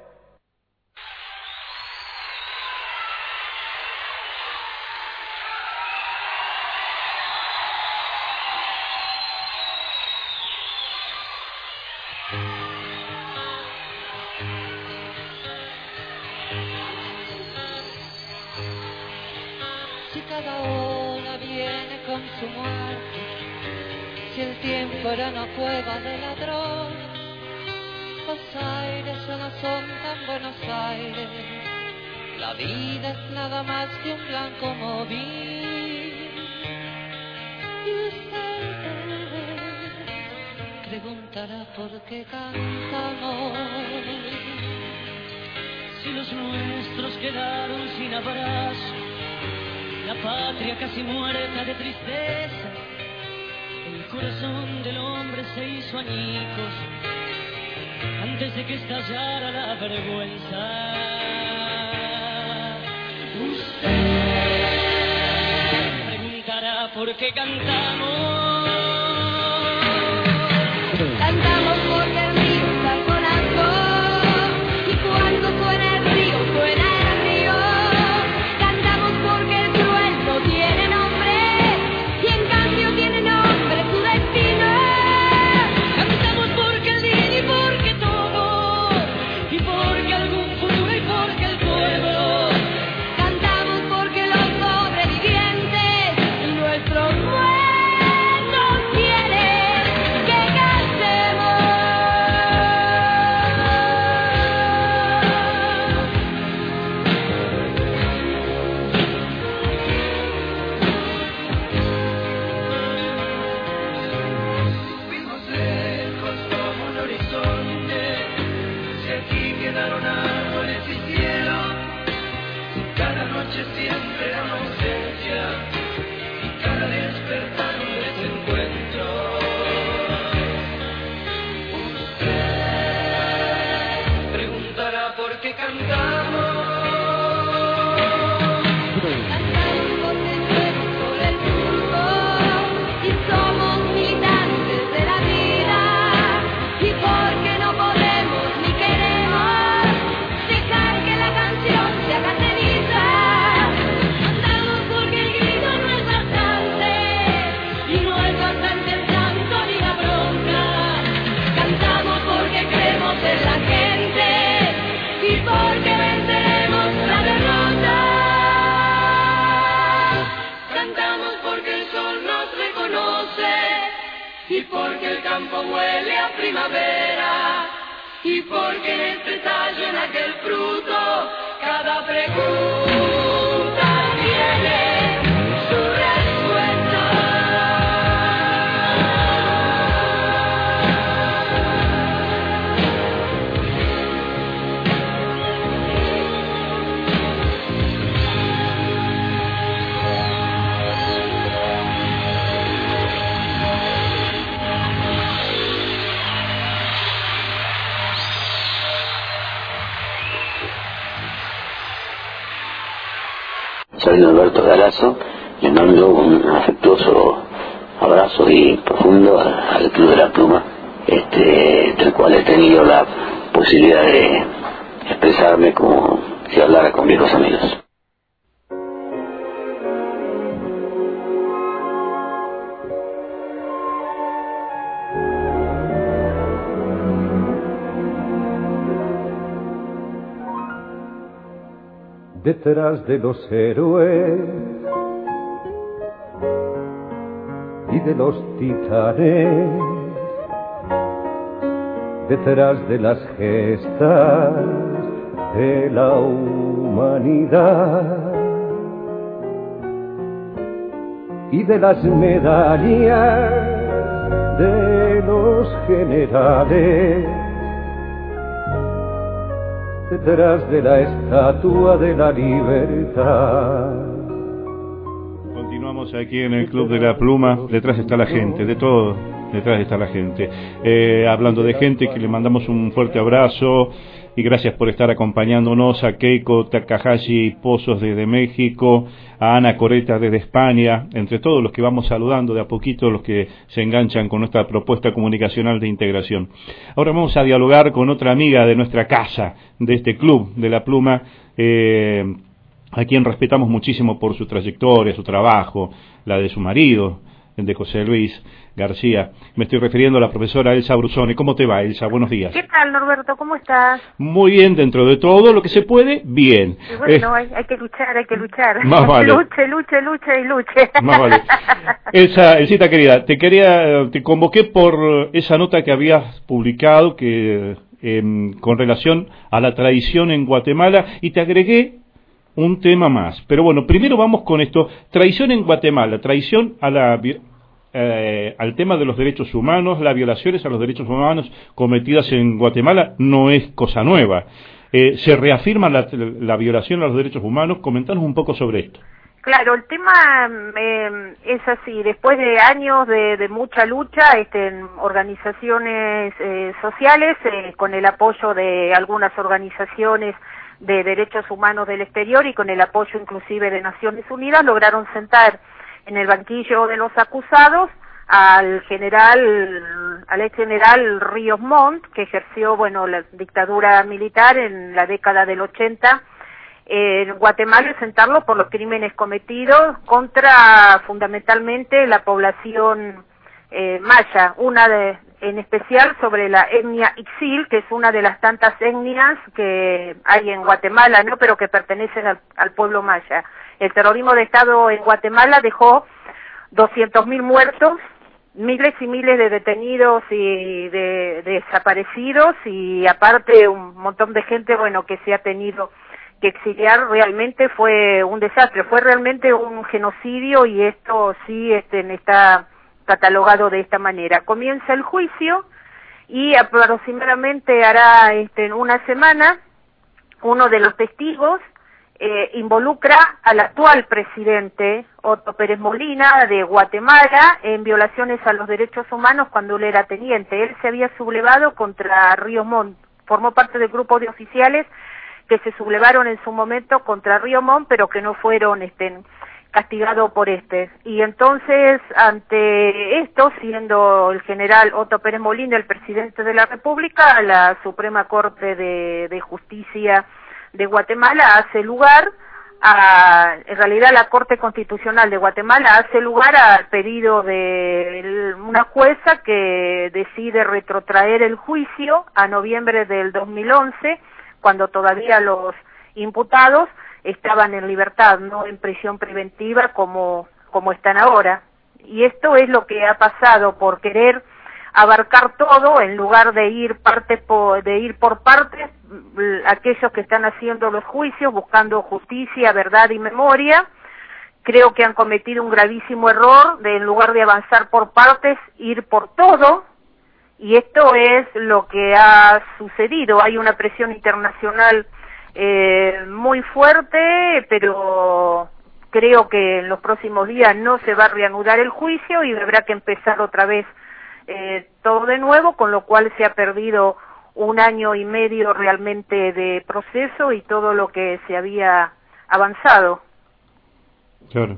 Si cada ola viene con su muerte, si el tiempo era una cueva de ladrón, los aires ya no son tan Buenos Aires, la vida es nada más que un blanco móvil. Y usted preguntará por qué cantamos, si los nuestros quedaron sin abrazo, la patria casi muerta de tristeza, el corazón del hombre se hizo añicos antes de que estallara la vergüenza. Usted preguntará por qué cantamos. Cantamos porque risa corazón. campo huele a primavera y porque en este tallo, en aquel fruto, cada pregunta tiene su respuesta. Soy Norberto Galazo, le mando un afectuoso abrazo y profundo al Club de la Pluma, del cual he tenido la posibilidad de expresarme como si hablara con viejos amigos. Detrás de los héroes y de los titanes, detrás de las gestas de la humanidad y de las medallas de los generales, detrás de la estatua de la libertad. Continuamos aquí en el Club de la Pluma. Detrás está la gente, de todo, detrás está la gente. Hablando de gente, que le mandamos un fuerte abrazo y gracias por estar acompañándonos. A Keiko Takahashi Pozos desde México, a Ana Coreta desde España, entre todos los que vamos saludando de a poquito, los que se enganchan con nuestra propuesta comunicacional de integración. Ahora vamos a dialogar con otra amiga de nuestra casa, de este Club de la Pluma, a quien respetamos muchísimo por su trayectoria, su trabajo, la de su marido, el de José Luis García. Me estoy refiriendo a la profesora Elsa Brusone. ¿Cómo te va, Elsa? Buenos días. ¿Qué tal, Norberto? ¿Cómo estás? Muy bien, dentro de todo lo que se puede, bien. Y bueno, hay que luchar, hay que luchar. Más vale. Luche. Más vale. Elsita querida, te convoqué por esa nota que habías publicado que con relación a la tradición en Guatemala, y te agregué un tema más. Pero bueno, primero vamos con esto. Traición en Guatemala, traición a al tema de los derechos humanos, las violaciones a los derechos humanos cometidas en Guatemala no es cosa nueva. Se reafirma la violación a los derechos humanos. Comentanos un poco sobre esto. Claro, el tema es así. Después de años de mucha lucha, en organizaciones sociales, con el apoyo de algunas organizaciones de derechos humanos del exterior y con el apoyo inclusive de Naciones Unidas, lograron sentar en el banquillo de los acusados al ex general Ríos Montt, que ejerció, la dictadura militar en la década del 80 en Guatemala, y sentarlo por los crímenes cometidos contra fundamentalmente la población maya, en especial sobre la etnia Ixil, que es una de las tantas etnias que hay en Guatemala, ¿no? Pero que pertenecen al pueblo maya. El terrorismo de Estado en Guatemala dejó 200.000 muertos, miles y miles de detenidos y de desaparecidos, y aparte un montón de gente, que se ha tenido que exiliar. Realmente fue un desastre, fue realmente un genocidio, y esto sí está catalogado de esta manera. Comienza el juicio y aproximadamente hará una semana uno de los testigos involucra al actual presidente Otto Pérez Molina de Guatemala en violaciones a los derechos humanos cuando él era teniente. Él se había sublevado contra Ríos Montt, formó parte del grupo de oficiales que se sublevaron en su momento contra Ríos Montt, pero que no fueron castigado por y entonces ante esto, siendo el general Otto Pérez Molina el presidente de la República, la Suprema Corte de Justicia de Guatemala hace lugar en realidad la Corte Constitucional de Guatemala hace lugar al pedido de una jueza que decide retrotraer el juicio a noviembre del 2011, cuando todavía los imputados estaban en libertad, no en prisión preventiva como están ahora. Y esto es lo que ha pasado por querer abarcar todo en lugar de ir por partes, aquellos que están haciendo los juicios, buscando justicia, verdad y memoria. Creo que han cometido un gravísimo error de, en lugar de avanzar por partes, ir por todo, y esto es lo que ha sucedido. Hay una presión internacional muy fuerte, pero creo que en los próximos días no se va a reanudar el juicio y habrá que empezar otra vez todo de nuevo, con lo cual se ha perdido 1 año y medio realmente de proceso y todo lo que se había avanzado. Claro.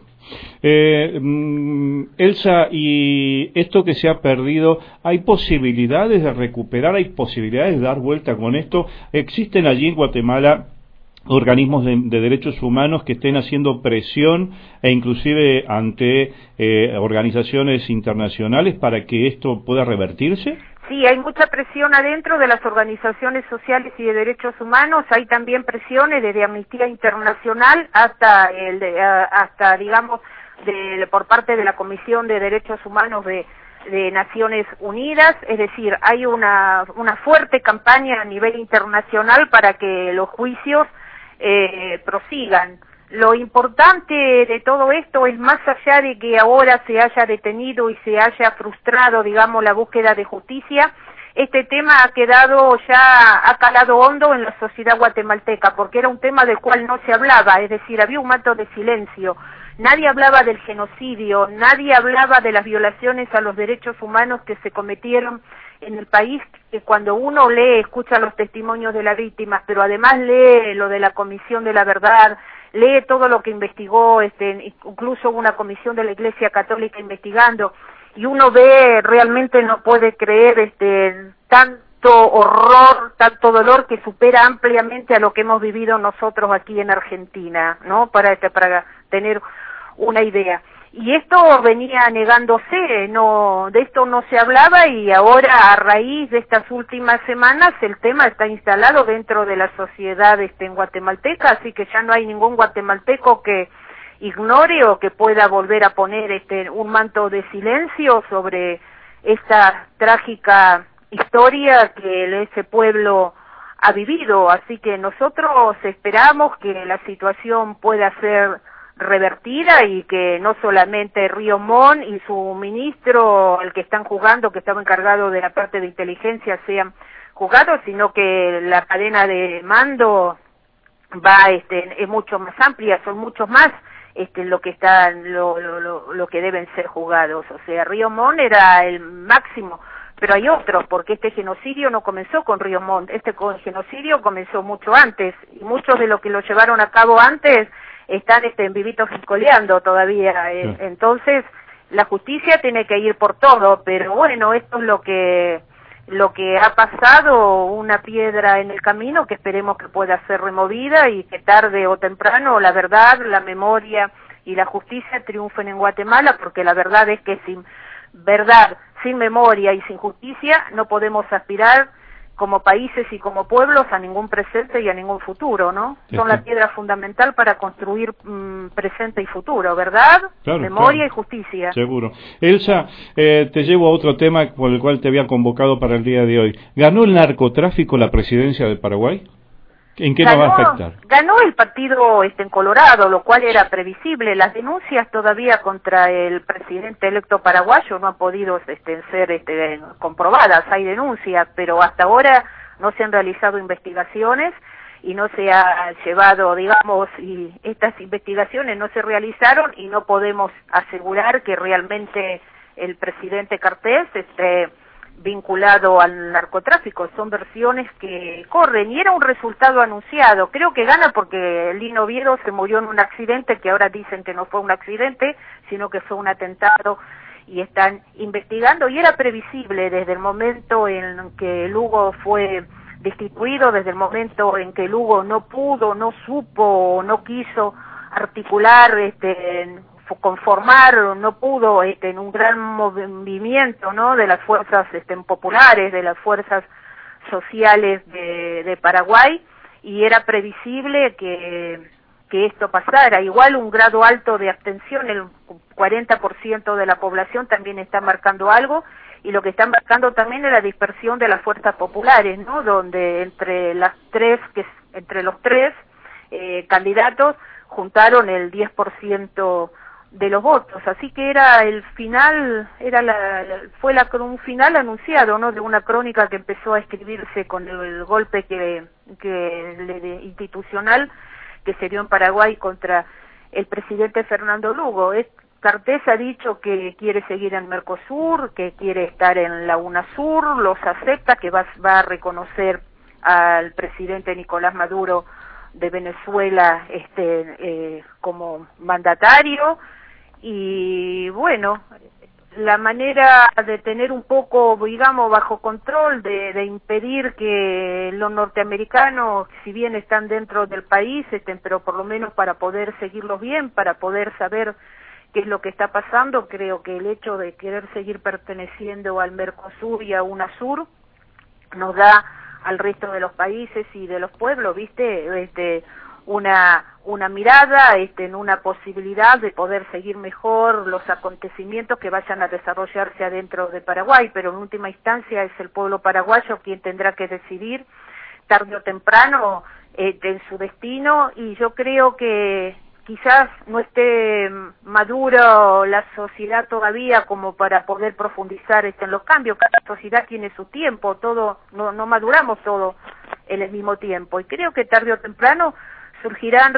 Elsa, y esto que se ha perdido, ¿hay posibilidades de recuperar? ¿Hay posibilidades de dar vuelta con esto? ¿Existen allí en Guatemala organismos de derechos humanos que estén haciendo presión e inclusive ante organizaciones internacionales para que esto pueda revertirse? Sí, hay mucha presión adentro de las organizaciones sociales y de derechos humanos. Hay también presiones desde Amnistía Internacional hasta digamos, por parte de la Comisión de Derechos Humanos de Naciones Unidas. Es decir, hay una fuerte campaña a nivel internacional para que los juicios prosigan. Lo importante de todo esto es, más allá de que ahora se haya detenido y se haya frustrado, digamos, la búsqueda de justicia, este tema ha calado hondo en la sociedad guatemalteca, porque era un tema del cual no se hablaba, es decir, había un manto de silencio. Nadie hablaba del genocidio, nadie hablaba de las violaciones a los derechos humanos que se cometieron en el país, que cuando uno escucha los testimonios de las víctimas, pero además lee lo de la Comisión de la Verdad, lee todo lo que investigó, incluso una comisión de la Iglesia Católica investigando, y uno ve, realmente no puede creer tanto horror, tanto dolor que supera ampliamente a lo que hemos vivido nosotros aquí en Argentina, ¿no? Para tener una idea. Y esto venía negándose, de esto no se hablaba, y ahora, a raíz de estas últimas semanas, el tema está instalado dentro de la sociedad guatemalteca, así que ya no hay ningún guatemalteco que ignore o que pueda volver a poner un manto de silencio sobre esta trágica historia que ese pueblo ha vivido. Así que nosotros esperamos que la situación pueda ser revertida y que no solamente Río Montt y su ministro, el que están juzgando, que estaba encargado de la parte de inteligencia, sean juzgados, sino que la cadena de mando es mucho más amplia, son muchos más lo que deben ser juzgados. O sea, Río Montt era el máximo, pero hay otros, porque este genocidio no comenzó con Río Montt, genocidio comenzó mucho antes, y muchos de los que lo llevaron a cabo antes están vivitos coleando todavía. Entonces la justicia tiene que ir por todo, pero bueno, esto es lo que ha pasado, una piedra en el camino que esperemos que pueda ser removida y que tarde o temprano la verdad, la memoria y la justicia triunfen en Guatemala, porque la verdad es que sin verdad, sin memoria y sin justicia no podemos aspirar como países y como pueblos a ningún presente y a ningún futuro, ¿no? Son la piedra fundamental para construir presente y futuro, ¿verdad? Claro, memoria y justicia. Seguro. Elsa, te llevo a otro tema por el cual te había convocado para el día de hoy. ¿Ganó el narcotráfico la presidencia de Paraguay? ¿En qué nos va a afectar? Ganó el partido en Colorado, lo cual era previsible. Las denuncias todavía contra el presidente electo paraguayo no han podido ser comprobadas. Hay denuncias, pero hasta ahora no se han realizado investigaciones y no se ha llevado, digamos, y estas investigaciones no se realizaron y no podemos asegurar que realmente el presidente Cartés esté vinculado al narcotráfico. Son versiones que corren y era un resultado anunciado. Creo que gana porque Lino Oviedo se murió en un accidente que ahora dicen que no fue un accidente, sino que fue un atentado, y están investigando, y era previsible desde el momento en que Lugo fue destituido, desde el momento en que Lugo no pudo, no supo, no quiso articular conformar, no pudo en un gran movimiento, ¿no?, de las fuerzas populares, de las fuerzas sociales de Paraguay, y era previsible que esto pasara. Igual un grado alto de abstención, el 40% de la población también está marcando algo, y lo que están marcando también es la dispersión de las fuerzas populares, ¿no? Donde entre los tres candidatos juntaron el 10% de los votos, así que era el final, fue un final anunciado, ¿no? De una crónica que empezó a escribirse con el golpe institucional que se dio en Paraguay contra el presidente Fernando Lugo. Cartes ha dicho que quiere seguir en Mercosur, que quiere estar en la UNASUR, los acepta, que va a reconocer al presidente Nicolás Maduro de Venezuela como mandatario. Y bueno, la manera de tener un poco, digamos, bajo control, de impedir que los norteamericanos, si bien están dentro del país, pero por lo menos para poder seguirlos bien, para poder saber qué es lo que está pasando, creo que el hecho de querer seguir perteneciendo al Mercosur y a UNASUR nos da al resto de los países y de los pueblos, ¿viste? Una mirada en una posibilidad de poder seguir mejor los acontecimientos que vayan a desarrollarse adentro de Paraguay, pero en última instancia es el pueblo paraguayo quien tendrá que decidir tarde o temprano en su destino, y yo creo que quizás no esté maduro la sociedad todavía como para poder profundizar en los cambios. Cada sociedad tiene su tiempo, todo no maduramos todo en el mismo tiempo, y creo que tarde o temprano surgirán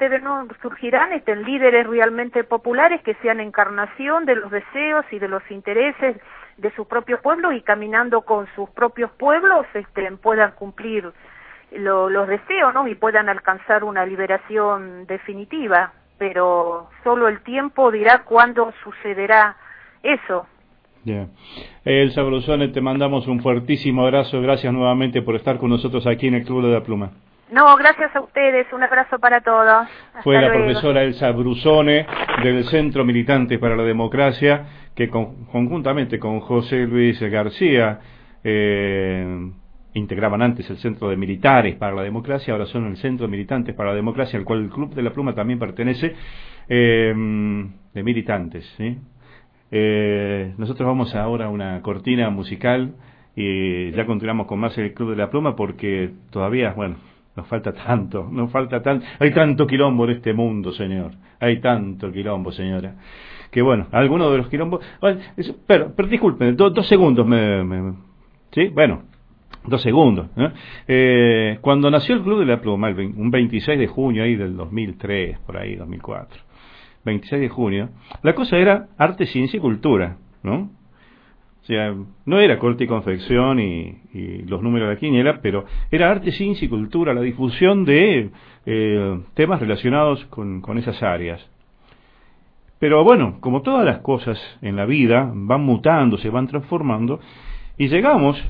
líderes realmente populares que sean encarnación de los deseos y de los intereses de sus propios pueblos, y caminando con sus propios pueblos puedan cumplir los deseos, ¿no? Y puedan alcanzar una liberación definitiva, pero solo el tiempo dirá cuándo sucederá eso. Yeah. Elsa Brusone, te mandamos un fuertísimo abrazo, gracias nuevamente por estar con nosotros aquí en el Club de la Pluma. No, gracias a ustedes, un abrazo para todos. Fue Hasta la luego. profesora Elsa Brusone del Centro Militantes para la Democracia, que conjuntamente con José Luis García integraban antes el Centro de Militares para la Democracia, ahora son el Centro de Militantes para la Democracia, al cual el Club de la Pluma también pertenece, de militantes, ¿sí? Nosotros vamos ahora a una cortina musical y ya continuamos con más el Club de la Pluma, porque todavía, bueno, nos falta tanto, hay tanto quilombo en este mundo, señor, hay tanto quilombo, señora, que bueno, algunos de los quilombos, bueno, pero disculpen, dos segundos, ¿sí? Bueno, 2 segundos, ¿eh? Cuando nació el Club de la Pluma, un 26 de junio ahí del 2003, por ahí, 2004, 26 de junio, la cosa era arte, ciencia y cultura, ¿no? O sea, no era corte y confección y los números de la quiniela, pero era arte, ciencia y cultura, la difusión de temas relacionados con esas áreas. Pero bueno, como todas las cosas en la vida, van mutando, se van transformando, y llegamos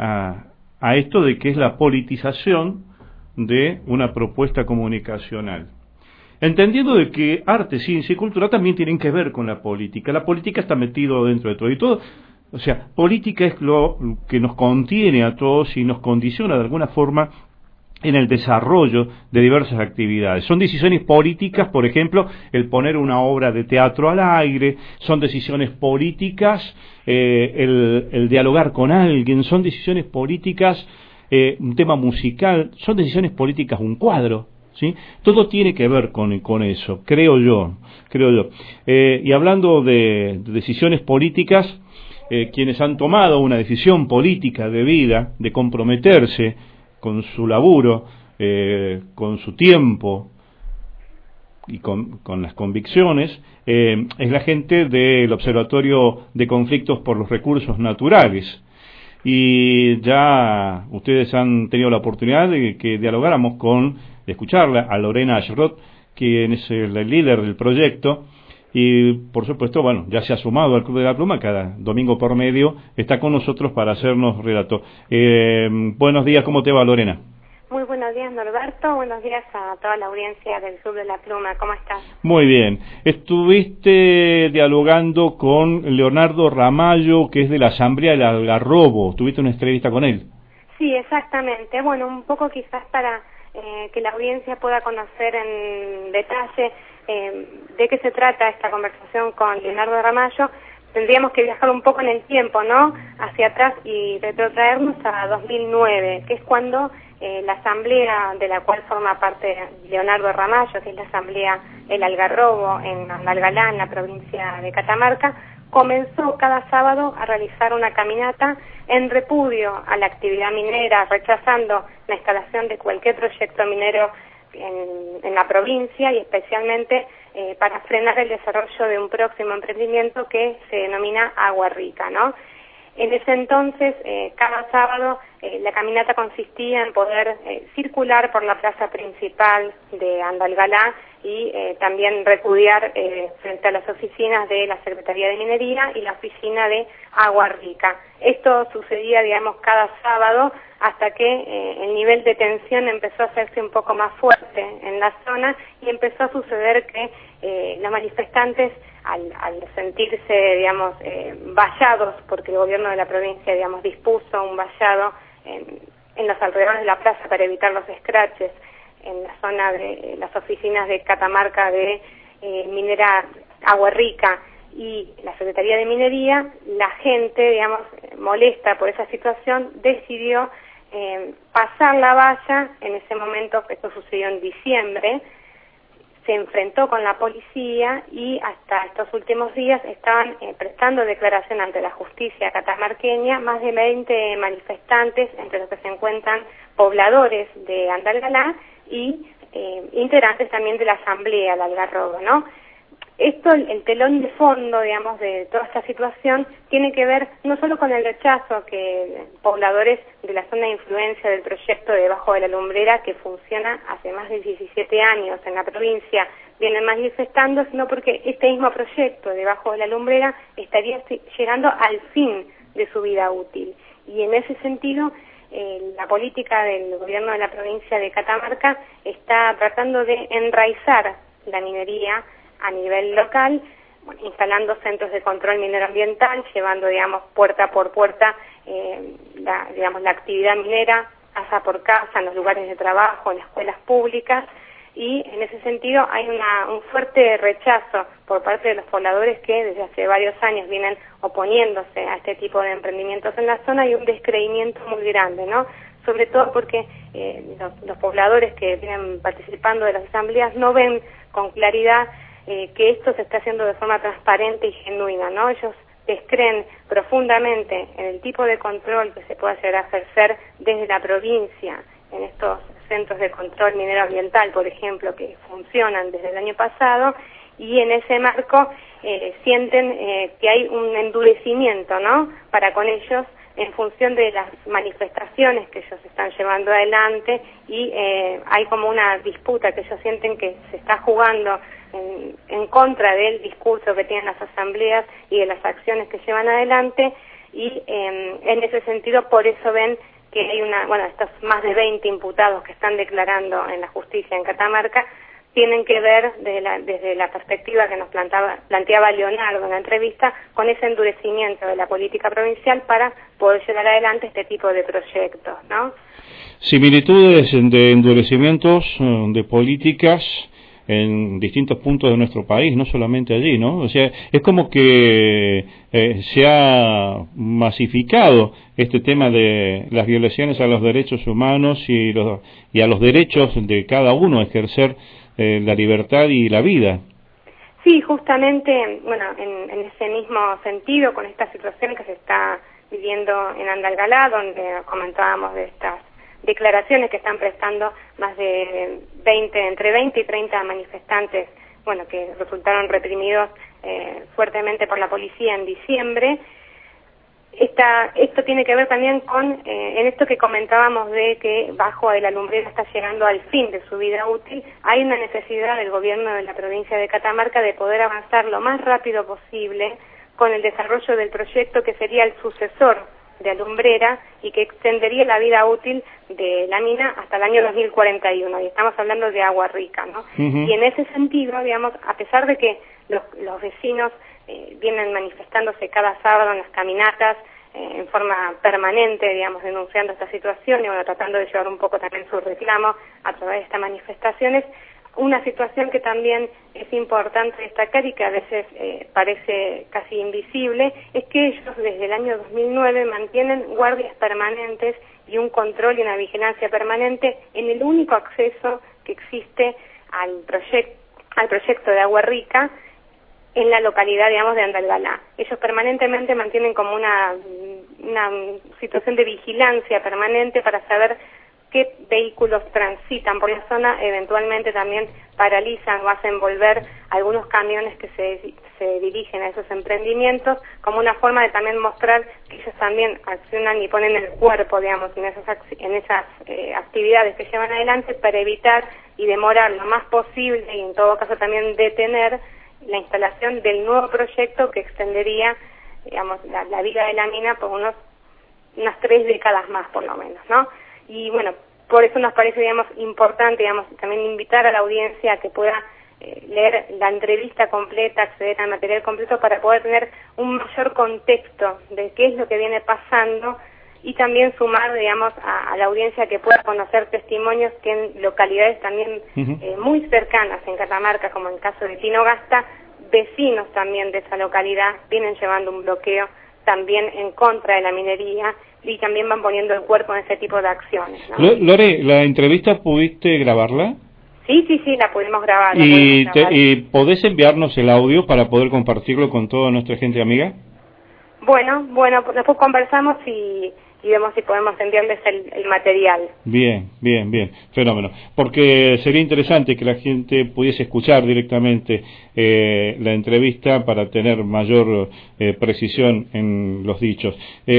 a esto de que es la politización de una propuesta comunicacional. Entendiendo de que arte, ciencia y cultura también tienen que ver con la política. La política está metido dentro de todo y todo. O sea, política es lo que nos contiene a todos y nos condiciona de alguna forma en el desarrollo de diversas actividades. Son decisiones políticas, por ejemplo, el poner una obra de teatro al aire, son decisiones políticas el dialogar con alguien, son decisiones políticas un tema musical, son decisiones políticas un cuadro, ¿sí? Todo tiene que ver con eso, creo yo. Y hablando de decisiones políticas, quienes han tomado una decisión política de vida, de comprometerse con su laburo, con su tiempo y con las convicciones, es la gente del Observatorio de Conflictos por los Recursos Naturales. Y ya ustedes han tenido la oportunidad de que dialogáramos de escucharla a Lorena Ashrot, quien es el líder del proyecto, y por supuesto, bueno, ya se ha sumado al Club de la Pluma, cada domingo por medio está con nosotros para hacernos relato. Buenos días, ¿cómo te va, Lorena? Muy buenos días, Norberto, buenos días a toda la audiencia del Club de la Pluma, ¿cómo estás? Muy bien, estuviste dialogando con Leonardo Ramallo, que es de la Asamblea del Algarrobo, tuviste una entrevista con él. Sí, exactamente, bueno, un poco quizás para que la audiencia pueda conocer en detalle de qué se trata esta conversación con Leonardo Ramallo. tendríamos que viajar un poco en el tiempo, ¿no? Hacia atrás y retrotraernos a 2009, que es cuando la asamblea de la cual forma parte Leonardo Ramallo, que es la asamblea El Algarrobo en Andalgalá, en la provincia de Catamarca, comenzó cada sábado a realizar una caminata en repudio a la actividad minera, rechazando la instalación de cualquier proyecto minero en la provincia y especialmente para frenar el desarrollo de un próximo emprendimiento que se denomina Agua Rica, ¿no? En ese entonces, cada sábado, la caminata consistía en poder circular por la plaza principal de Andalgalá y también repudiar frente a las oficinas de la Secretaría de Minería y la oficina de Agua Rica. Esto sucedía, digamos, cada sábado hasta que el nivel de tensión empezó a hacerse un poco más fuerte en la zona y empezó a suceder que los manifestantes, al sentirse, digamos, vallados, porque el gobierno de la provincia, digamos, dispuso un vallado en los alrededores de la plaza para evitar los escraches en la zona de las oficinas de Catamarca de Minera Agua Rica y la Secretaría de Minería, la gente, digamos, molesta por esa situación, decidió pasar la valla. En ese momento, esto sucedió en diciembre, se enfrentó con la policía y hasta estos últimos días estaban prestando declaración ante la justicia catamarqueña más de 20 manifestantes, entre los que se encuentran pobladores de Andalgalá y integrantes también de la asamblea, el Algarrobo, ¿no? Esto, el telón de fondo, digamos, de toda esta situación, tiene que ver no solo con el rechazo que pobladores de la zona de influencia del proyecto Debajo de la Lumbrera, que funciona hace más de 17 años en la provincia, vienen manifestando, sino porque este mismo proyecto Debajo de la Lumbrera estaría llegando al fin de su vida útil. Y en ese sentido, la política del gobierno de la provincia de Catamarca está tratando de enraizar la minería a nivel local, instalando centros de control minero ambiental, llevando, digamos, puerta por puerta, la actividad minera, casa por casa, en los lugares de trabajo, en las escuelas públicas, y en ese sentido hay un fuerte rechazo por parte de los pobladores que desde hace varios años vienen oponiéndose a este tipo de emprendimientos en la zona y un descreimiento muy grande, ¿no? Sobre todo porque los pobladores que vienen participando de las asambleas no ven con claridad que esto se está haciendo de forma transparente y genuina, ¿no? Ellos descreen profundamente en el tipo de control que se puede llegar a ejercer desde la provincia en estos centros de control minero ambiental, por ejemplo, que funcionan desde el año pasado, y en ese marco sienten que hay un endurecimiento, ¿no?, para con ellos en función de las manifestaciones que ellos están llevando adelante, y hay como una disputa que ellos sienten que se está jugando en contra del discurso que tienen las asambleas y de las acciones que llevan adelante, y en ese sentido por eso ven que hay estos más de 20 imputados que están declarando en la justicia en Catamarca, tienen que ver desde la perspectiva que nos planteaba Leonardo en la entrevista, con ese endurecimiento de la política provincial para poder llevar adelante este tipo de proyectos, ¿no? Similitudes de endurecimientos de políticas en distintos puntos de nuestro país, no solamente allí, ¿no? O sea, es como que se ha masificado este tema de las violaciones a los derechos humanos y a los derechos de cada uno a ejercer la libertad y la vida. Sí, justamente, en ese mismo sentido, con esta situación que se está viviendo en Andalgalá, donde comentábamos de estas declaraciones que están prestando más de entre 20 y 30 manifestantes, que resultaron reprimidos fuertemente por la policía en diciembre. Esto tiene que ver también con en esto que comentábamos de que Bajo de la Lumbrera está llegando al fin de su vida útil. Hay una necesidad del gobierno de la provincia de Catamarca de poder avanzar lo más rápido posible con el desarrollo del proyecto que sería el sucesor de Alumbrera y que extendería la vida útil de la mina hasta el año 2041, y estamos hablando de Agua Rica, ¿no? Y en ese sentido, digamos, a pesar de que los vecinos vienen manifestándose cada sábado en las caminatas en forma permanente, digamos, denunciando esta situación y tratando de llevar un poco también su reclamo a través de estas manifestaciones, Una situación que también es importante destacar y que a veces parece casi invisible es que ellos desde el año 2009 mantienen guardias permanentes y un control y una vigilancia permanente en el único acceso que existe al proyecto de Agua Rica en la localidad, digamos, de Andalgalá. Ellos permanentemente mantienen como una situación de vigilancia permanente para saber qué vehículos transitan por la zona, eventualmente también paralizan o hacen volver algunos camiones que se dirigen a esos emprendimientos, como una forma de también mostrar que ellos también accionan y ponen el cuerpo, digamos, en esas actividades que llevan adelante para evitar y demorar lo más posible y en todo caso también detener la instalación del nuevo proyecto que extendería, digamos, la vida de la mina por unas 3 décadas más por lo menos, ¿no? Y bueno, por eso nos parece, digamos, importante, digamos, también invitar a la audiencia a que pueda leer la entrevista completa, acceder al material completo para poder tener un mayor contexto de qué es lo que viene pasando y también sumar, digamos, a la audiencia que pueda conocer testimonios que en localidades también muy cercanas en Catamarca, como en el caso de Tinogasta, vecinos también de esa localidad vienen llevando un bloqueo también en contra de la minería y también van poniendo el cuerpo en ese tipo de acciones, ¿no? Lore, ¿la entrevista pudiste grabarla? Sí, la pudimos grabar. ¿Y podés enviarnos el audio para poder compartirlo con toda nuestra gente amiga? Bueno, después conversamos y vemos si podemos enviarles el material. Bien, fenómeno. Porque sería interesante que la gente pudiese escuchar directamente la entrevista para tener mayor precisión en los dichos.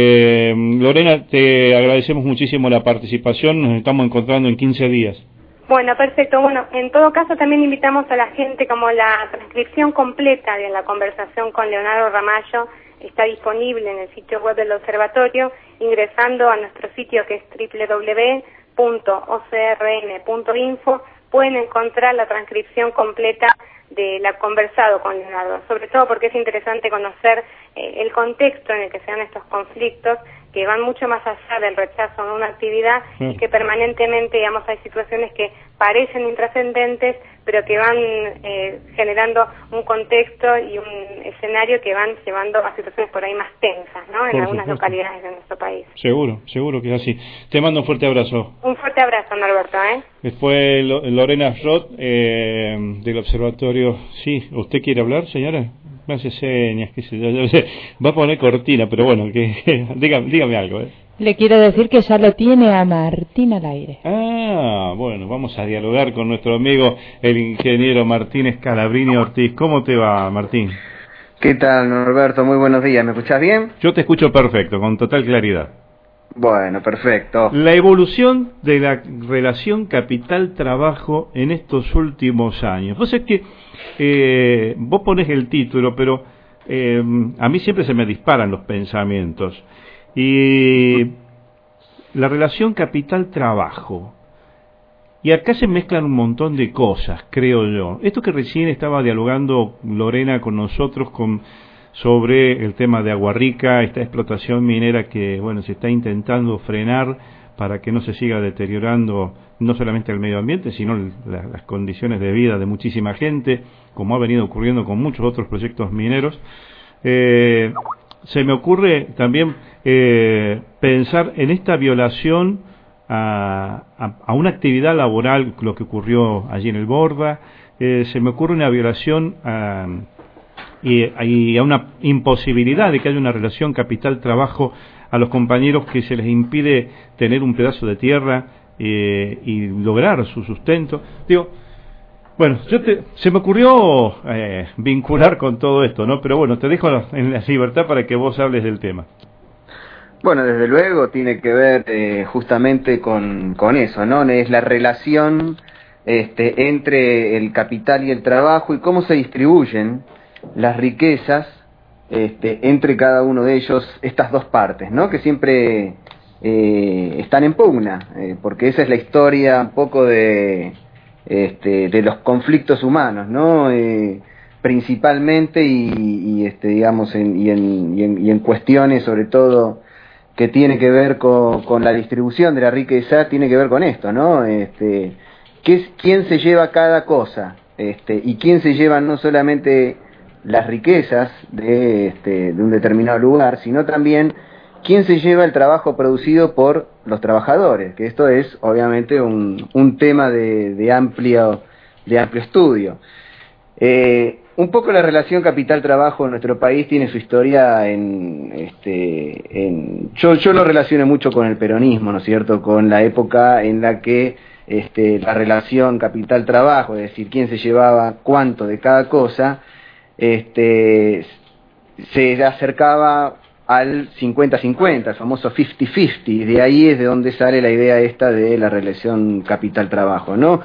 Lorena, te agradecemos muchísimo la participación, nos estamos encontrando en 15 días. Bueno, perfecto. Bueno, en todo caso también invitamos a la gente, como la transcripción completa de la conversación con Leonardo Ramallo está disponible en el sitio web del observatorio, ingresando a nuestro sitio que es www.ocrn.info, pueden encontrar la transcripción completa de la conversado con Leonardo, sobre todo porque es interesante conocer el contexto en el que se dan estos conflictos, que van mucho más allá del rechazo a una actividad y que permanentemente, digamos, hay situaciones que parecen intrascendentes, pero que van generando un contexto y un escenario que van llevando a situaciones por ahí más tensas, ¿no? En algunas localidades de nuestro país. Seguro que es así. Te mando un fuerte abrazo. Un fuerte abrazo, Norberto, Después Lorena Roth, del observatorio. Sí, ¿usted quiere hablar, señora? Me hace señas, qué sé yo, va a poner cortina, pero bueno, que dígame algo, Le quiero decir que ya lo tiene a Martín al aire. Bueno, vamos a dialogar con nuestro amigo, el ingeniero Martín Scalabrini Ortiz. ¿Cómo te va, Martín? ¿Qué tal, Norberto? Muy buenos días, ¿me escuchás bien? Yo te escucho perfecto, con total claridad. Bueno, perfecto. La evolución de la relación capital-trabajo en estos últimos años. Vos es que vos ponés el título, pero a mí siempre se me disparan los pensamientos. Y la relación capital-trabajo. Y acá se mezclan un montón de cosas, creo yo. Esto que recién estaba dialogando Lorena con nosotros sobre el tema de Agua Rica, esta explotación minera que, bueno, se está intentando frenar para que no se siga deteriorando no solamente el medio ambiente, sino las condiciones de vida de muchísima gente, como ha venido ocurriendo con muchos otros proyectos mineros. Se me ocurre también pensar en esta violación a una actividad laboral, lo que ocurrió allí en el Borda. Se me ocurre una violación y a una imposibilidad de que haya una relación capital-trabajo a los compañeros, que se les impide tener un pedazo de tierra y lograr su sustento. Digo, bueno, se me ocurrió vincular con todo esto, ¿no? Pero bueno, te dejo en la libertad para que vos hables del tema. Bueno, desde luego tiene que ver justamente con eso, ¿no? Es la relación entre el capital y el trabajo y cómo se distribuyen las riquezas entre cada uno de ellos, estas dos partes, ¿no? Que siempre están en pugna, porque esa es la historia un poco de los conflictos humanos, ¿no? Principalmente digamos en cuestiones sobre todo que tiene que ver con la distribución de la riqueza, tiene que ver con esto, ¿no? quién se lleva cada cosa, y quién se lleva no solamente las riquezas de un determinado lugar, sino también quién se lleva el trabajo producido por los trabajadores, que esto es obviamente un tema de amplio estudio. Un poco la relación capital-trabajo en nuestro país tiene su historia yo lo relaciono mucho con el peronismo, ¿no es cierto?, con la época en la que la relación capital-trabajo, es decir, quién se llevaba cuánto de cada cosa, se acercaba al 50-50, el famoso 50-50, de ahí es de donde sale la idea esta de la relación capital-trabajo, ¿no?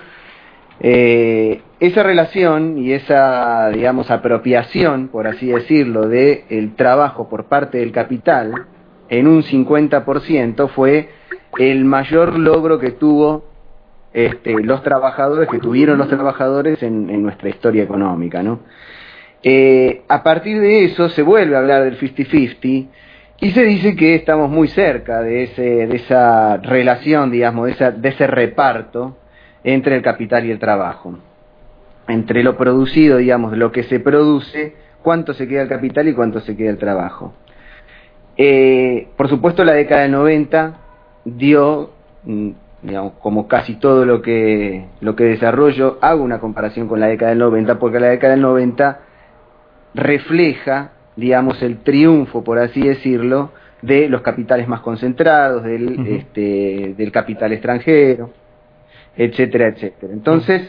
Esa relación y esa, digamos, apropiación, por así decirlo, del trabajo por parte del capital en un 50% fue el mayor logro que tuvo los trabajadores, que tuvieron los trabajadores en nuestra historia económica, ¿no? A partir de eso se vuelve a hablar del 50-50 y se dice que estamos muy cerca de esa relación, digamos, de ese reparto entre el capital y el trabajo, entre lo producido, digamos, lo que se produce, cuánto se queda el capital y cuánto se queda el trabajo. Por supuesto, la década del 90 dio, digamos, como casi todo lo que desarrollo, hago una comparación con la década del 90, porque la década del 90 refleja, digamos, el triunfo, por así decirlo, de los capitales más concentrados, del capital extranjero, etcétera, etcétera. Entonces,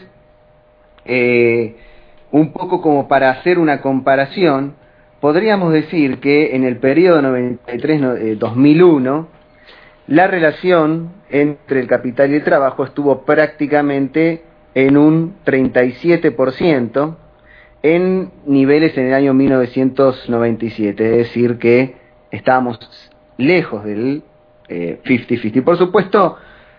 un poco como para hacer una comparación, podríamos decir que en el periodo 93-2001, la relación entre el capital y el trabajo estuvo prácticamente en un 37%, en niveles en el año 1997, es decir que estábamos lejos del 50-50. Por supuesto,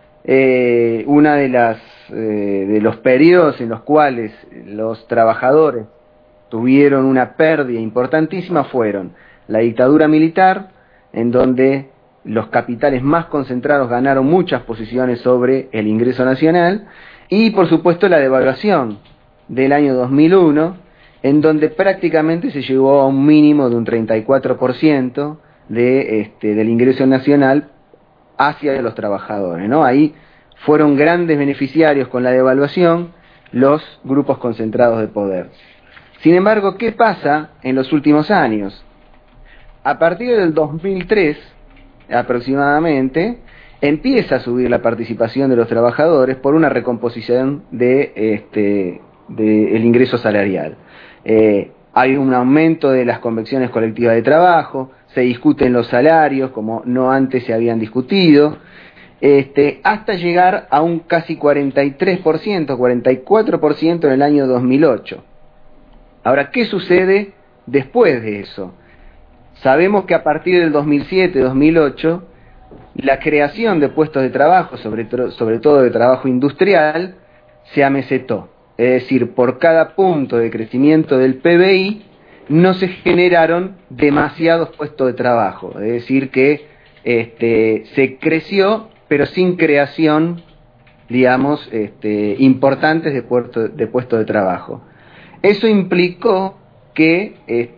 una de los periodos en los cuales los trabajadores tuvieron una pérdida importantísima fueron la dictadura militar, en donde los capitales más concentrados ganaron muchas posiciones sobre el ingreso nacional, y por supuesto la devaluación del año 2001, en donde prácticamente se llegó a un mínimo de un 34% del ingreso nacional hacia los trabajadores, ¿no? Ahí fueron grandes beneficiarios con la devaluación los grupos concentrados de poder. Sin embargo, ¿qué pasa en los últimos años? A partir del 2003, aproximadamente, empieza a subir la participación de los trabajadores por una recomposición del ingreso salarial. Hay un aumento de las convenciones colectivas de trabajo, se discuten los salarios como no antes se habían discutido, hasta llegar a un casi 43%, 44% en el año 2008. Ahora, ¿qué sucede después de eso? Sabemos que a partir del 2007-2008, la creación de puestos de trabajo, sobre todo de trabajo industrial, se amesetó. Es decir, por cada punto de crecimiento del PBI, no se generaron demasiados puestos de trabajo. Es decir, que se creció, pero sin creación, digamos, importantes de puestos de trabajo. Eso implicó que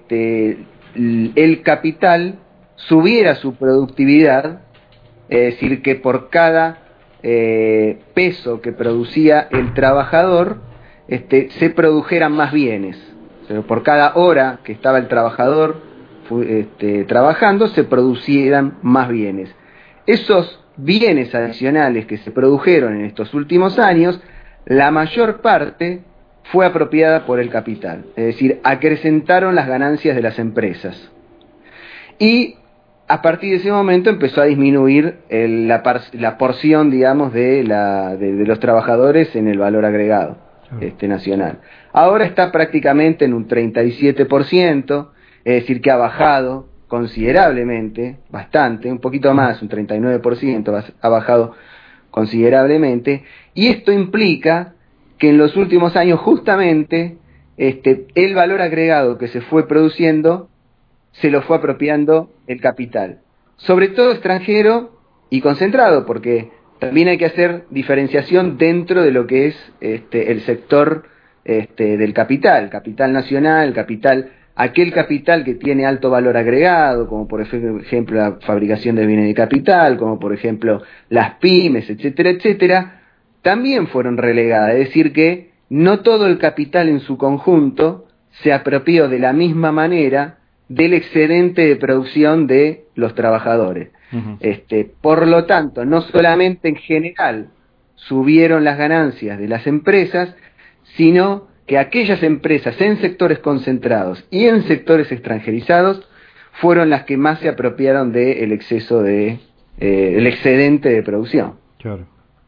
el capital subiera su productividad, es decir, que por cada peso que producía el trabajador, se produjeran más bienes. O sea, por cada hora que estaba el trabajador trabajando, se producieran más bienes. Esos bienes adicionales que se produjeron en estos últimos años, la mayor parte fue apropiada por el capital, es decir, acrecentaron las ganancias de las empresas. Y a partir de ese momento empezó a disminuir la porción, digamos, de los trabajadores en el valor agregado nacional. Ahora está prácticamente en un 37%, es decir, que ha bajado considerablemente, bastante, un poquito más, un 39%, ha bajado considerablemente, y esto implica que en los últimos años justamente el valor agregado que se fue produciendo se lo fue apropiando el capital, sobre todo extranjero y concentrado, porque también hay que hacer diferenciación dentro de lo que es el sector del capital nacional, aquel capital que tiene alto valor agregado, como por ejemplo la fabricación de bienes de capital, como por ejemplo las pymes, etcétera, etcétera, también fueron relegadas. Es decir, que no todo el capital en su conjunto se apropió de la misma manera del excedente de producción de los trabajadores. Por lo tanto, no solamente en general subieron las ganancias de las empresas, sino que aquellas empresas en sectores concentrados y en sectores extranjerizados fueron las que más se apropiaron del exceso de el excedente de producción. Claro.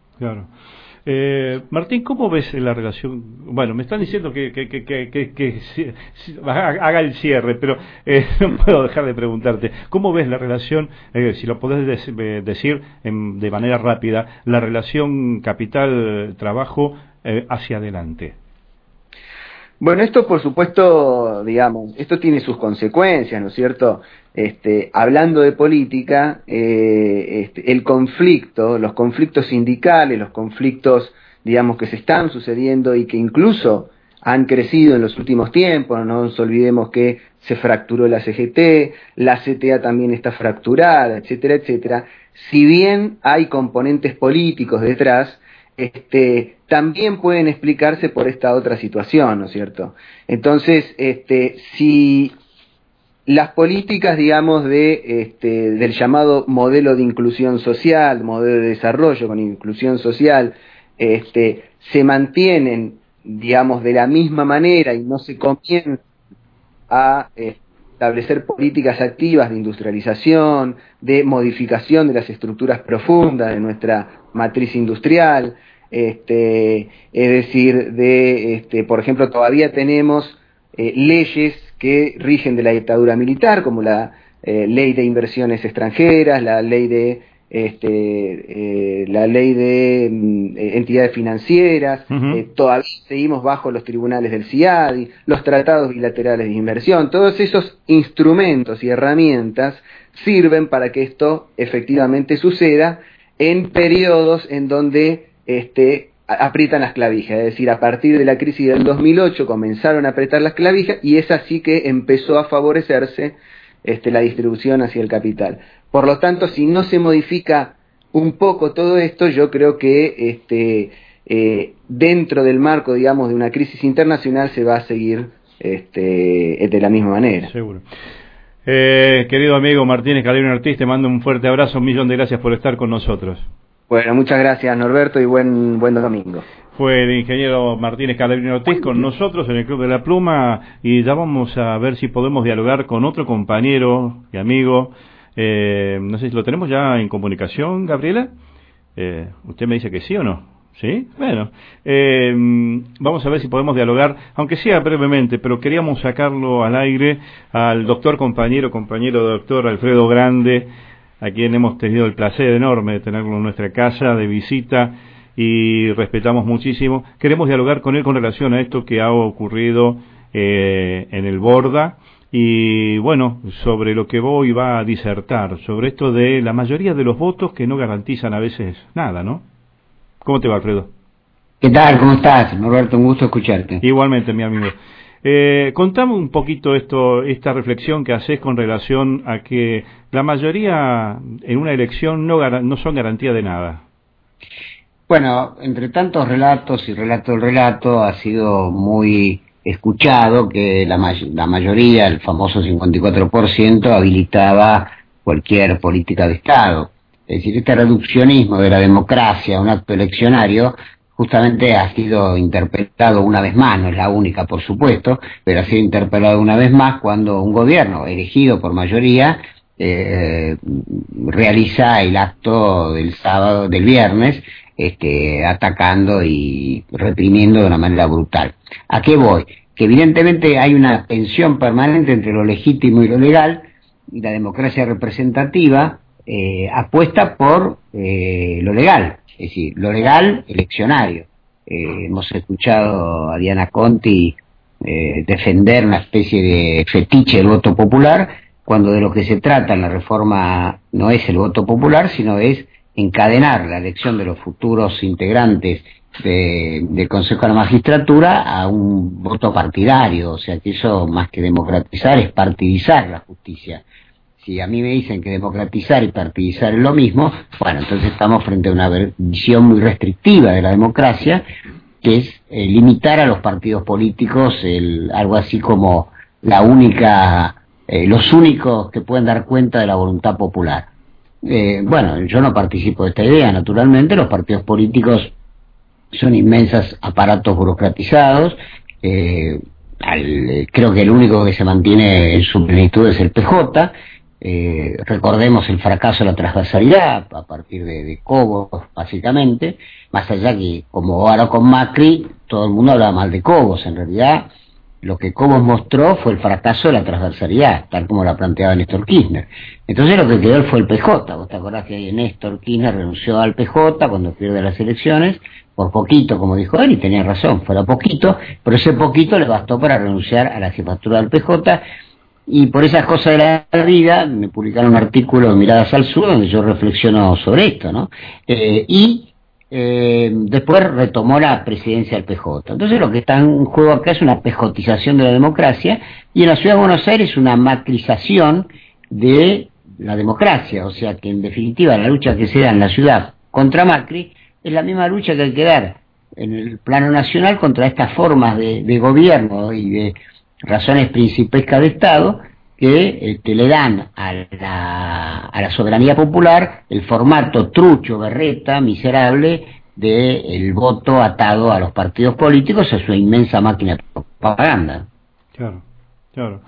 Martín, ¿cómo ves la relación? Bueno, me están diciendo que haga el cierre, pero no puedo dejar de preguntarte. ¿Cómo ves la relación, si lo podés decir de manera rápida, la relación capital-trabajo hacia adelante? Bueno, esto por supuesto, digamos, esto tiene sus consecuencias, ¿no es cierto? Hablando de política, el conflicto, los conflictos sindicales, los conflictos, digamos, que se están sucediendo y que incluso han crecido en los últimos tiempos, no nos olvidemos que se fracturó la CGT, la CTA también está fracturada, etcétera, etcétera. Si bien hay componentes políticos detrás, también pueden explicarse por esta otra situación, ¿no es cierto? Entonces, si las políticas, digamos, del llamado modelo de inclusión social, modelo de desarrollo con inclusión social, se mantienen, digamos, de la misma manera y no se comienzan a establecer políticas activas de industrialización, de modificación de las estructuras profundas de nuestra matriz industrial, es decir, por ejemplo, todavía tenemos leyes que rigen de la dictadura militar, como la ley de inversiones extranjeras, la ley de entidades financieras, todavía seguimos bajo los tribunales del CIADI, los tratados bilaterales de inversión. Todos esos instrumentos y herramientas sirven para que esto efectivamente suceda en periodos en donde aprietan las clavijas, es decir, a partir de la crisis del 2008 comenzaron a apretar las clavijas y es así que empezó a favorecerse la distribución hacia el capital. Por lo tanto, si no se modifica un poco todo esto, yo creo que dentro del marco, digamos, de una crisis internacional se va a seguir de la misma manera. Seguro. Querido amigo Martínez Calderón Ortiz, te mando un fuerte abrazo, un millón de gracias por estar con nosotros. Bueno, muchas gracias Norberto y buen domingo. Fue el ingeniero Martínez Calderón Ortiz con nosotros en el Club de la Pluma y ya vamos a ver si podemos dialogar con otro compañero y amigo. No sé si lo tenemos ya en comunicación, Gabriela. ¿Usted me dice que sí o no? ¿Sí? Bueno, vamos a ver si podemos dialogar, aunque sea brevemente, pero queríamos sacarlo al aire al compañero doctor Alfredo Grande, a quien hemos tenido el placer enorme de tenerlo en nuestra casa de visita y respetamos muchísimo. Queremos dialogar con él con relación a esto que ha ocurrido en el Borda y bueno, sobre lo que hoy va a disertar, sobre esto de la mayoría de los votos que no garantizan a veces nada, ¿no? ¿Cómo te va, Alfredo? ¿Qué tal? ¿Cómo estás, Norberto? Un gusto escucharte. Igualmente, mi amigo. Contame un poquito esta reflexión que haces con relación a que la mayoría en una elección no son garantía de nada. Bueno, entre tantos relatos y relato del relato, ha sido muy escuchado que la mayoría, el famoso 54%, habilitaba cualquier política de Estado. Es decir, este reduccionismo de la democracia, un acto eleccionario, justamente ha sido interpretado una vez más, no es la única por supuesto, pero ha sido interpelado una vez más cuando un gobierno elegido por mayoría realiza el acto del viernes, atacando y reprimiendo de una manera brutal. ¿A qué voy? Que evidentemente hay una tensión permanente entre lo legítimo y lo legal, y la democracia representativa apuesta por lo legal. Es decir, lo legal, eleccionario. Hemos escuchado a Diana Conti defender una especie de fetiche del voto popular, cuando de lo que se trata en la reforma no es el voto popular, sino es encadenar la elección de los futuros integrantes del Consejo de la Magistratura a un voto partidario, o sea que eso más que democratizar es partidizar la justicia. Si a mí me dicen que democratizar y partidizar es lo mismo, bueno, entonces estamos frente a una visión muy restrictiva de la democracia, que es limitar a los partidos políticos algo así como los únicos que pueden dar cuenta de la voluntad popular. Bueno, yo no participo de esta idea, naturalmente. Los partidos políticos son inmensos aparatos burocratizados. Creo que el único que se mantiene en su plenitud es el PJ. Recordemos el fracaso de la transversalidad a partir de Cobos, básicamente, más allá que, como ahora con Macri, todo el mundo hablaba mal de Cobos. En realidad, lo que Cobos mostró fue el fracaso de la transversalidad, tal como la planteaba Néstor Kirchner. Entonces lo que quedó fue el PJ. ¿Vos te acordás que Néstor Kirchner renunció al PJ cuando pierde las elecciones? Por poquito, como dijo él, y tenía razón, fuera poquito, pero ese poquito le bastó para renunciar a la jefatura del PJ. Y por esas cosas de la vida me publicaron un artículo de Miradas al Sur donde yo reflexiono sobre esto, ¿no? Después retomó la presidencia del PJ. Entonces lo que está en juego acá es una pejotización de la democracia, y en la ciudad de Buenos Aires una macrización de la democracia. O sea que en definitiva la lucha que se da en la ciudad contra Macri es la misma lucha que hay que dar en el plano nacional contra estas formas de gobierno y de razones principescas de Estado que le dan a la soberanía popular el formato trucho, berreta, miserable del voto atado a los partidos políticos, a su inmensa máquina de propaganda. Claro, claro.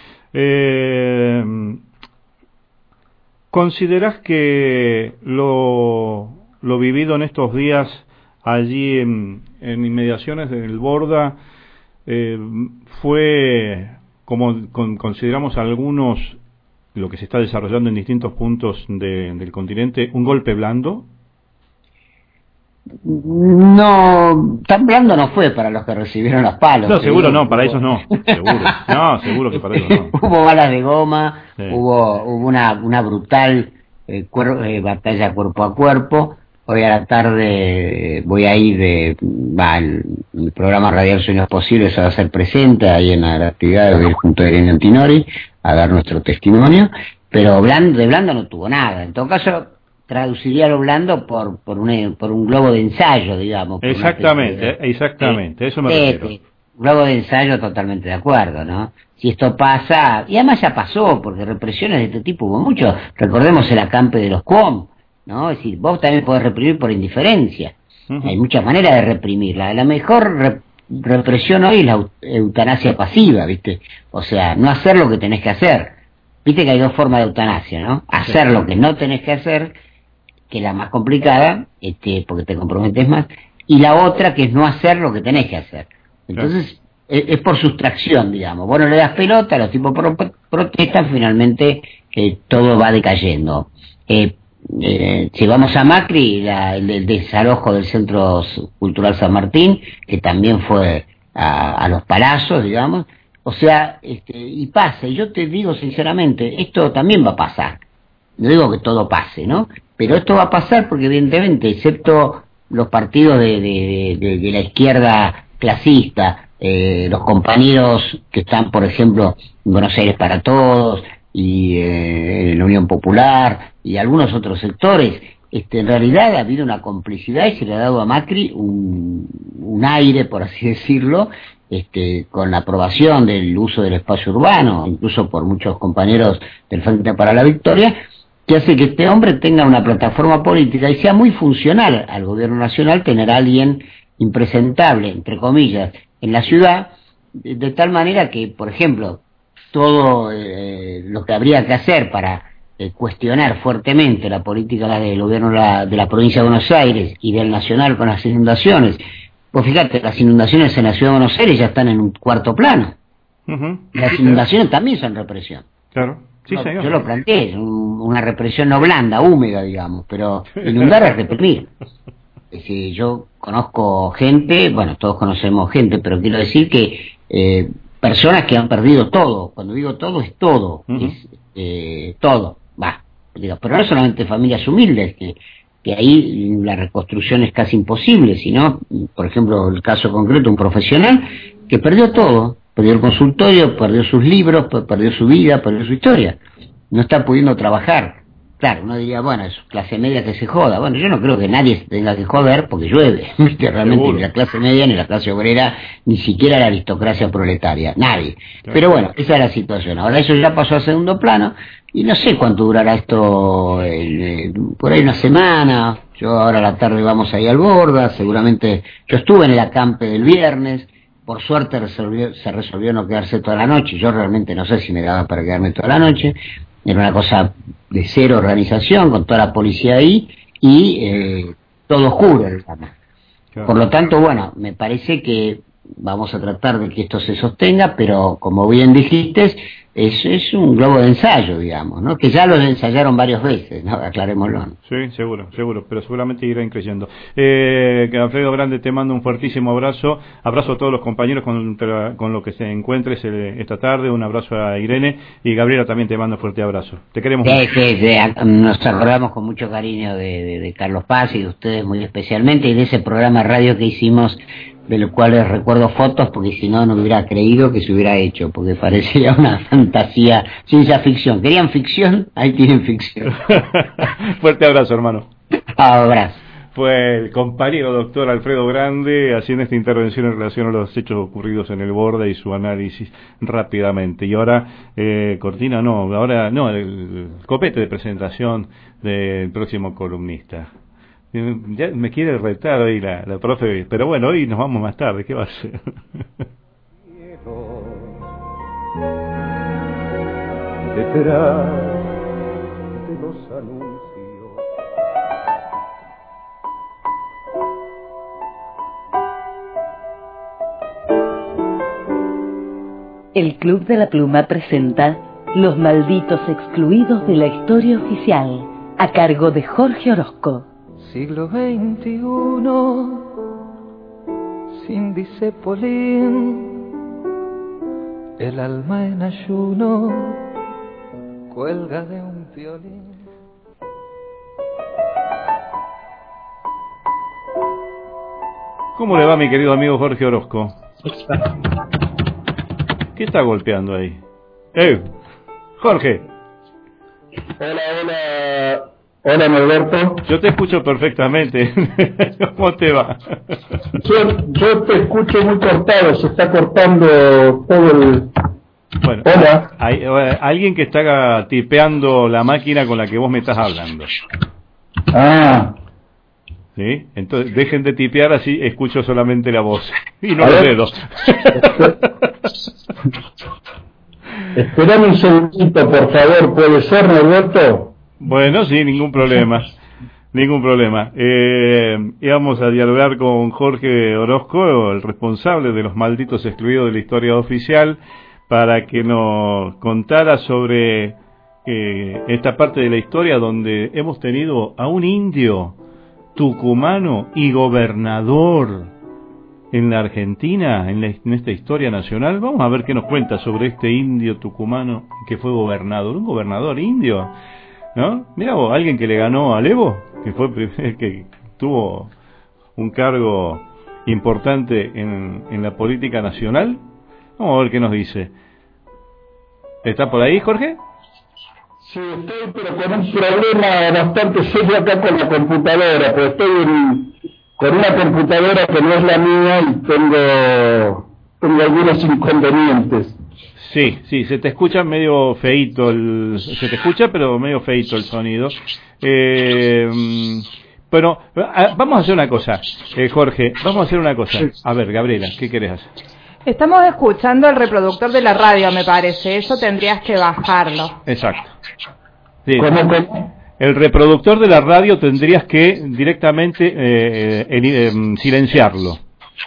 ¿Considerás que lo vivido en estos días allí en inmediaciones del Borda fue, como consideramos algunos, lo que se está desarrollando en distintos puntos del continente, un golpe blando? No, tan blando no fue para los que recibieron los palos. No, seguro no, para esos no. Seguro. No, seguro que para esos no. Hubo balas de goma, sí. hubo una brutal batalla cuerpo a cuerpo. Hoy a la tarde voy a ir el programa Radial Sueños Posibles, se va a hacer presente ahí en la actividad de junto a Irene Antinori a dar nuestro testimonio, pero de blando no tuvo nada. En todo caso, traduciría lo blando por un globo de ensayo, digamos. Exactamente, eso me refiero. Globo de ensayo, totalmente de acuerdo, ¿no? Si esto pasa, y además ya pasó, porque represiones de este tipo hubo mucho. Recordemos el acampe de los QOM, ¿no? Es decir, vos también podés reprimir por indiferencia. Hay muchas maneras de reprimirla. La mejor represión hoy es la eutanasia pasiva, ¿viste? O sea, no hacer lo que tenés que hacer. Viste que hay dos formas de eutanasia, ¿no? Hacer lo que no tenés que hacer, que es la más complicada, porque te comprometes más, y la otra que es no hacer lo que tenés que hacer. Entonces, es por sustracción, digamos. Vos no le das pelota, los tipos protestan, finalmente todo va decayendo. Si vamos a Macri, el desalojo del Centro Cultural San Martín, que también fue a los palazos, digamos, o sea, y pasa, y yo te digo sinceramente, esto también va a pasar. No digo que todo pase, ¿no? Pero esto va a pasar porque evidentemente, excepto los partidos de la izquierda clasista, los compañeros que están, por ejemplo, en Buenos Aires para Todos, y en la Unión Popular y algunos otros sectores, en realidad ha habido una complicidad y se le ha dado a Macri un aire, por así decirlo, con la aprobación del uso del espacio urbano, incluso por muchos compañeros del Frente para la Victoria, que hace que este hombre tenga una plataforma política y sea muy funcional al gobierno nacional tener a alguien impresentable, entre comillas, en la ciudad, de tal manera que, por ejemplo, todo lo que habría que hacer para cuestionar fuertemente la política del gobierno de la provincia de Buenos Aires y del nacional con las inundaciones. Pues fíjate, las inundaciones en la ciudad de Buenos Aires ya están en un cuarto plano. Las inundaciones también son represión. Claro, sí, señor. Yo lo planteé, una represión no blanda, húmeda, digamos, pero inundar es reprimir. Es decir, yo conozco gente, bueno, todos conocemos gente, pero quiero decir que personas que han perdido todo. Cuando digo todo, es todo. Es todo, va. Pero no solamente familias humildes, que que ahí la reconstrucción es casi imposible, sino, por ejemplo, el caso concreto, un profesional que perdió todo, perdió el consultorio, perdió sus libros, perdió su vida, perdió su historia, no está pudiendo trabajar. Claro, uno diría, bueno, es clase media que se joda. Bueno, yo no creo que nadie se tenga que joder porque llueve. Realmente ni la clase media, ni la clase obrera, ni siquiera la aristocracia proletaria. Nadie. Claro. Pero bueno, esa es la situación. Ahora eso ya pasó a segundo plano y no sé cuánto durará esto, por ahí una semana. Yo ahora a la tarde vamos ahí al Borda, seguramente. Yo estuve en el acampe del viernes. Por suerte se resolvió no quedarse toda la noche. Yo realmente no sé si me daba para quedarme toda la noche. Era una cosa de cero organización, con toda la policía ahí, y todo oscuro, digamos. Claro. Por lo tanto, bueno, me parece que vamos a tratar de que esto se sostenga, pero como bien dijiste, es un globo de ensayo, digamos, ¿no? Que ya lo ensayaron varias veces, ¿no? Aclarémoslo. Sí, seguro, pero seguramente irán creciendo. Alfredo Grande, te mando un fuertísimo abrazo a todos los compañeros con lo que se encuentres esta tarde, un abrazo a Irene, y Gabriela también te mando un fuerte abrazo. Te queremos mucho. Sí, nos acordamos con mucho cariño de Carlos Paz y de ustedes muy especialmente, y de ese programa de radio que hicimos, de lo cual les recuerdo fotos, porque si no, no hubiera creído que se hubiera hecho, porque parecía una fantasía, ciencia ficción. ¿Querían ficción? Ahí tienen ficción. Fuerte abrazo, hermano. Abrazo. Fue el compañero doctor Alfredo Grande haciendo esta intervención en relación a los hechos ocurridos en el Borda y su análisis rápidamente. Y ahora, cortina no, el copete de presentación del próximo columnista. Ya me quiere retar hoy la profe, pero bueno, hoy nos vamos más tarde, ¿qué va a hacer? Detrás de los anuncios, el Club de la Pluma presenta Los malditos excluidos de la historia oficial, a cargo de Jorge Orozco. Siglo XXI, sin discepolín, el alma en ayuno cuelga de un violín. ¿Cómo le va, mi querido amigo Jorge Orozco? ¿Qué está golpeando ahí? Jorge. Hola, Norberto. Yo te escucho perfectamente. ¿Cómo te va? Yo te escucho muy cortado, se está cortando todo el... Bueno, hola. Hay alguien que está tipeando la máquina con la que vos me estás hablando. Ah. ¿Sí? Entonces, dejen de tipear, así escucho solamente la voz. Y no los dedos. Esperame un segundito, por favor, ¿puede ser, Norberto? Bueno, sí, ningún problema. Íbamos a dialogar con Jorge Orozco, el responsable de los malditos excluidos de la historia oficial, para que nos contara sobre esta parte de la historia donde hemos tenido a un indio tucumano y gobernador en la Argentina, en esta historia nacional. Vamos a ver qué nos cuenta sobre este indio tucumano que fue gobernador, un gobernador indio, ¿no? Mirá vos, alguien que le ganó a Evo, que fue el que tuvo un cargo importante en la política nacional. Vamos a ver qué nos dice. ¿Está por ahí, Jorge? Sí, estoy, pero con un problema bastante serio acá con la computadora, pero estoy con una computadora que no es la mía y tengo algunos inconvenientes. Sí, se te escucha medio feíto, se te escucha pero medio feíto el sonido. Bueno, vamos a hacer una cosa, Jorge, vamos a hacer una cosa. A ver, Gabriela, ¿qué querés hacer? Estamos escuchando el reproductor de la radio, me parece. Eso tendrías que bajarlo. Exacto. Sí. El reproductor de la radio tendrías que directamente silenciarlo.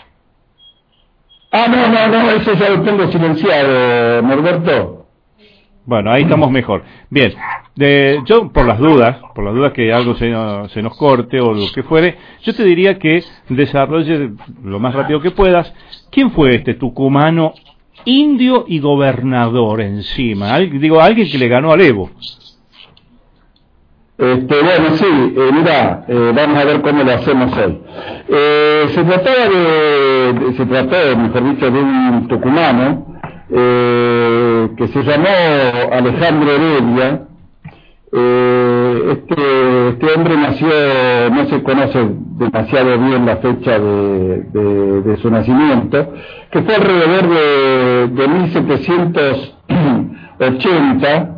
No, eso ya lo tengo silenciado, Norberto. Bueno, ahí estamos mejor. Bien, yo por las dudas que algo se nos corte o lo que fuere, yo te diría que desarrolle lo más rápido que puedas. ¿Quién fue este tucumano indio y gobernador encima? Alguien que le ganó al Evo. Bueno, sí, mira, vamos a ver cómo lo hacemos hoy. Se trató, mejor dicho, de un tucumano que se llamó Alejandro Heredia. Este hombre nació, no se conoce demasiado bien la fecha de su nacimiento, que fue alrededor de 1780,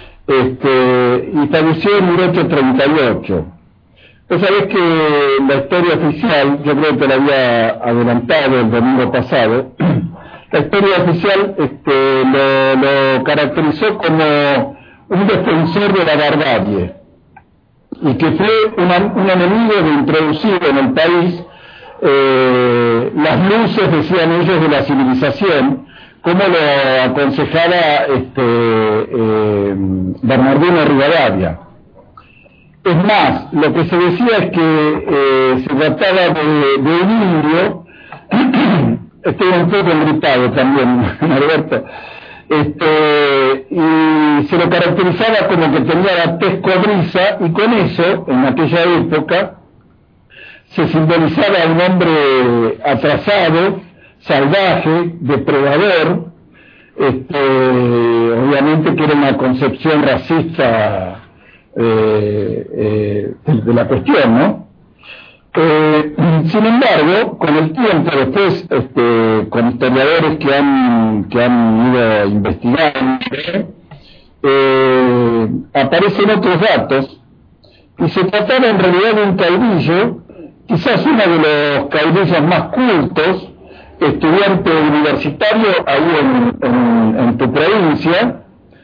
y falleció en 1838. Vos sabés que la historia oficial, yo creo que la había adelantado el domingo pasado, la historia oficial lo caracterizó como un defensor de la barbarie, y que fue un enemigo de introducir en el país las luces, decían ellos, de la civilización, como lo aconsejaba Bernardino Rivadavia. Es más, lo que se decía es que se trataba de un indio, estoy un poco engripado también, Alberto, y se lo caracterizaba como que tenía la tez cobriza, y con eso, en aquella época, se simbolizaba a un hombre atrasado, salvaje, depredador, obviamente que era una concepción racista de la cuestión, ¿no? Sin embargo, con el tiempo, después, con historiadores que han ido investigando, aparecen otros datos, y se trataba en realidad de un caudillo, quizás uno de los caudillos más cultos, estudiante universitario ahí en tu provincia,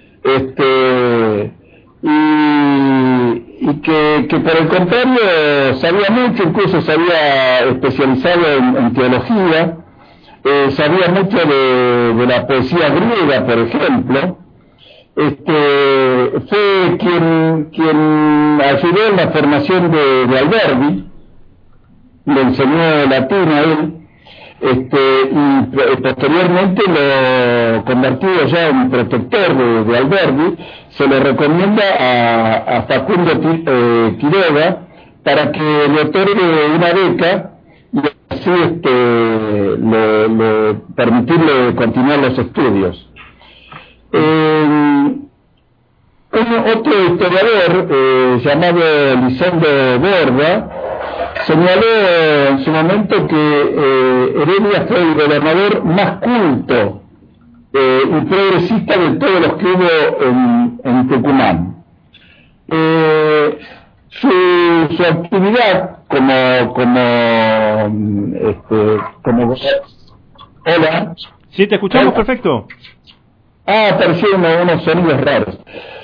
y que por el contrario sabía mucho, incluso se había especializado en teología, sabía mucho de la poesía griega, por ejemplo. Fue quien ayudó en la formación de Alberdi, le enseñó latín a él, y posteriormente lo convertido ya en protector de Alberdi, se le recomienda a Facundo Quiroga para que le otorgue una beca y así permitirle continuar los estudios. Otro historiador llamado Elizondo Borda señaló en su momento que Heredia fue el gobernador más culto y progresista de todos los que hubo en Tucumán. Su actividad como hola. Sí, te escuchamos perfecto. Aparecieron unos sonidos raros.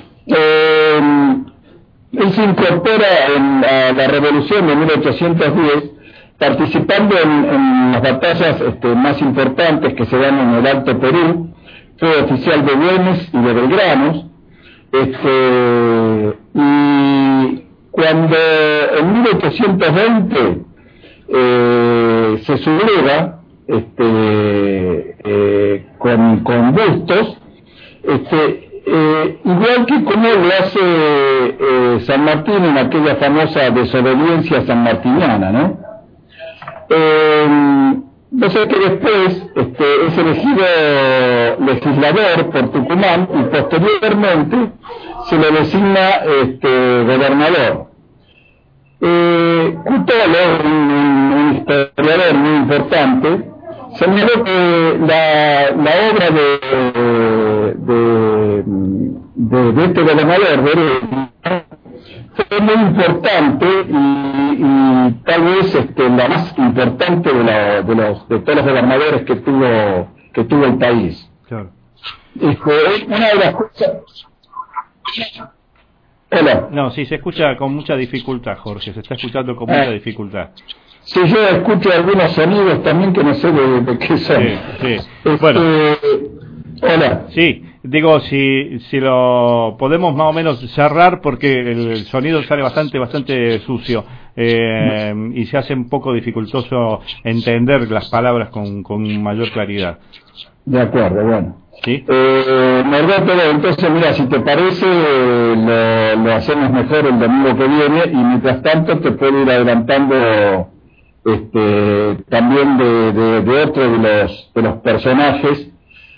Él se incorpora a la revolución de 1810, participando en las batallas más importantes que se dan en el Alto Perú. Fue oficial de Güemes y de Belgranos, y cuando en 1820 se subleva con Bustos, igual que como lo hace San Martín en aquella famosa desobediencia sanmartiniana, ¿no? No sé que después es elegido legislador por Tucumán y posteriormente se le designa gobernador. Cutolo, un historiador muy importante, señaló que la obra de este gobernador fue muy importante y tal vez la más importante de todos los gobernadores que tuvo el país. Claro. Una de las cosas. Hola. No, sí, se escucha con mucha dificultad, Jorge, se está escuchando con mucha dificultad. Sí, yo escucho algunos sonidos también que no sé de qué son. Sí. Bueno. Hola. Sí, digo, si lo podemos más o menos cerrar porque el sonido sale bastante sucio y se hace un poco dificultoso entender las palabras con mayor claridad. De acuerdo, bueno. Sí. Norberto, entonces mira, si te parece, lo hacemos mejor el domingo que viene, y mientras tanto te puedo ir adelantando también de otro de los personajes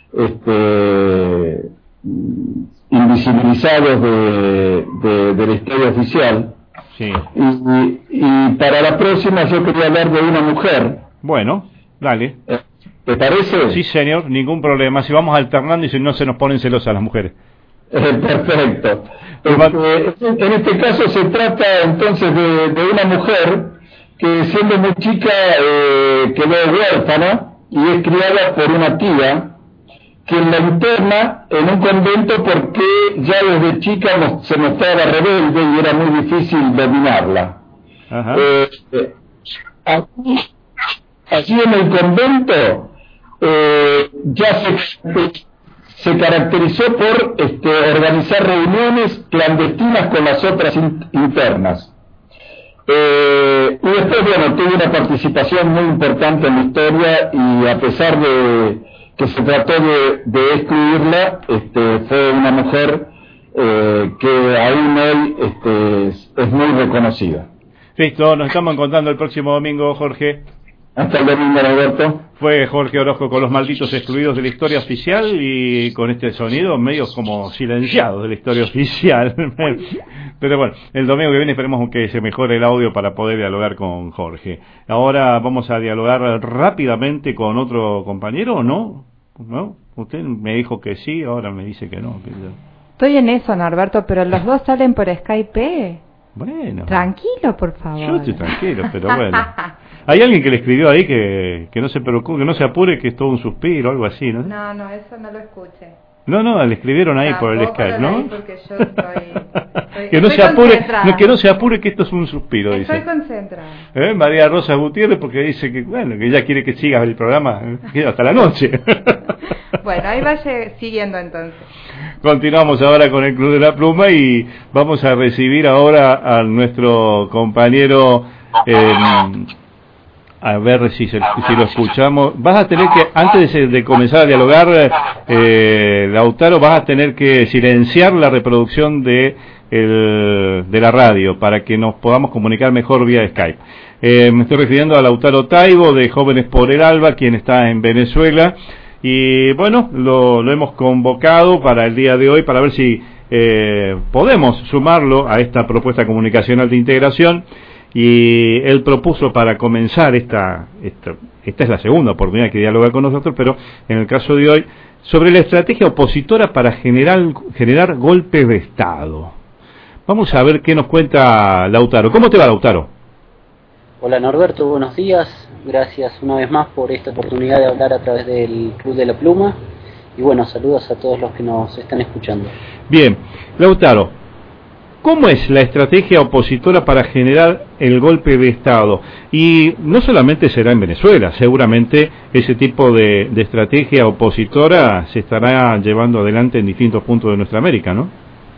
invisibilizados de la historia oficial. Sí. Y para la próxima yo quería hablar de una mujer. Bueno, dale. ¿Te parece? Sí, señor, ningún problema. Si vamos alternando y si no se nos ponen celosas las mujeres. Perfecto. En este caso se trata entonces de una mujer que, siendo muy chica, quedó huérfana y es criada por una tía, quien la interna en un convento porque ya desde chica se mostraba rebelde y era muy difícil dominarla. Ajá. Allí en el convento ya se caracterizó por organizar reuniones clandestinas con las otras internas. Y después, bueno, tuvo una participación muy importante en la historia, y a pesar de que se trató de excluirla, fue una mujer que aún hoy es muy reconocida. Listo, nos estamos encontrando el próximo domingo, Jorge. Hasta el domingo, Alberto. Fue Jorge Orozco con los malditos excluidos de la historia oficial, y con este sonido medio como silenciado de la historia oficial. Pero bueno, el domingo que viene esperemos que se mejore el audio para poder dialogar con Jorge. Ahora vamos a dialogar rápidamente con otro compañero, ¿o no? ¿No? Usted me dijo que sí, ahora me dice que no. Estoy en eso, Norberto, pero los dos salen por Skype. Bueno. Tranquilo, por favor. Yo estoy tranquilo, pero bueno. Hay alguien que le escribió ahí que no se preocupe, que no se apure, que es todo un suspiro, algo así, ¿no? No, eso no lo escuché. No, le escribieron ahí por el Skype, ¿no? Porque yo estoy que no se apure, que no se apure, que esto es un suspiro, dice. Estoy concentrada. María Rosa Gutiérrez, porque dice que, bueno, que ella quiere que sigas el programa hasta la noche. Bueno, ahí va siguiendo entonces. Continuamos ahora con el Club de la Pluma y vamos a recibir ahora a nuestro compañero, a ver si lo escuchamos. Vas a tener que, antes de comenzar a dialogar, Lautaro, vas a tener que silenciar la reproducción de la radio para que nos podamos comunicar mejor vía Skype. Me estoy refiriendo a Lautaro Taibo, de Jóvenes por el Alba, quien está en Venezuela. Y bueno, lo hemos convocado para el día de hoy para ver si podemos sumarlo a esta propuesta comunicacional de integración. Y él propuso para comenzar esta es la segunda oportunidad que dialoga con nosotros, pero en el caso de hoy, sobre la estrategia opositora para generar golpes de Estado. Vamos a ver qué nos cuenta Lautaro. ¿Cómo te va, Lautaro? Hola, Norberto, buenos días. Gracias una vez más por esta oportunidad de hablar a través del Club de la Pluma. Y bueno, saludos a todos los que nos están escuchando. Bien, Lautaro, ¿cómo es la estrategia opositora para generar el golpe de Estado? Y no solamente será en Venezuela, seguramente ese tipo de estrategia opositora se estará llevando adelante en distintos puntos de nuestra América, ¿no?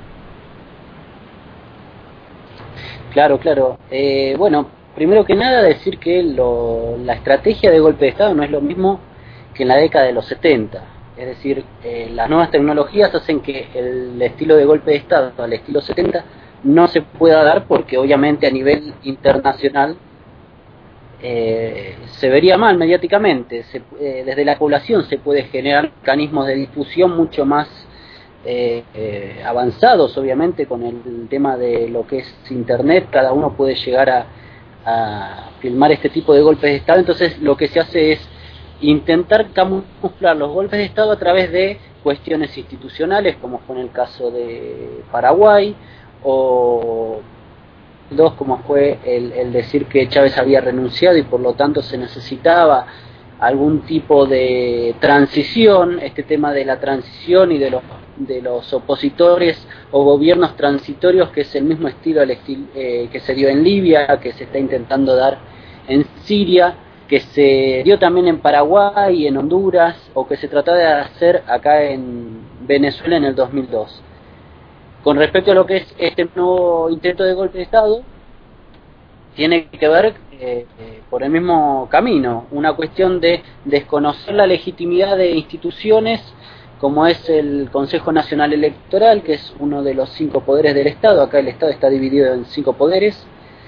Claro. Bueno, primero que nada decir que la estrategia de golpe de Estado no es lo mismo que en la década de los 70. Es decir, las nuevas tecnologías hacen que el estilo de golpe de Estado al estilo 70 no se pueda dar porque obviamente a nivel internacional se vería mal mediáticamente. Desde la población se puede generar mecanismos de difusión mucho más avanzados, obviamente, con el tema de lo que es Internet. Cada uno puede llegar a filmar este tipo de golpes de Estado. Entonces lo que se hace es intentar camuflar los golpes de Estado a través de cuestiones institucionales, como fue en el caso de Paraguay, o como fue el decir que Chávez había renunciado y por lo tanto se necesitaba algún tipo de transición. Este tema de la transición y de los opositores o gobiernos transitorios, que es el mismo estilo que se dio en Libia, que se está intentando dar en Siria, que se dio también en Paraguay y en Honduras, o que se trató de hacer acá en Venezuela en el 2002. Con respecto a lo que es este nuevo intento de golpe de Estado, tiene que ver por el mismo camino, una cuestión de desconocer la legitimidad de instituciones como es el Consejo Nacional Electoral, que es uno de los 5 poderes del Estado. Acá el Estado está dividido en 5 poderes,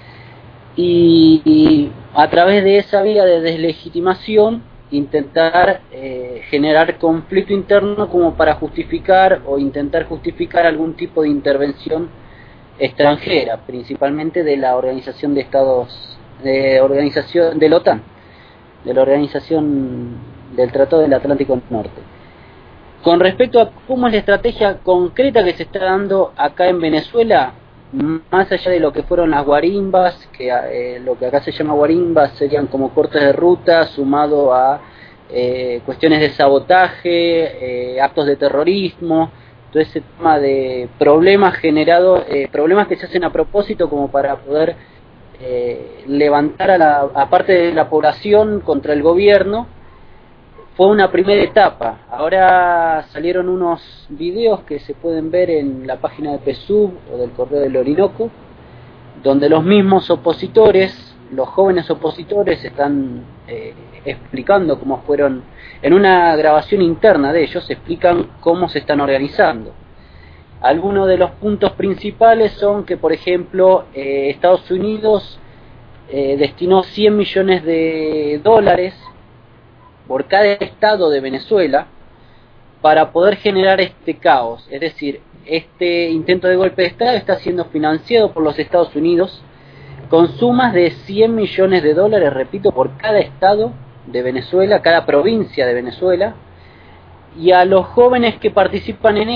y a través de esa vía de deslegitimación intentar generar conflicto interno como para justificar o intentar justificar algún tipo de intervención extranjera, principalmente de la Organización de Estados, de la OTAN, de la Organización del Tratado del Atlántico Norte. Con respecto a cómo es la estrategia concreta que se está dando acá en Venezuela, más allá de lo que fueron las guarimbas, que lo que acá se llama guarimbas serían como cortes de ruta sumado a cuestiones de sabotaje, actos de terrorismo, todo ese tema de problemas generados, problemas que se hacen a propósito como para poder levantar a parte de la población contra el gobierno. Fue una primera etapa. Ahora salieron unos videos que se pueden ver en la página de PSUV o del Correo del Orinoco, donde los mismos opositores, los jóvenes opositores, están explicando cómo fueron, en una grabación interna de ellos, explican cómo se están organizando. Algunos de los puntos principales son que, por ejemplo, Estados Unidos destinó $100 millones por cada estado de Venezuela para poder generar este caos. Es decir, este intento de golpe de Estado está siendo financiado por los Estados Unidos con sumas de $100 millones, repito, por cada estado de Venezuela, cada provincia de Venezuela, y a los jóvenes que participan en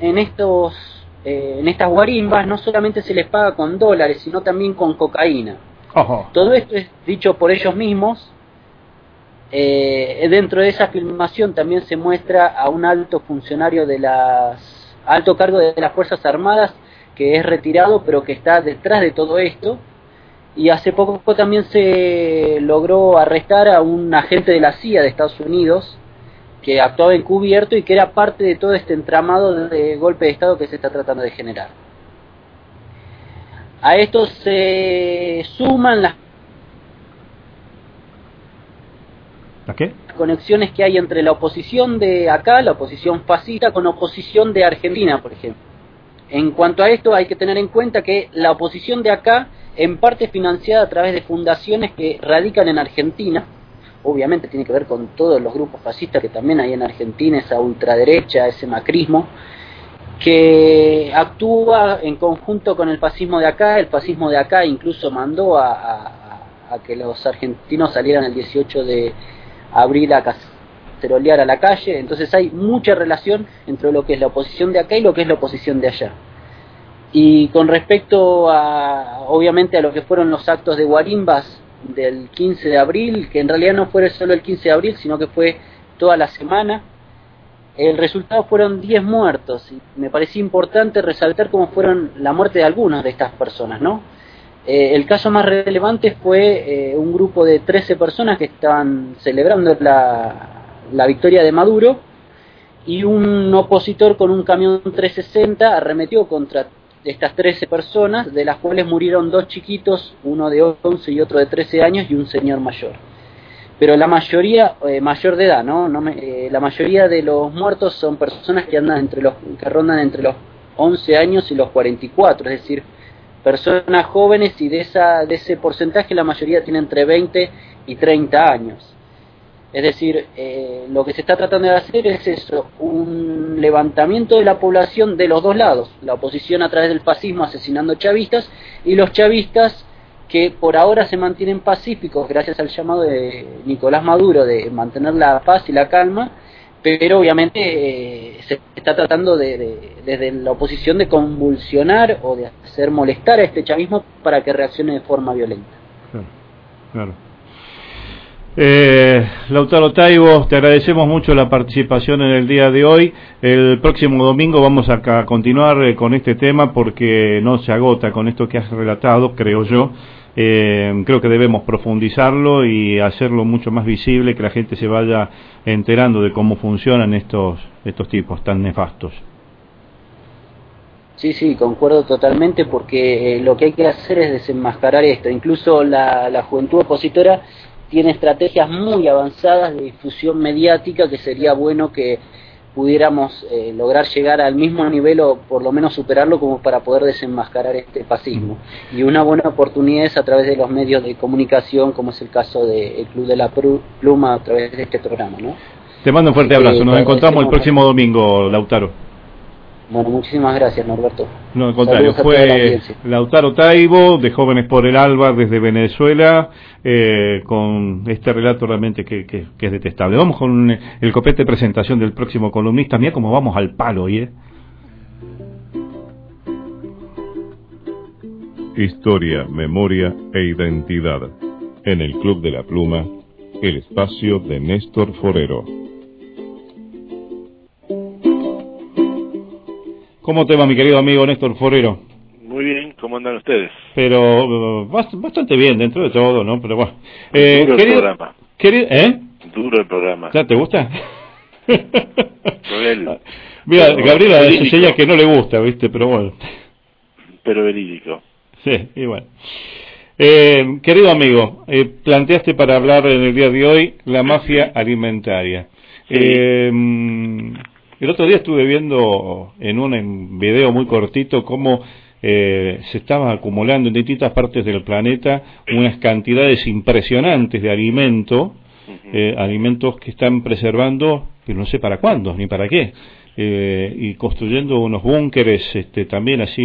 estas guarimbas no solamente se les paga con dólares, sino también con cocaína. Ojo. Todo esto es dicho por ellos mismos. Dentro de esa filmación también se muestra a un alto funcionario alto cargo de las Fuerzas Armadas que es retirado pero que está detrás de todo esto, y hace poco también se logró arrestar a un agente de la CIA de Estados Unidos que actuaba encubierto y que era parte de todo este entramado de golpe de Estado que se está tratando de generar. A esto se suman las conexiones que hay entre la oposición de acá, la oposición fascista, con oposición de Argentina, por ejemplo. En cuanto a esto, hay que tener en cuenta que la oposición de acá, en parte financiada a través de fundaciones que radican en Argentina, obviamente tiene que ver con todos los grupos fascistas que también hay en Argentina, esa ultraderecha, ese macrismo, que actúa en conjunto con el fascismo de acá. El fascismo de acá incluso mandó a que los argentinos salieran el 18 de abril a cacerolear a la calle. Entonces hay mucha relación entre lo que es la oposición de acá y lo que es la oposición de allá. Y con respecto obviamente a lo que fueron los actos de guarimbas del 15 de abril, que en realidad no fue solo el 15 de abril, sino que fue toda la semana, el resultado fueron 10 muertos, y me parecía importante resaltar cómo fueron la muerte de algunas de estas personas, ¿no? El caso más relevante fue un grupo de 13 personas que estaban celebrando la victoria de Maduro, y un opositor con un camión 360 arremetió contra estas 13 personas, de las cuales murieron 2 chiquitos, uno de 11 y otro de 13 años, y un señor mayor. Pero la mayoría, mayor de edad, ¿no? La mayoría de los muertos son personas que rondan entre los 11 años y los 44, es decir, personas jóvenes, y de ese porcentaje la mayoría tiene entre 20 y 30 años. Es decir, lo que se está tratando de hacer es eso, un levantamiento de la población de los dos lados, la oposición a través del fascismo asesinando chavistas, y los chavistas que por ahora se mantienen pacíficos gracias al llamado de Nicolás Maduro de mantener la paz y la calma, pero obviamente se está tratando desde la oposición de convulsionar o de hacer molestar a este chavismo para que reaccione de forma violenta. Claro. Lautaro Taibo, te agradecemos mucho la participación en el día de hoy. El próximo domingo vamos a continuar con este tema porque no se agota con esto que has relatado, creo yo. Creo que debemos profundizarlo y hacerlo mucho más visible, que la gente se vaya enterando de cómo funcionan estos tipos tan nefastos. Sí, concuerdo totalmente, porque lo que hay que hacer es desenmascarar esto. Incluso la juventud opositora tiene estrategias muy avanzadas de difusión mediática que sería bueno que pudiéramos lograr llegar al mismo nivel o por lo menos superarlo como para poder desenmascarar este fascismo. Y una buena oportunidad es a través de los medios de comunicación, como es el caso del Club de la Pluma, a través de este programa, ¿no? Te mando un fuerte abrazo, nos encontramos el próximo domingo, Lautaro. Bueno, muchísimas gracias, Norberto. No, al contrario, fue Lautaro Taibo, de Jóvenes por el Alba, desde Venezuela, con este relato realmente que es detestable. Vamos con el copete de presentación del próximo columnista. Mira cómo vamos al palo hoy, Historia, memoria e identidad. En el Club de la Pluma, el espacio de Néstor Forero. ¿Cómo te va, mi querido amigo Néstor Forero? Muy bien, ¿cómo andan ustedes? Pero bastante bien dentro de todo, ¿no? Pero bueno. Duro el programa. Duro el programa. ¿Ya te gusta? Mira, Gabriela enseña que no le gusta, ¿viste? Pero bueno. Pero verídico. Sí, y bueno. Querido amigo, planteaste para hablar en el día de hoy la mafia alimentaria. Sí. El otro día estuve viendo en un video muy cortito cómo se estaban acumulando en distintas partes del planeta unas cantidades impresionantes de alimentos que están preservando, pero no sé para cuándo ni para qué, y construyendo unos búnkeres también así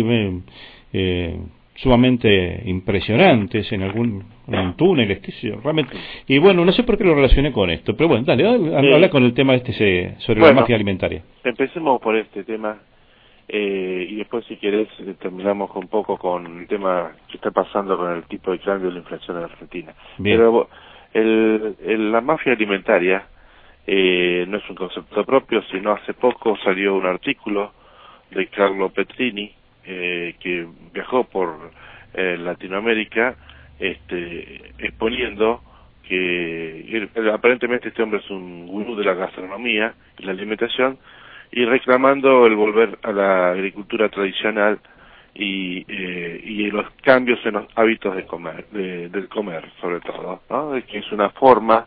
sumamente impresionantes en túneles, qué sé yo, realmente. Y bueno, no sé por qué lo relacioné con esto, pero bueno, dale, habla con el tema sobre la mafia alimentaria. Empecemos por este tema y después, si querés, terminamos un poco con el tema que está pasando con el tipo de cambio de la inflación en Argentina. Bien. Pero la mafia alimentaria no es un concepto propio, sino hace poco salió un artículo de Carlo Petrini, que viajó por Latinoamérica, exponiendo que aparentemente este hombre es un gurú de la gastronomía y la alimentación, y reclamando el volver a la agricultura tradicional y los cambios en los hábitos de comer, del comer sobre todo, ¿no? Que es una forma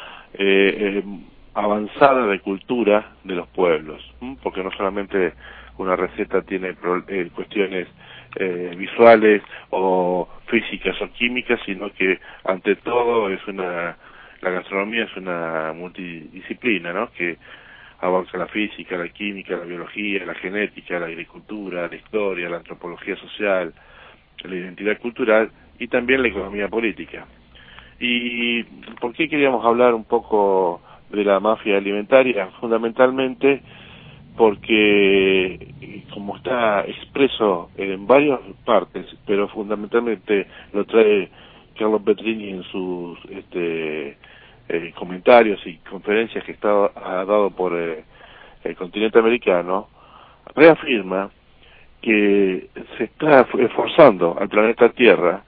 avanzada de cultura de los pueblos, porque no solamente una receta tiene cuestiones visuales o físicas o químicas, sino que ante todo la gastronomía es una multidisciplina, ¿no? Que abarca la física, la química, la biología, la genética, la agricultura, la historia, la antropología social, la identidad cultural y también la economía política. ¿Y por qué queríamos hablar un poco de la mafia alimentaria? Fundamentalmente porque, como está expreso en varias partes, pero fundamentalmente lo trae Carlo Petrini en sus comentarios y conferencias que ha dado por el continente americano, reafirma que se está esforzando al planeta Tierra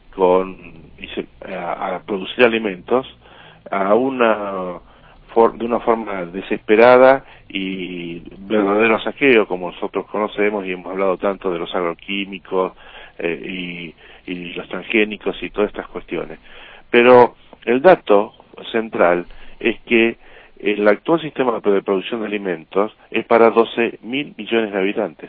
a producir alimentos de una forma desesperada y verdadero saqueo, como nosotros conocemos y hemos hablado tanto de los agroquímicos y los transgénicos y todas estas cuestiones. Pero el dato central es que el actual sistema de producción de alimentos es para 12.000 millones de habitantes.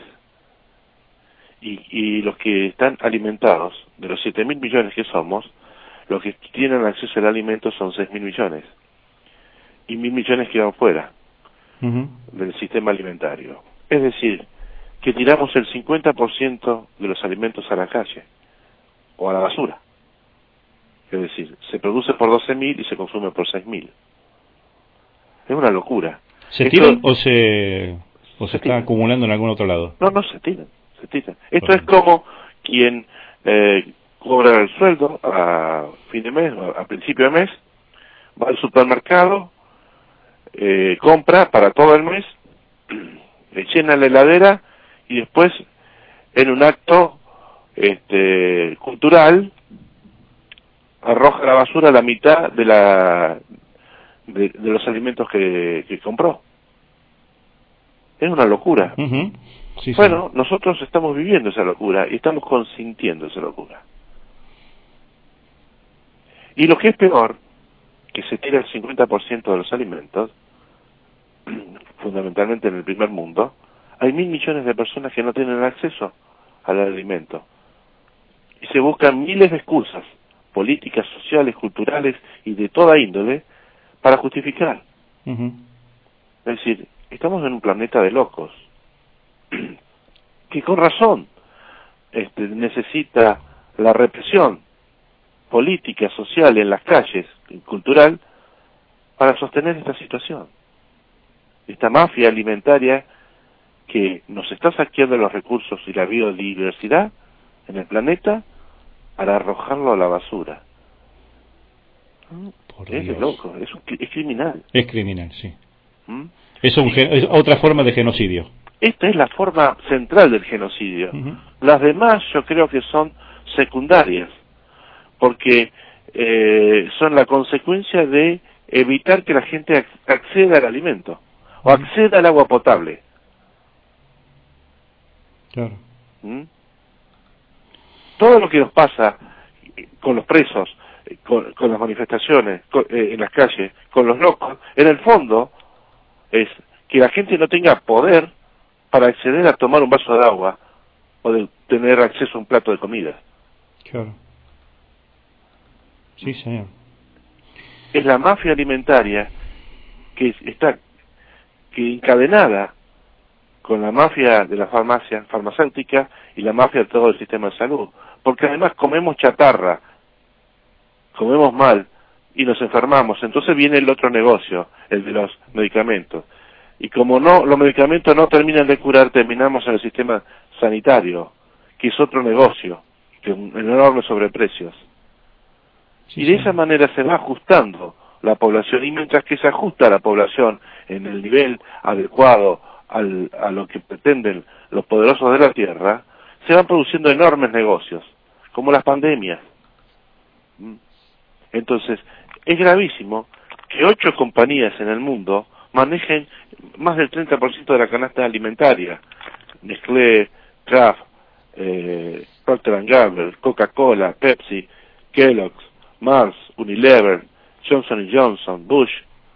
Y los que están alimentados, de los 7.000 millones que somos, los que tienen acceso al alimento son 6.000 millones. Y 1.000 millones quedan fuera del sistema alimentario. Es decir, que tiramos el 50% de los alimentos a la calle o a la basura. Es decir, se produce por 12.000 y se consume por 6.000. Es una locura. ¿Se tiran o se está acumulando en algún otro lado? No, se tiran. Esto es como quien cobra el sueldo a fin de mes, a principio de mes, va al supermercado, compra para todo el mes, le llena la heladera y después, en un acto cultural, arroja a la basura la mitad de los alimentos que compró. Es una locura. Sí. Bueno, nosotros estamos viviendo esa locura y estamos consintiendo esa locura. Y lo que es peor, que se tira el 50% de los alimentos, fundamentalmente en el primer mundo, hay 1.000 millones de personas que no tienen acceso al alimento. Y se buscan miles de excusas, políticas, sociales, culturales y de toda índole, para justificar. Uh-huh. Es decir, estamos en un planeta de locos, que con razón necesita la represión política, social, en las calles, cultural, para sostener esta situación. Esta mafia alimentaria que nos está saqueando los recursos y la biodiversidad en el planeta para arrojarlo a la basura. Es de loco, es criminal. Es criminal, sí. ¿Mm? Es otra forma de genocidio. Esta es la forma central del genocidio. Uh-huh. Las demás yo creo que son secundarias, porque son la consecuencia de evitar que la gente acceda al alimento o acceda al agua potable. Claro. ¿Mm? Todo lo que nos pasa con los presos, con las manifestaciones, en las calles, con los locos, en el fondo es que la gente no tenga poder para acceder a tomar un vaso de agua o de tener acceso a un plato de comida. Claro. Sí, señor. Es la mafia alimentaria que está encadenada con la mafia de la farmacia farmacéutica y la mafia de todo el sistema de salud, porque además comemos chatarra, comemos mal y nos enfermamos. Entonces viene el otro negocio, el de los medicamentos, y como los medicamentos no terminan de curar, terminamos en el sistema sanitario, que es otro negocio, que es un enorme sobreprecios. Sí, y de sí. esa manera se va ajustando la población, y mientras que se ajusta la población en el nivel adecuado a lo que pretenden los poderosos de la tierra, se van produciendo enormes negocios, como las pandemias. Entonces, es gravísimo que 8 compañías en el mundo manejen más del 30% de la canasta alimentaria. Nestlé, Kraft, Procter & Gamble, Coca-Cola, Pepsi, Kellogg's, Mars, Unilever, Johnson & Johnson, Bush.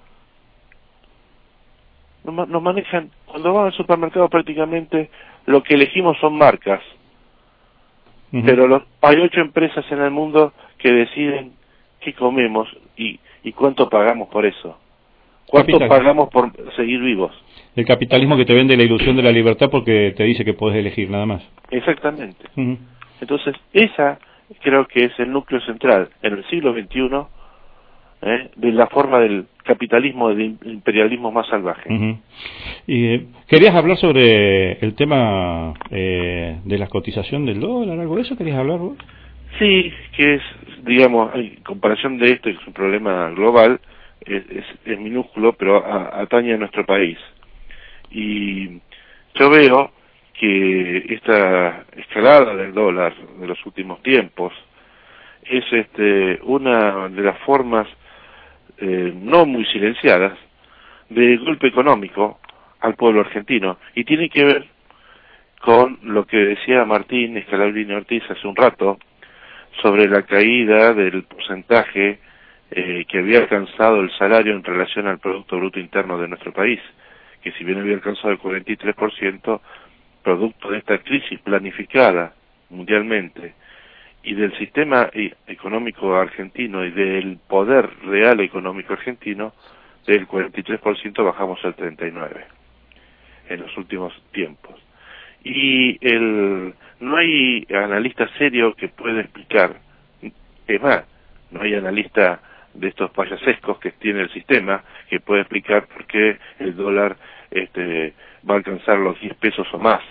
Nos manejan, cuando van al supermercado prácticamente lo que elegimos son marcas. Uh-huh. Pero hay 8 empresas en el mundo que deciden qué comemos y cuánto pagamos por eso. ¿Cuánto pagamos por seguir vivos? El capitalismo que te vende la ilusión de la libertad porque te dice que puedes elegir nada más. Exactamente. Uh-huh. Entonces, esa creo que es el núcleo central en el siglo XXI de la forma del capitalismo, del imperialismo más salvaje. Uh-huh. Y querías hablar sobre el tema de la cotización del dólar, algo de eso querías hablar vos. Sí, que es, digamos, en comparación de esto, que es un problema global, es minúsculo, pero atañe a nuestro país. Y yo veo que esta escalada del dólar de los últimos tiempos es una de las formas no muy silenciadas de golpe económico al pueblo argentino, y tiene que ver con lo que decía Martín Scalabrini Ortiz hace un rato sobre la caída del porcentaje que había alcanzado el salario en relación al Producto Bruto Interno de nuestro país, que si bien había alcanzado el 43%, producto de esta crisis planificada mundialmente y del sistema económico argentino y del poder real económico argentino, del 43% bajamos al 39% en los últimos tiempos. Y no hay analista serio que pueda explicar, es más, no hay analista de estos payasescos que tiene el sistema que pueda explicar por qué el dólar va a alcanzar los 10 pesos o más.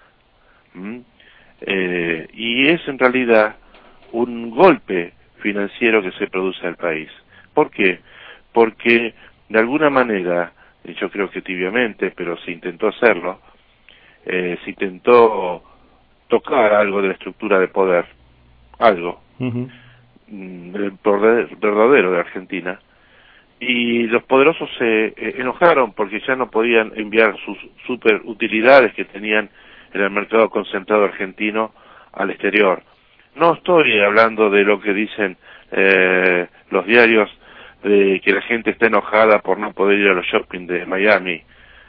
Y es en realidad un golpe financiero que se produce al país. ¿Por qué? Porque de alguna manera, yo creo que tibiamente, pero se intentó hacerlo, se intentó tocar algo de la estructura de poder, algo del poder verdadero de Argentina, y los poderosos se enojaron porque ya no podían enviar sus super utilidades que tenían en el mercado concentrado argentino al exterior. No estoy hablando de lo que dicen los diarios de que la gente está enojada por no poder ir a los shopping de Miami.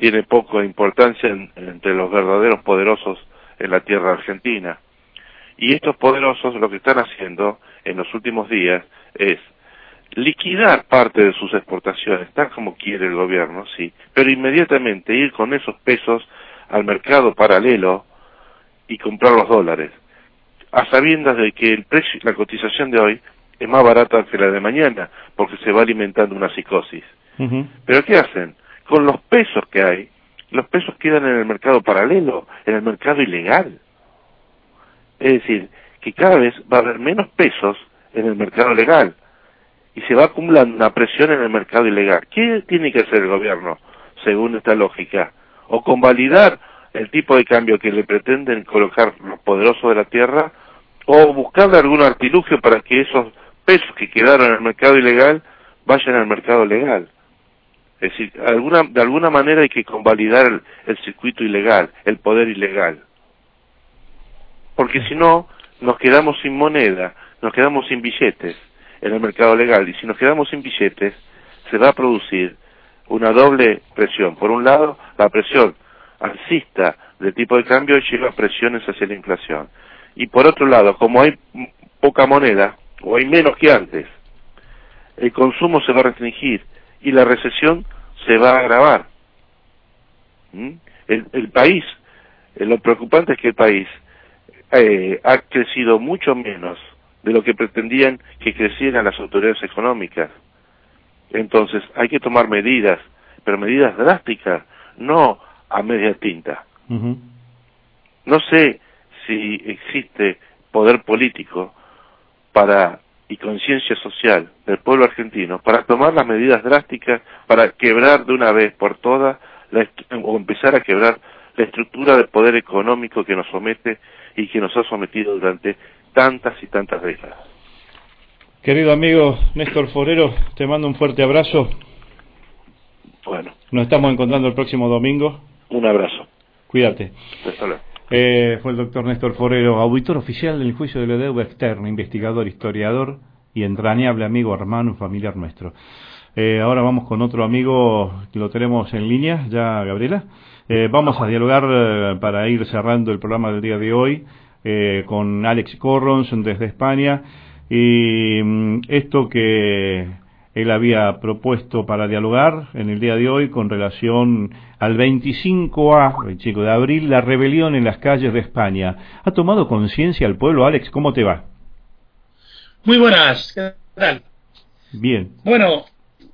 tiene poca importancia entre los verdaderos poderosos en la tierra argentina. Y estos poderosos lo que están haciendo en los últimos días es liquidar parte de sus exportaciones, tal como quiere el gobierno, sí, pero inmediatamente ir con esos pesos al mercado paralelo y comprar los dólares, a sabiendas de que el precio, la cotización de hoy es más barata que la de mañana, porque se va alimentando una psicosis. ¿Pero qué hacen? Con los pesos que hay, los pesos quedan en el mercado paralelo, en el mercado ilegal. Es decir, que cada vez va a haber menos pesos en el mercado legal y se va acumulando una presión en el mercado ilegal. ¿Qué tiene que hacer el gobierno, según esta lógica? O convalidar el tipo de cambio que le pretenden colocar los poderosos de la tierra, o buscarle algún artilugio para que esos pesos que quedaron en el mercado ilegal vayan al mercado legal. Es decir, de alguna manera hay que convalidar el circuito ilegal, el poder ilegal. Porque si no, nos quedamos sin moneda, nos quedamos sin billetes en el mercado legal, y si nos quedamos sin billetes, se va a producir una doble presión. Por un lado, la presión alcista del tipo de cambio lleva presiones hacia la inflación. Y por otro lado, como hay poca moneda, o hay menos que antes, el consumo se va a restringir y la recesión se va a agravar. El país, lo preocupante es que el país ha crecido mucho menos de lo que pretendían que crecieran las autoridades económicas. Entonces hay que tomar medidas, pero medidas drásticas, no a media tinta. No sé si existe poder político y conciencia social del pueblo argentino para tomar las medidas drásticas para quebrar de una vez por todas o empezar a quebrar la estructura del poder económico que nos somete y que nos ha sometido durante tantas y tantas décadas. Querido amigo Néstor Forero, te mando un fuerte abrazo. Bueno. Nos estamos encontrando el próximo domingo. Un abrazo. Cuídate. Hasta luego. Fue el doctor Néstor Forero, auditor oficial del juicio de la deuda externa, investigador, historiador y entrañable amigo, hermano, familiar nuestro. Ahora vamos con otro amigo que lo tenemos en línea, ya Gabriela. Vamos a dialogar para ir cerrando el programa del día de hoy con Alex Corrons desde España, y esto que él había propuesto para dialogar en el día de hoy con relación al 25 de abril, la rebelión en las calles de España. ¿Ha tomado conciencia el pueblo, Alex? ¿Cómo te va? Muy buenas, ¿qué tal? Bien. Bueno,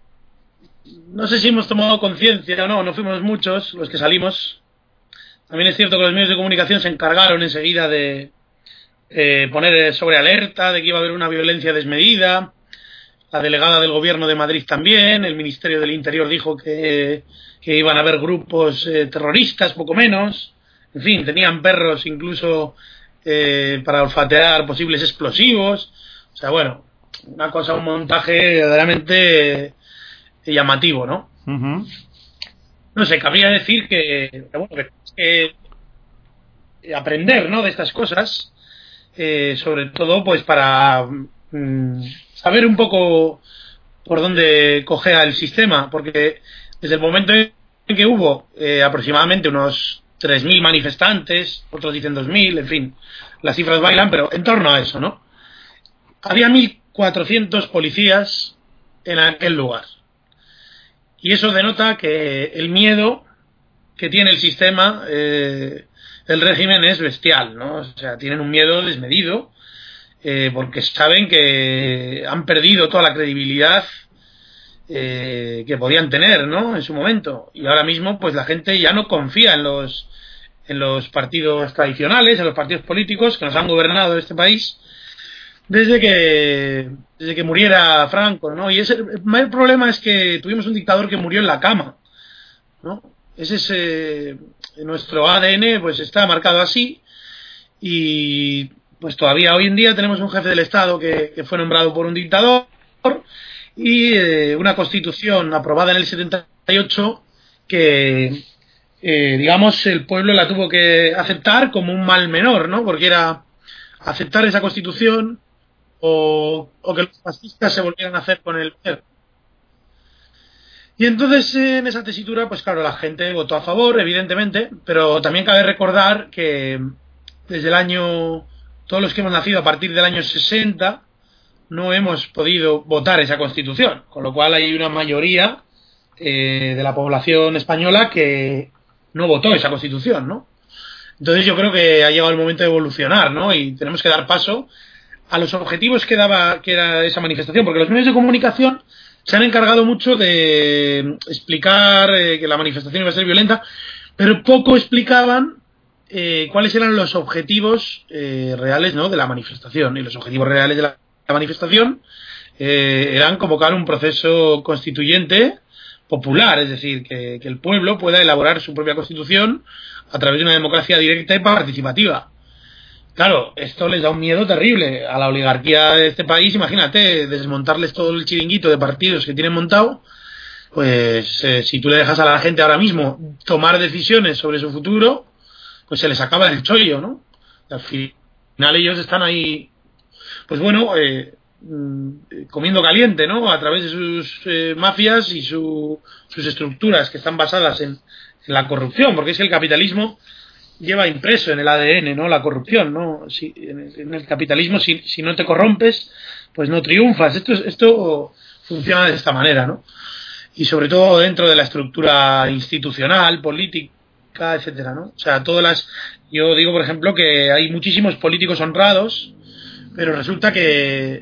no sé si hemos tomado conciencia o no, no fuimos muchos los que salimos. También es cierto que los medios de comunicación se encargaron enseguida de poner sobre alerta de que iba a haber una violencia desmedida. La delegada del gobierno de Madrid también, el Ministerio del Interior dijo que iban a haber grupos terroristas, poco menos. En fin, tenían perros incluso para olfatear posibles explosivos. O sea, bueno, una cosa, un montaje verdaderamente llamativo, ¿no? No sé, cabría decir que aprender, ¿no?, de estas cosas, sobre todo pues para saber un poco por dónde cojea el sistema, porque desde el momento en que hubo aproximadamente unos 3.000 manifestantes, otros dicen 2.000, en fin, las cifras bailan, pero en torno a eso, ¿no? Había 1.400 policías en aquel lugar. Y eso denota que el miedo que tiene el sistema, el régimen, es bestial, ¿no? O sea, tienen un miedo desmedido, porque saben que han perdido toda la credibilidad que podían tener, ¿no?, en su momento. Y ahora mismo, pues la gente ya no confía en los partidos tradicionales, en los partidos políticos que nos han gobernado este país desde que muriera Franco, ¿no? Y el mayor problema es que tuvimos un dictador que murió en la cama, ¿no? Ese es nuestro ADN, pues está marcado así, y pues todavía hoy en día tenemos un jefe del Estado que fue nombrado por un dictador, y una constitución aprobada en el 78 que digamos el pueblo la tuvo que aceptar como un mal menor, ¿no? Porque era aceptar esa constitución o que los fascistas se volvieran a hacer con el poder. Y entonces en esa tesitura, pues claro, la gente votó a favor, evidentemente, pero también cabe recordar que desde el año, todos los que hemos nacido a partir del año 60, no hemos podido votar esa Constitución, con lo cual hay una mayoría de la población española que no votó esa Constitución, ¿no? Entonces yo creo que ha llegado el momento de evolucionar, ¿no? Y tenemos que dar paso a los objetivos que era esa manifestación, porque los medios de comunicación se han encargado mucho de explicar que la manifestación iba a ser violenta, pero poco explicaban cuáles eran los objetivos reales, ¿no?, de la manifestación. Y los objetivos reales de la manifestación eran convocar un proceso constituyente popular, es decir, que el pueblo pueda elaborar su propia constitución a través de una democracia directa y participativa. Claro, esto les da un miedo terrible a la oligarquía de este país. Imagínate, desmontarles todo el chiringuito de partidos que tienen montado. Pues si tú le dejas a la gente ahora mismo tomar decisiones sobre su futuro, pues se les acaba el chollo, ¿no? Al final ellos están ahí, pues bueno, comiendo caliente, ¿no? A través de sus mafias y sus estructuras que están basadas en la corrupción, porque es que el capitalismo lleva impreso en el ADN, ¿no?, la corrupción, ¿no? Si, en el capitalismo, si no te corrompes, pues no triunfas. Esto funciona de esta manera, ¿no? Y sobre todo dentro de la estructura institucional, política, etcétera, ¿no? O sea, yo digo, por ejemplo, que hay muchísimos políticos honrados, pero resulta que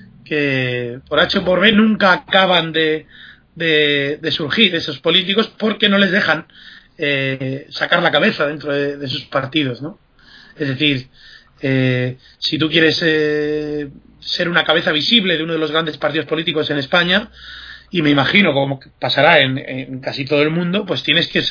por H o por B nunca acaban de surgir esos políticos porque no les dejan sacar la cabeza dentro de sus partidos, ¿no? Es decir, si tú quieres ser una cabeza visible de uno de los grandes partidos políticos en España, y me imagino como pasará en casi todo el mundo, pues tienes que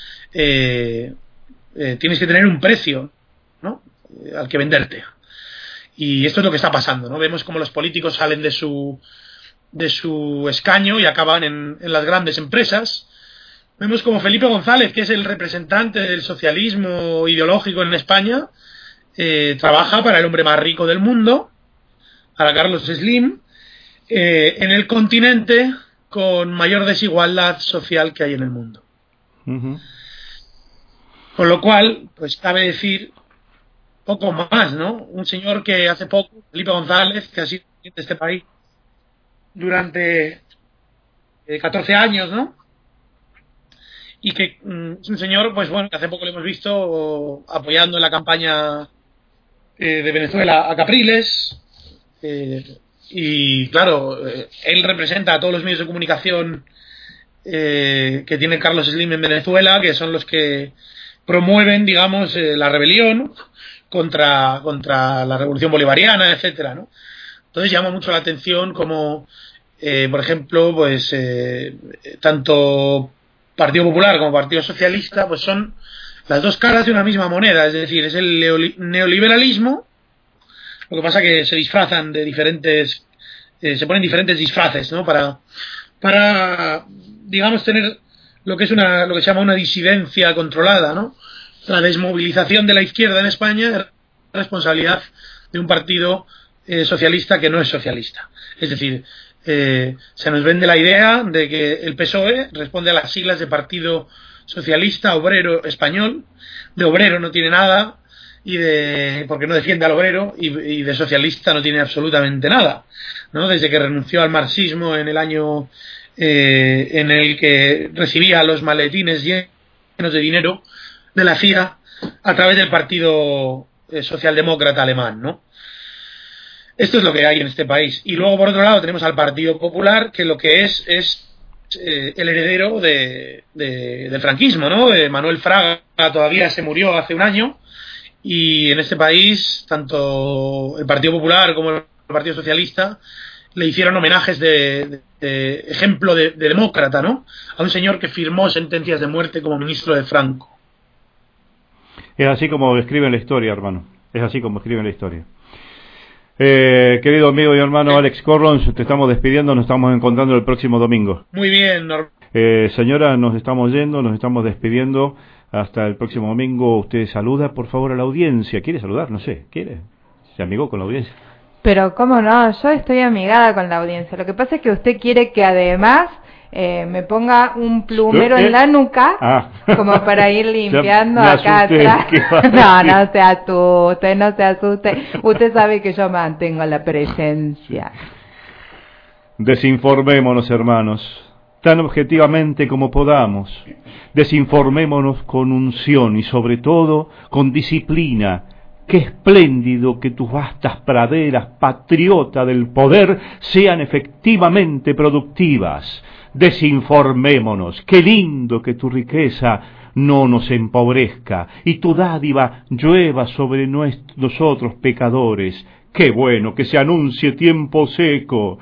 tener un precio, ¿no?, al que venderte. Y esto es lo que está pasando, ¿no? Vemos como los políticos salen de su escaño y acaban en las grandes empresas. Vemos como Felipe González, que es el representante del socialismo ideológico en España, trabaja para el hombre más rico del mundo, para Carlos Slim, en el continente con mayor desigualdad social que hay en el mundo. Uh-huh. Con lo cual, pues cabe decir poco más, ¿no? Un señor que hace poco, Felipe González, que ha sido presidente de este país durante 14 años, ¿no? Y que es un señor, pues bueno, que hace poco lo hemos visto apoyando en la campaña de Venezuela a Capriles, y claro, él representa a todos los medios de comunicación que tiene Carlos Slim en Venezuela, que son los que promueven, digamos, la rebelión contra la revolución bolivariana, etcétera, ¿no? Entonces llama mucho la atención como, por ejemplo, pues tanto Partido Popular como Partido Socialista, pues son las dos caras de una misma moneda, es decir, es el neoliberalismo. Lo que pasa que se disfrazan de diferentes, se ponen diferentes disfraces, ¿no? Para digamos tener lo que se llama una disidencia controlada, ¿no? La desmovilización de la izquierda en España es responsabilidad de un partido socialista que no es socialista. Es decir, se nos vende la idea de que el PSOE responde a las siglas de Partido Socialista Obrero Español. De obrero no tiene nada, porque no defiende al obrero, y de socialista no tiene absolutamente nada, ¿no? Desde que renunció al marxismo en el año en el que recibía los maletines llenos de dinero de la CIA a través del Partido Socialdemócrata Alemán, ¿no? Esto es lo que hay en este país. Y luego, por otro lado, tenemos al Partido Popular, que lo que es el heredero del franquismo, ¿no? Manuel Fraga todavía se murió hace un año, y en este país, tanto el Partido Popular como el Partido Socialista le hicieron homenajes de ejemplo de demócrata, ¿no? A un señor que firmó sentencias de muerte como ministro de Franco. Es así como escriben la historia, hermano. Es así como escriben la historia. Querido amigo y hermano Alex Corrons, te estamos despidiendo, nos estamos encontrando el próximo domingo. Muy bien, señora, nos estamos yendo, nos estamos despidiendo. Hasta el próximo domingo. Usted saluda, por favor, a la audiencia. ¿Quiere saludar? No sé, ¿quiere? ¿Se amigó con la audiencia? Pero, ¿cómo no? Yo estoy amigada con la audiencia. Lo que pasa es que usted quiere que además me ponga un plumero en la nuca, como para ir limpiando acá atrás. No se asuste. Usted sabe que yo mantengo la presencia. Desinformémonos, hermanos, tan objetivamente como podamos. Desinformémonos con unción y sobre todo con disciplina. Qué espléndido que tus vastas praderas, patriota del poder, sean efectivamente productivas. Desinformémonos. Qué lindo que tu riqueza no nos empobrezca y tu dádiva llueva sobre nosotros pecadores. Qué bueno que se anuncie tiempo seco.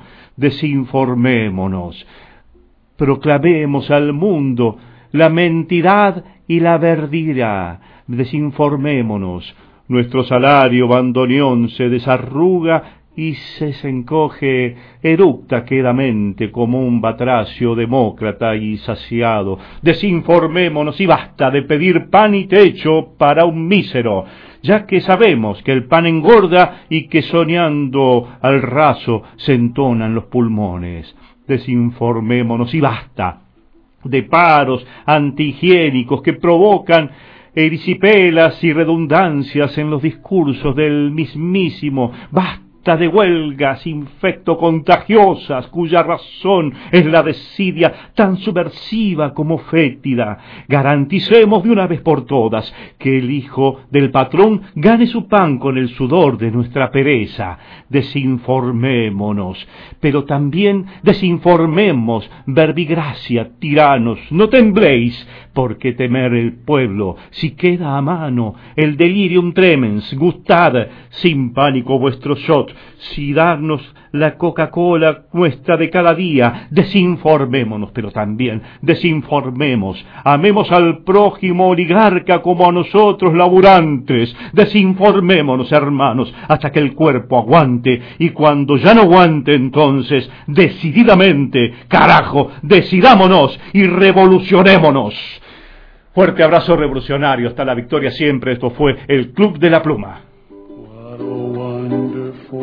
Desinformémonos. Proclamemos al mundo la mentidad y la verdad. Desinformémonos. Nuestro salario bandoneón se desarruga y se encoge, eructa quedamente como un batracio demócrata y saciado. Desinformémonos y basta de pedir pan y techo para un mísero, ya que sabemos que el pan engorda y que soñando al raso se entonan los pulmones. Desinformémonos y basta de paros antihigiénicos que provocan erisipelas y redundancias en los discursos del mismísimo. Basta de huelgas infectocontagiosas cuya razón es la desidia tan subversiva como fétida. Garanticemos de una vez por todas que el hijo del patrón gane su pan con el sudor de nuestra pereza. Desinformémonos, pero también desinformemos, verbigracia, tiranos, no tembléis, porque temer el pueblo, si queda a mano el delirium tremens, gustad sin pánico vuestro shot, si darnos la Coca-Cola nuestra de cada día. Desinformémonos, pero también desinformemos, amemos al prójimo oligarca como a nosotros laburantes. Desinformémonos, hermanos, hasta que el cuerpo aguante, y cuando ya no aguante, entonces, decididamente, carajo, decidámonos y revolucionémonos. Fuerte abrazo revolucionario, hasta la victoria siempre. Esto fue el Club de la Pluma. What a wonderful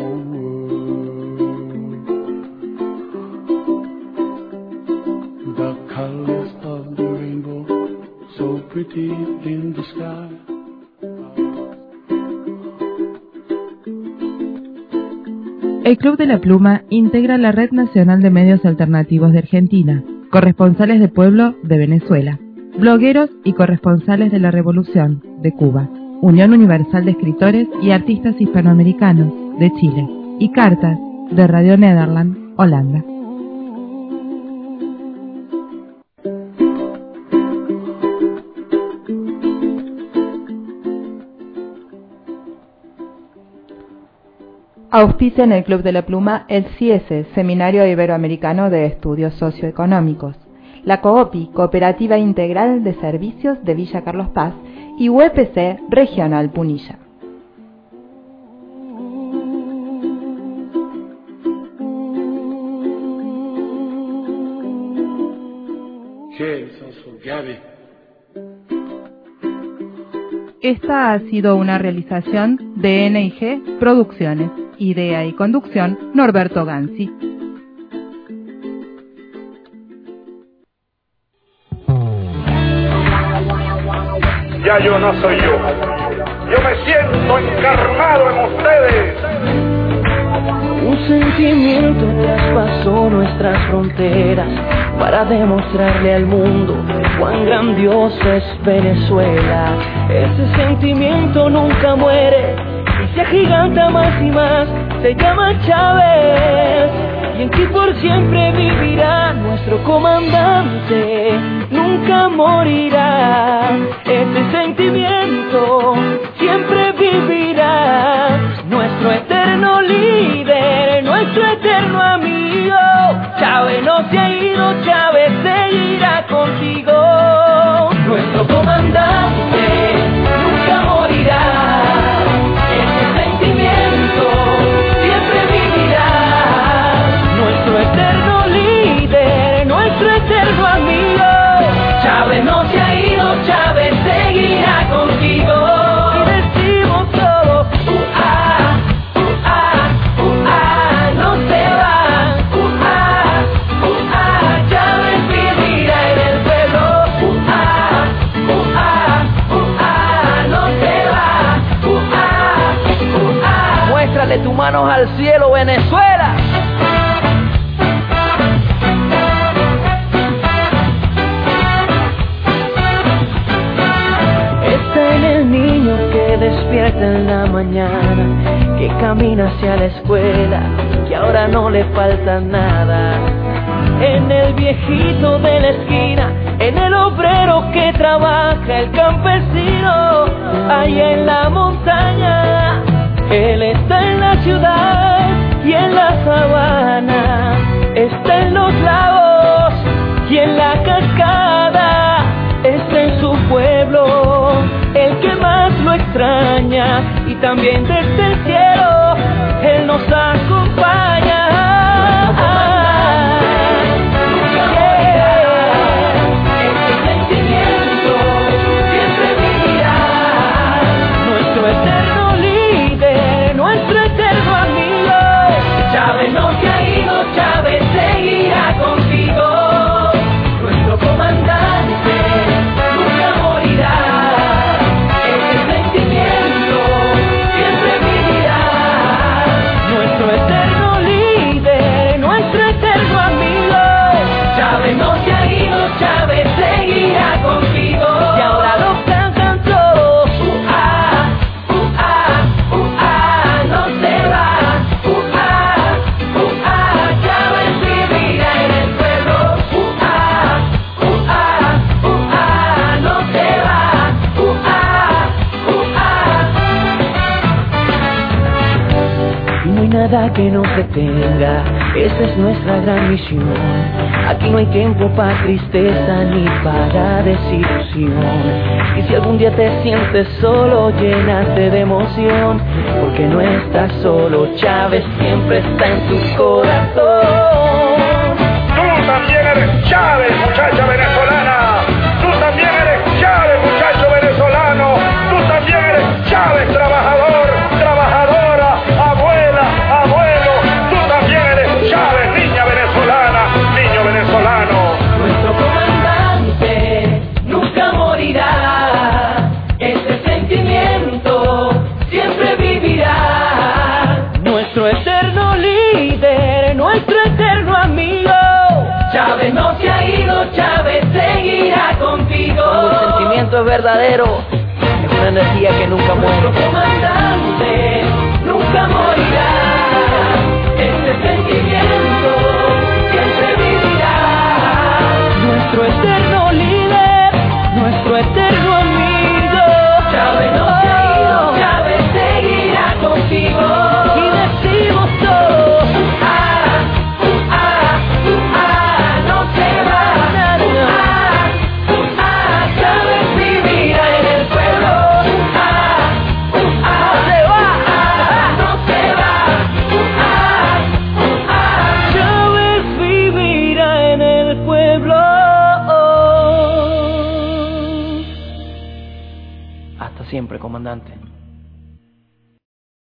world. The colors of the rainbow, so pretty in the sky. El Club de la Pluma integra la Red Nacional de Medios Alternativos de Argentina, corresponsales de pueblo de Venezuela, blogueros y corresponsales de la Revolución de Cuba, Unión Universal de Escritores y Artistas Hispanoamericanos de Chile y Cartas de Radio Nederland, Holanda. Auspicia en el Club de la Pluma el CIESE, Seminario Iberoamericano de Estudios Socioeconómicos, la COOPI, Cooperativa Integral de Servicios de Villa Carlos Paz, y UPC Regional Punilla. Esta ha sido una realización de N&G Producciones. Idea y conducción, Norberto Ganzi. Ya yo no soy yo. Yo me siento encarnado en ustedes. Un sentimiento traspasó nuestras fronteras para demostrarle al mundo cuán grandiosa es Venezuela. Ese sentimiento nunca muere y se agiganta más y más. Se llama Chávez y en ti por siempre vivirá nuestro comandante. Nunca morirá. Ese sentimiento siempre vivirá. Nuestro eterno líder, nuestro eterno amigo. Chávez no se ha ido, Chávez seguirá contigo. Nuestro comandante nunca morirá. Ese sentimiento siempre vivirá. Nuestro eterno líder, nuestro eterno amigo. Chávez no se ha ido, Chávez seguirá contigo. Y decimos todo, no se va, Chávez Manos al cielo, Venezuela. Está en el niño que despierta en la mañana, que camina hacia la escuela, que ahora no le falta nada. En el viejito de la esquina, en el obrero que trabaja, el campesino allá en la montaña. Él está en la ciudad y en la sabana, está en los lagos y en la cascada, está en su pueblo, el que más lo extraña, y también desde el cielo Él nos acompaña. Chávez no se ha ido, Chávez seguirá contigo. Nuestro comandante nunca morirá. Ese sentimiento siempre vivirá. Nuestro eterno líder, nuestro eterno amigo. Chávez no se ha ido, Chávez seguirá contigo. Y ahora lo cantan todos. No se va. Nada que nos detenga, esa es nuestra gran misión. Aquí no hay tiempo para tristeza ni para desilusión. Y si algún día te sientes solo, llénate de emoción, porque no estás solo, Chávez siempre está en tu corazón. Tú también eres Chávez, muchacha venezolana. Tú también eres Chávez, muchacho venezolano. Tú también eres Chávez, trabajador, trabajadora, abuela, abuelo. Tú también eres Chávez, niña venezolana, niño venezolano. Nuestro comandante nunca morirá. Ese sentimiento siempre vivirá. Nuestro eterno líder, nuestro eterno amigo. Chávez no se ha ido, Chávez seguirá contigo. Cuando el sentimiento es verdadero, es una energía que nunca muere. Nuestro comandante nunca morirá. Este sentimiento siempre vivirá. Nuestro eterno líder, nuestro eterno amigo. Chávez no se ha ido, Chávez seguirá contigo. Y decimos todos, no se va. Chávez vivirá en el pueblo. No se va, no se va. Chávez vivirá en el pueblo. Hasta siempre, comandante.